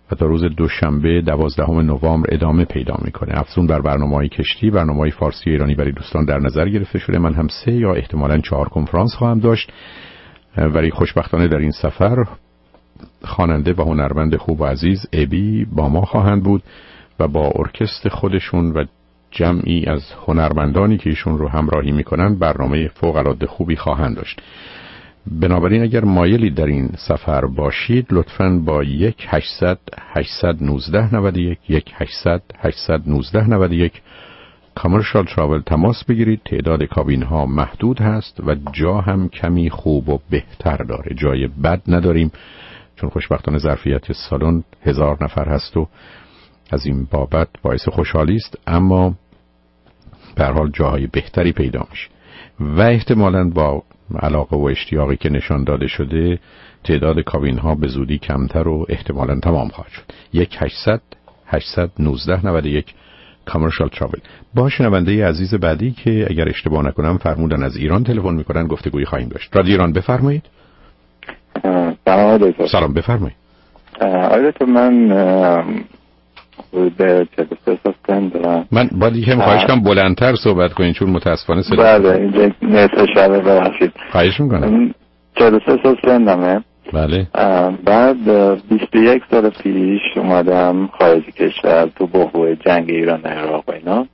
و تا روز دوشنبه دوازدهم نوامبر ادامه پیدا میکنه. افزون بر برنامه‌های کشتی، برنامه‌های فارسی و ایرانی برای دوستان در نظر گرفته شده. من هم سه یا احتمالاً چهار کنفرانس خواهم داشت، ولی خوشبختانه در این سفر خواننده و هنرمند خوب و عزیز ابی با ما خواهند بود و با ارکستر خودشون و جمعی از هنرمندانی که ایشون رو همراهی میکنن برنامه فوق‌العاده خوبی خواهند داشت. بنابراین اگر مایلید در این سفر باشید لطفاً با یک هشتصد هشتصد و نوزده نود و یک یک هشتصد هشتصد و نوزده نود و یک کامرشال تراول تماس بگیرید. تعداد کابین ها محدود هست و جا هم کمی خوب و بهتر داره، جای بد نداریم چون خوشبختانه ظرفیت سالن هزار نفر هست و از این بابت باعث خوشحالی است، اما به هر حال جاهای بهتری پیدا میشه و احتمالاً با علاقه و اشتیاقی که نشان داده شده تعداد کابین ها به زودی کمتر و احتمالاً تمام خواهد شد. یک هشتصد هشتصد و نوزده نود و یک کامرشال تراول. با شنونده عزیز بعدی که اگر اشتباه نکنم فرمودن از ایران تلفن میکنن گفتگویی خواهیم داشت. رادیو ایران بفرمایید. سلام دکتر. سلام بفرمایید. آره تو من به چهل و سه سال دارم. من باید یکم خواهش کنم بلندتر صحبت کنین چون متاسفانه صدا. بله اینجا نصف شبه ببخشید. خواهش میکنم. چهل و سه سال سنمه. بله. بعد بیست و یک سال پیش اومدم خارج کشور تو بحبوح جنگ ایران و عراق و اینا.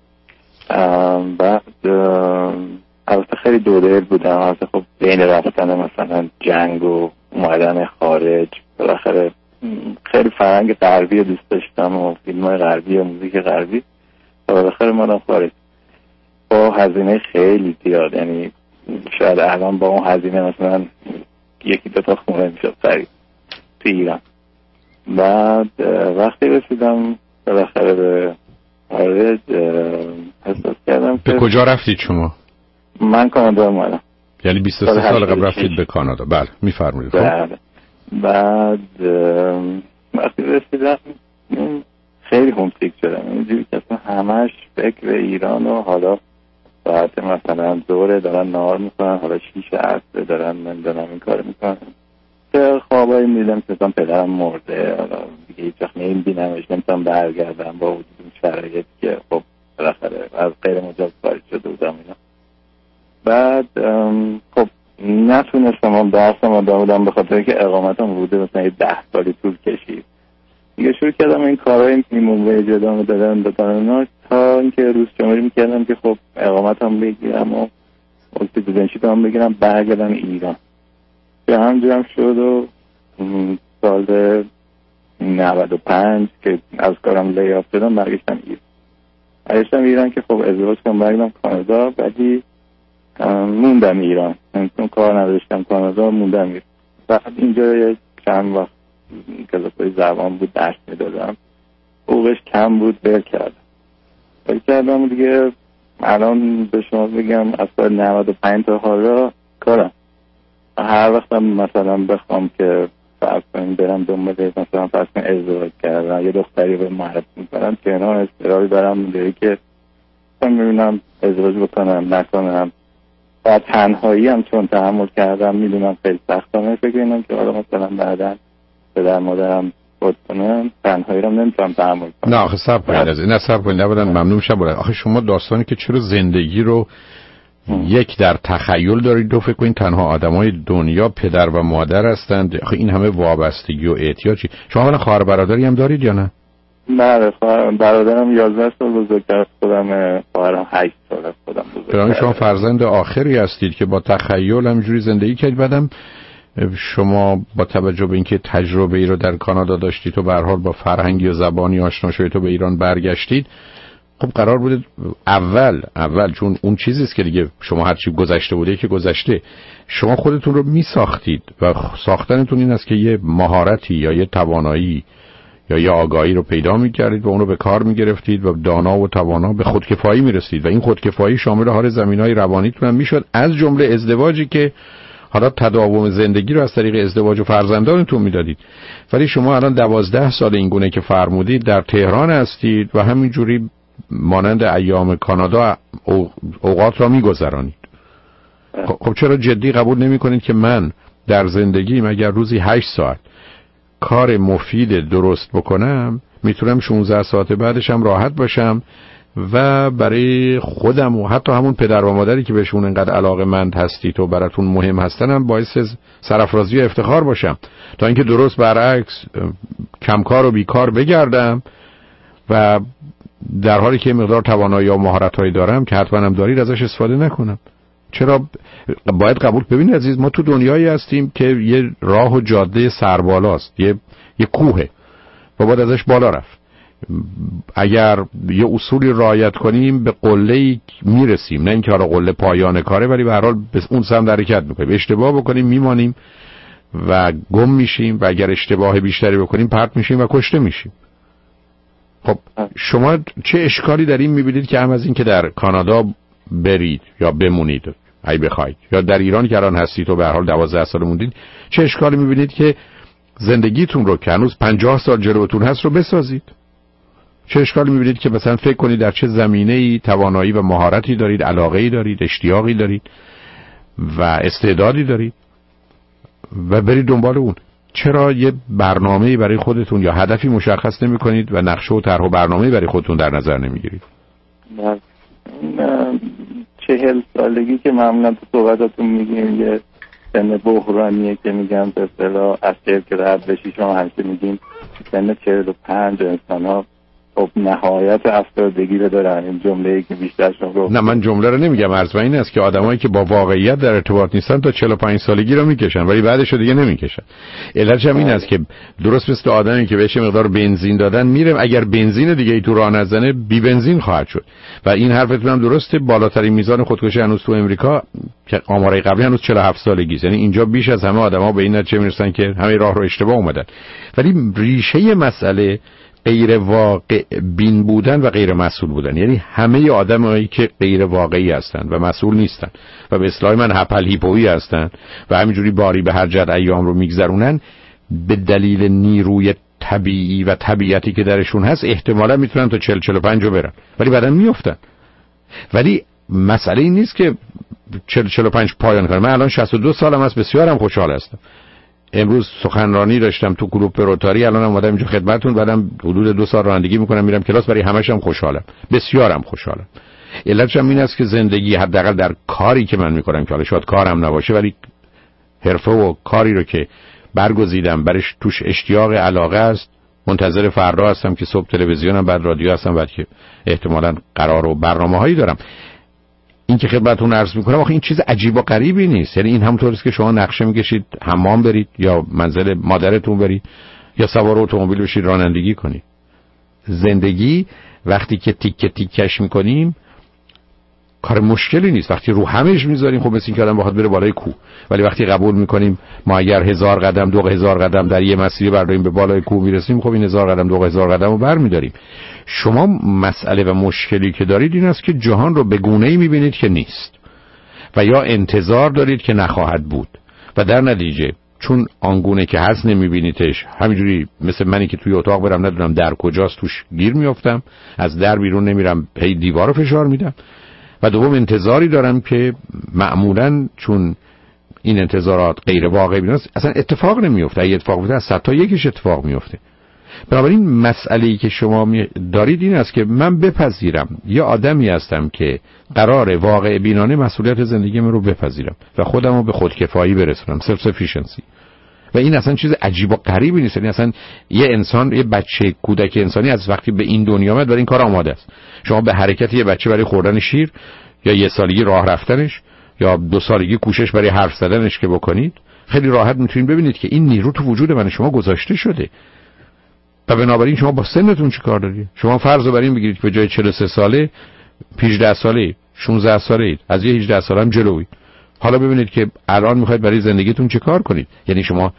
بعد البته خیلی دودل بودم، البته خب بین رفتن مثلا جنگ و اومدن خارج بالاخره خیلی فرهنگ غربی دوست داشتم و فیلم های غربی و موزیک غربی و بالاخره مادم خارج با هزینه خیلی زیاد، یعنی شاید الان با اون هزینه مثلا یکی دو تا خونه میشد خرید تو ایران. بعد وقتی رسیدم بالاخره به خارج احساس کردم به کجا رفتید شما؟ من کانادا اومدم. یعنی بیست و سه سال قبل رفتید به کانادا؟ بله میفرمایید. بله. بعد وقتی رسیدم خیلی همسیک شدم، اینجوری که همش فکر ایران و حالا ساعت مثلا دوره دارن نهار میکنن، حالا شیش عصر دارن من دارم این کار میکنن که خوابایی میدم که مثلا پدرم مرده، حالا دیگه هیچ وقت نمیبینمش، نمیتونم برگردم با وجود این شرایط که خب بالاخره از غیر مجاز خارج شده بودم اینا. بعد خب نتونستم درسم ادامه بدم به خاطر که اقامتم بوده مثلا ده سالی طول کشید. دیگه شروع کردم این کارهای میمون ویج ادامه دادن دادن تا اینکه روز شماری میکردم که خب اقامتم بگیرم و سیتیزنشیپ هم بگیرم برگردم ایران. که همجورم شد و سال نود و پنج که از کارم لیاف شدم برگشتم ایران. برگشتم ایران که خب ازدواج کنم برگردم کانادا، بعدی موندم ایران، چون کار نداشتم کانادا موندم ایران. بعد اینجا یک چند وقت کلاسای زبان بود درس میدادم، حقوقش کم بود بر کردم بر کردم دیگه. الان به شما بگم از سال نود و پنج تا حالا کارم. هر وقتم مثلا بخوام که فرض کنیم برم دنبال مثلا فرض کنیم ازدواج کردن یه دختری به معرفی میکنم که اینا استراری برم میده که من ببینم ازدواج بکنم نکنم. بعد تنهایی هم چون تحمل کردم میدونم خیلی سختانه، فکر اینم که حالا مثلا بعدا پدر مادرم بود کنم تنهایی رو نمیتونم تحمل کنم. نه آخه صبر کنید از این صبر کنید نبودن ممنون میشم بودن. آخه شما داستانی که چرا زندگی رو هم. یک در تخیل دارید، دو فکر کنید تنها آدمای دنیا پدر و مادر هستند. آخه این همه وابستگی و احتیاج چی؟ شما الان خواهر برادری هم دارید یا نه؟ بله برادرم یازده سال بزرگتر از خودم، خواهرم هشت سال از خودم بزرگتر. شما فرزند آخری هستید که با تخیل همینجوری زندگی کردید. بعدم شما با توجه به اینکه تجربه ای رو در کانادا داشتید و به هر حال با فرهنگی و زبانی آشنا شدید و به ایران برگشتید، خب قرار بوده اول اول چون اون چیزی است که دیگه شما هر چی گذشته بوده که گذشته، شما خودتون رو می ساختید و ساختنتون این است که یه مهارتی یا یه توانایی یا یه آگاهی رو پیدا می‌کردید و اون رو به کار می‌گرفتید و دانا و توانا به خودکفایی می‌رسید و این خودکفایی شامل هر زمینه‌های روانیتون هم می‌شد، از جمله ازدواجی که حالا تداوم زندگی رو از طریق ازدواج و فرزندانتون میدادید. ولی شما الان دوازده سال این گونه که فرمودید در تهران هستید و همینجوری مانند ایام کانادا اوقات را میگذرانید. خب چرا جدی قبول نمی کنید که من در زندگیم اگر روزی هشت ساعت کار مفید درست بکنم میتونم شانزده ساعت بعدش هم راحت باشم و برای خودم و حتی همون پدر و مادری که بهشون انقدر علاقه‌مند هستید و براتون مهم هستنم باعث سرافرازی و افتخار باشم، تا اینکه درست برعکس کمکار و بیکار بگردم و در حالی که مقدار توانایی و مهارت‌هایی دارم که حتما هم دارید ازش استفاده نکنم. چرا باید قبول ببینید عزیز، ما تو دنیایی هستیم که یه راه و جاده سربالاست، یه یه کوهه و باید ازش بالا رفت. اگر یه اصولی رعایت کنیم به قله‌ای میرسیم، نه اینکه حالا قله پایان کاره ولی به هر حال به اون سمت حرکت میکنیم. اشتباه بکنیم میمانیم و گم میشیم و اگر اشتباه بیشتری بکنیم پرت میشیم و کشته میشیم. خب شما چه اشکالی در این میبینید که هم از این که در کانادا برید یا بمونید ای بخواید یا در ایران که الان هستید و به هر حال دوازده سال موندید، چه اشکالی میبینید که زندگیتون رو که هنوز پنجاه سال جلوتون هست رو بسازید؟ چه اشکالی میبینید که مثلا فکر کنید در چه زمینه‌ای توانایی و مهارتی دارید، علاقه‌ای دارید، اشتیاقی دارید و استعدادی دارید و برید دنبال اون؟ چرا یه برنامه‌ای برای خودتون یا هدفی مشخص نمی‌کنید و نقشه و طرح و برنامه‌ای برای خودتون در نظر نمی‌گیرید؟ چهل سالگی که معمولا تو صحبتاتون میگین یه سن بحرانیه که میگن به اصطلاح اصل که رد بشی، شما همیشه میگین سن چهل و پنج انسان‌ها خب نهایت افسردگی رو دارن. این جمله‌ای که بیشتر شما رو نه من جمله رو نمیگم، عرض این است که آدمایی که با واقعیت در ارتباط نیستن تا چهل و پنج سالگی رو میکشن ولی بعدش رو دیگه نمیکشن. علتش هم این است که درست مثل آدمی که بهش مقدار بنزین دادن میره، اگر بنزین دیگه ای تو راه نزنه بی بنزین خواهد شد. و این حرفتون هم درسته، بالاترین میزان خودکشی هنوز تو امریکا که آمارای قبلی هنوز چهل و هفت سالگی است. یعنی اینجا بیش از همه آدما به این نتیجه میرسن که همه راه رو اشتباه اومدن. ولی ریشه مسئله غیر واقع بین بودن و غیر مسئول بودن، یعنی همه آدمایی که غیر واقعی هستن و مسئول نیستن و به اصطلاح من هپل هیپویی هستن و همینجوری باری به هر جد ایام رو میگذرونن، به دلیل نیروی طبیعی و طبیعتی که درشون هست احتمالا میتونن تا چهل چهل و پنج رو برن ولی بعدن میافتن. ولی مسئله این نیست که چهل چهل و پنج پایان کنه. من الان شصت و دو سالم هست، بسیارم خوشحال هستم. امروز سخنرانی داشتم تو کلوب روتاری، الان اومدم اینجا خدمتتون، بعدم حدود دو سال رانندگی میکنم میرم کلاس، برای همشم خوشحالم، بسیارم خوشحالم. علتش هم این است که زندگی حداقل در کاری که من میکنم که حالا شاید کارم نباشه ولی حرفه و کاری رو که برگزیدم برش توش اشتیاق علاقه است، منتظر فردا هستم که صبح تلویزیونم بعد رادیو هستم بعد که احتمالاً قرار و برنامه‌هایی دارم. این که خدمتتون عرض میکنم آخه این چیز عجیب و غریبی نیست. یعنی این همونطوری است که شما نقشه میکشید حمام برید یا منزل مادرتون برید یا سوار اتومبیل بشید رانندگی کنید. زندگی وقتی که تیکه تیکش میکنیم کار مشکلی نیست. وقتی رو همش میذاریم خب مثل این که آدم بخواد بره بالای کوه، ولی وقتی قبول میکنیم ما اگر هزار قدم دو هزار قدم در یه مسیری برداریم به بالای کوه میرسیم، خب این هزار قدم دو هزار قدم رو برمیداریم. شما مسئله و مشکلی که دارید این است که جهان رو به گونه‌ای میبینید که نیست و یا انتظار دارید که نخواهد بود و در نتیجه چون آنگونه که هست نمیبینیدش، همینجوری مثل منی که توی اتاق برم ندونم در کجاست توش گیر میافتم، از در بیرون نمیرم، هی دیوار رو فشار میدم. و دوم انتظاری دارم که معمولاً چون این انتظارات غیر واقعی نیست اصلا اتفاق نمیفته. اگه اتفاق بیفته از صد تا یکیش اتفاق میفته. بنابراین مسئله‌ای که شما دارید این است که من بپذیرم یه آدمی هستم که قرار واقع بینانه مسئولیت زندگیم رو بپذیرم و خودم رو به خودکفایی برسونم، سلف سفیشنسی. و این اصلا چیز عجیب و غریبی نیست. یعنی اصلا یه انسان، یه بچه کودک انسانی از وقتی به این دنیا اومد برای این کار آماده است. شما به حرکت یه بچه برای خوردن شیر یا یه سالگی راه رفتنش یا دو سالگی کوشش برای حرف زدنش که بکنید، خیلی راحت میتونید ببینید که این نیرو تو وجود من شما گذاشته شده. و بنابراین شما با سنتون چی کار دارید؟ شما فرض رو بر این بگیرید که به جای چهل و سه ساله هجده ساله شانزده ساله اید، از یه هجده ساله هم جلوید. حالا ببینید که الان میخواید برای زندگیتون چه کار کنید. یعنی شما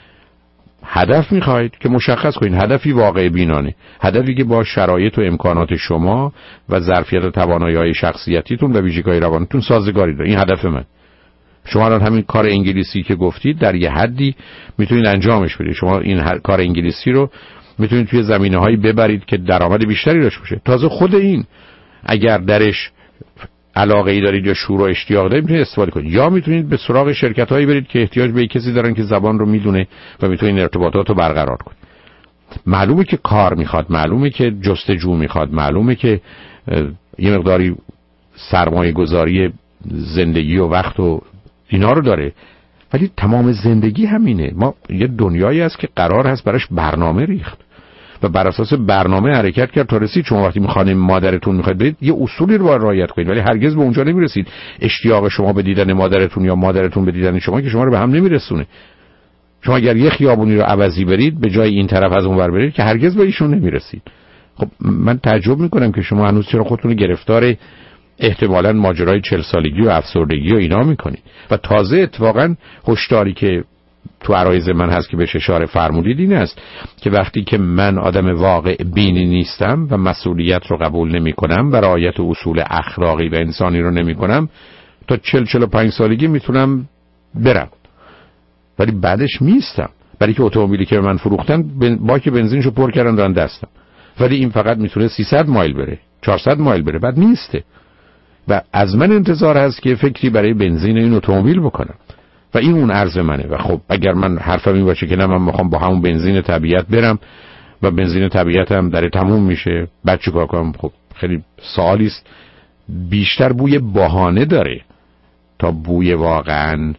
هدف میخواید که مشخص کنید، هدفی واقع بینانه، هدفی که با شرایط و امکانات شما و ظرفیت و توانایی‌های شخصیتیتون و ویژگی‌های روانیتون سازگاری داره. این هدف من. شما الان همین کار انگلیسی که گفتید در یه حدی میتونید انجامش بدید. شما این هر کار انگلیسی رو میتونید توی زمینه‌هایی ببرید که درآمد بیشتری داشته باشه. تازه خود این اگر درش علاقه‌ای دارید یا شور و اشتیاق دارید میتونید استفاده کنید، یا میتونید به سراغ شرکت‌هایی برید که احتیاج به کسی دارن که زبان رو میدونه و میتونید ارتباطات رو برقرار کنید. معلومه که کار میخواد، معلومه که جستجو میخواد، معلومه که یه مقداری سرمایه گذاری زندگی و وقت و اینا رو داره، ولی تمام زندگی همینه. ما یه دنیایی هست که قرار هست براش برنامه ریخت و بر اساس برنامه حرکت کرد تا رسید. شما وقتی میخواین مادرتون میخواید برید یه اصولی رو باید رعایت کنید، ولی هرگز به اونجا نمیرسید. اشتیاق شما به دیدن مادرتون یا مادرتون به دیدن شما که شما رو به هم نمیرسونه. شما اگر یه خیابونی رو عوضی برید به جای این طرف از اون ور برید که هرگز به ایشون نمیرسید. خب من تعجب میکنم که شما هنوز چرا خودتون گرفتار احتمالاً ماجرای چهل سالگی و افسردگی و اینا میکنید. و تازه اتفاقاً هشداری که تو عرایض من هست که بهش اشاره فرمودید این است که وقتی که من آدم واقع بینی نیستم و مسئولیت رو قبول نمی کنم و رعایت اصول اخلاقی و انسانی رو نمی کنم، تا چهل چهل و پنج سالگی میتونم برم، ولی بعدش میستم. برای که اتومبیلی که من فروختن با که بنزینشو پر کردن دارن دستم، ولی این فقط میتونه سیصد مایل بره، چهارصد مایل بره، بعد میسته. و از من انتظار هست که فکری برای بنزین این اتومبیل بکنم و این اون عرض منه. و خب اگر من حرفم این باشه که نه من میخوام با همون بنزین طبیعت برم و بنزین طبیعت هم داره تموم میشه، بعد چیکار کنم؟ خب خیلی سوالی است. بیشتر بوی بهانه داره تا بوی واقعا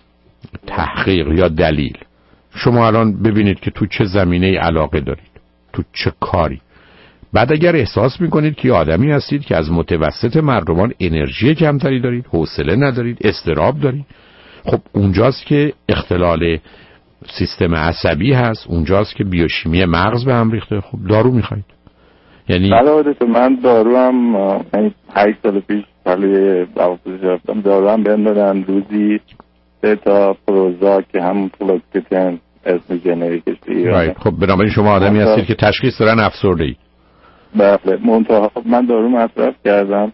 تحقیق یا دلیل. شما الان ببینید که تو چه زمینه علاقه دارید، تو چه کاری. بعد اگر احساس میکنید که آدمی هستید که از متوسط مردمان انرژی کمتری دارید، حوصله ندارید، اضطراب دارید، خب اونجاست که اختلال سیستم عصبی هست، اونجاست که بیوشیمی مغز به هم ریخته. خب دارو میخواید. یعنی بله تو من دارو هم هشت سال پیش سالی بابوزی رفتم، دارو هم بهم دادن روزی سه تا پروزاک که همون فلوکسیتین اسم جنریکش ایرانه. خب بنابراین شما آدمی هستید که تشخیص دارن افسردگی. بله منتها من دارو مصرف کردم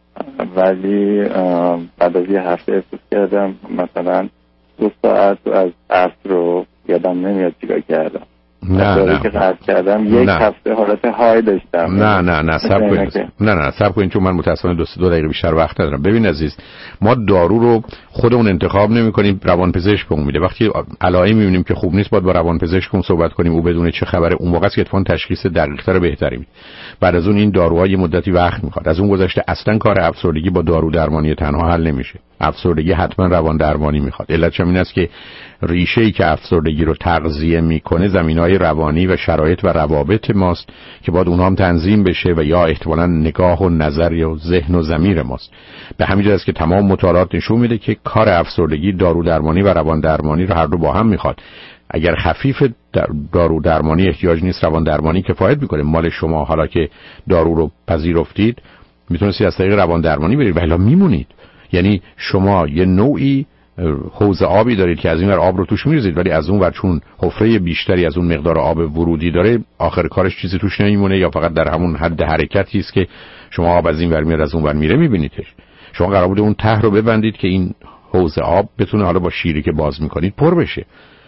ولی بعد از یه هفته احساس کردم مثلا دو ساعت از عصر رو یادم نمیاد چیکار کردم. نه نه که قطع کردم یک نه. هفته حالت های داشتم. نه نه نه صبر کنید. نه نه صبر کنید چون من متأسفانه دو دو دقیقه بیشتر وقت ندارم. ببین عزیز، ما دارو رو خودمون انتخاب نمی‌کنیم، روانپزشک بهمون میده. وقتی علائمی می‌بینیم که خوب نیست باید با روانپزشکمون صحبت کنیم، او بدونه چه خبره. اون موقع است که اتفاقاً تشخیص دقیق‌تر و بهتری میده. بعد از اون این داروها یه مدتی وقت می‌خواد. از اون گذشته اصلا کار افسردگی با دارو درمانی تنها حل نمیشه. افسردگی حتما روان درمانی می‌خواد. علتش این است که ریشه‌ای که افسردگی رو تغذیه می‌کنه زمینه‌های روانی و شرایط و روابط ماست که باید اونها هم تنظیم بشه و یا احتمالاً نگاه و نظر یا ذهن و ضمیر ماست. به همین جهت است که تمام مطالعات نشون میده که کار افسردگی دارو درمانی و روان درمانی رو هر دو با هم میخواد. اگر خفیف در دارو درمانی احتیاج نیست، روان درمانی کفایت میکنه. مال شما حالا که دارو رو پذیرفتید میتونید از طریق روان درمانی برید و الا میمونید. یعنی شما یه نوعی حوض آبی دارید که از این ور آب رو توش میریزید، ولی از اون ور چون حفره بیشتری از اون مقدار آب ورودی داره آخر کارش چیزی توش نمیمونه یا فقط در همون حد حرکتی است که شما آب از این ور میاد از اون ور میره میبینیدش. شما قرار بوده اون ته رو ببندید که این حوض آب بتونه حالا با شیری که باز میکنید پر بشه،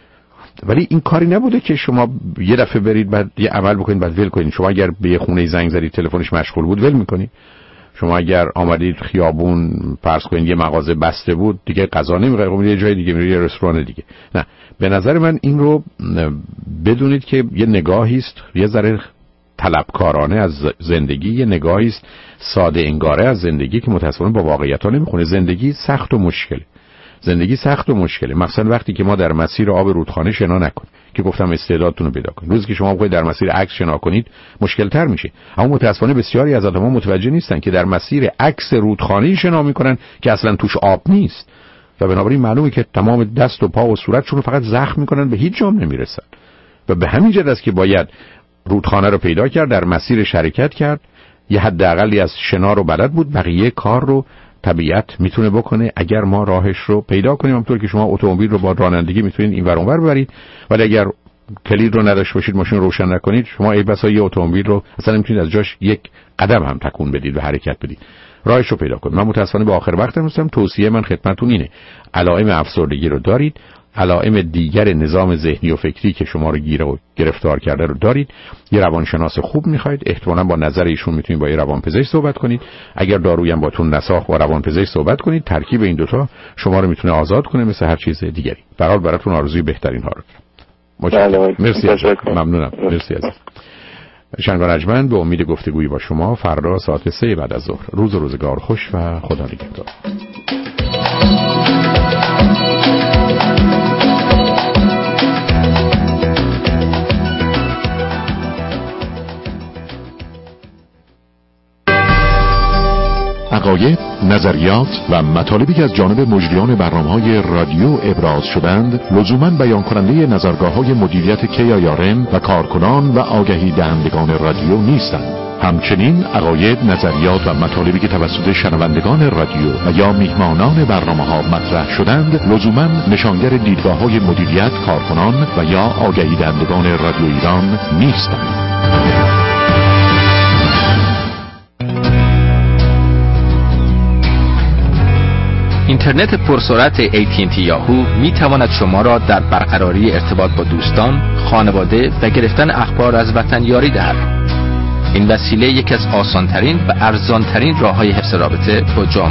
ولی این کاری نبوده که شما یه دفعه برید بعد یه عمل بکنید بعد ول کنید. شما اگر به یه خونه زنگ زدید تلفنش مشغول بود ول میکنید. شما اگر آمدید خیابون فرض کنید یه مغازه بسته بود دیگه غذا نمیخواید، خب یه جای دیگه میرید، یه رستوران دیگه. نه، به نظر من این رو بدونید که یه نگاهی است یه ذره طلبکارانه از زندگی، یه نگاهی است ساده انگاره از زندگی که متأسفانه با واقعیت‌ها نمیخونه. زندگی سخت و مشکله. زندگی سخت و مشکله. مثلا وقتی که ما در مسیر آب رودخانه شنا نکنیم که گفتم استعدادتون رو پیدا کنید، روزی که شما بخواید در مسیر عکس شنا کنید مشکل تر میشه. اما متاسفانه بسیاری از آدم‌ها متوجه نیستن که در مسیر عکس رودخانه شنا میکنن که اصلا توش آب نیست و بنابراین معلومه که تمام دست و پا و صورتشون رو فقط زخم میکنن، به هیچ جام نمیرسن. و به همین جهت است که باید رودخانه رو پیدا کرد، در مسیر شرکت کرد، یه حداقلی از شنا رو بلد بود، بقیه کار رو طبیعت میتونه بکنه اگر ما راهش رو پیدا کنیم. همونطور که شما اتومبیل رو با رانندگی میتونید این ور اون ور ببرید، ولی اگر کلید رو نداشته باشید، ماشین روشن نکنید، شما ای بسا یه اتومبیل رو اصلا نمیتونید از جاش یک قدم هم تکون بدید و حرکت بدید. راهش رو پیدا کنید. من متأسفانه به آخر وقت هستم. توصیه من خدمتتون اینه: علائم افسردگی رو دارید، علائم دیگر نظام ذهنی و فکری که شما رو گیر و گرفتار کرده رو دارید، یه روانشناس خوب میخواید، احتمالاً با نظر ایشون میتونید با یه روانپزشک صحبت کنید. اگر دارویی هم باتون نساخت با روانپزشک صحبت کنید، ترکیب این دوتا شما رو میتونه آزاد کنه مثل هر چیز دیگری. به هر حال براتون آرزوی بهترین ها رو دارم. متشکرم. مرسی. ممنونم. مرسی عزیز. شنگ و رجمن، به امید گفتگویی با شما فردا ساعت سه بعد از ظهر. روز و روزگار خوش و خدا نگهدار. عقاید، نظریات و مطالبی که از جانب مجریان برنامه‌های رادیو ابراز شدند لزوماً بیان کننده نظرگاه‌های مدیریت کی آی آر ام و کارکنان و آگهی دهندگان رادیو نیستند. همچنین عقاید، نظریات و مطالبی که توسط شنوندگان رادیو و یا میهمانان برنامه‌ها مطرح شدند لزوماً نشانگر دیدگاه‌های مدیریت، کارکنان و یا آگهی دهندگان رادیو ایران نیستند. اینترنت پرسرعت ای تی ان تی یاهو می تواند شما را در برقراری ارتباط با دوستان، خانواده و گرفتن اخبار از وطن یاری دهد. این وسیله یکی از آسانترین و ارزانترین راه‌های حفظ رابطه با جامعه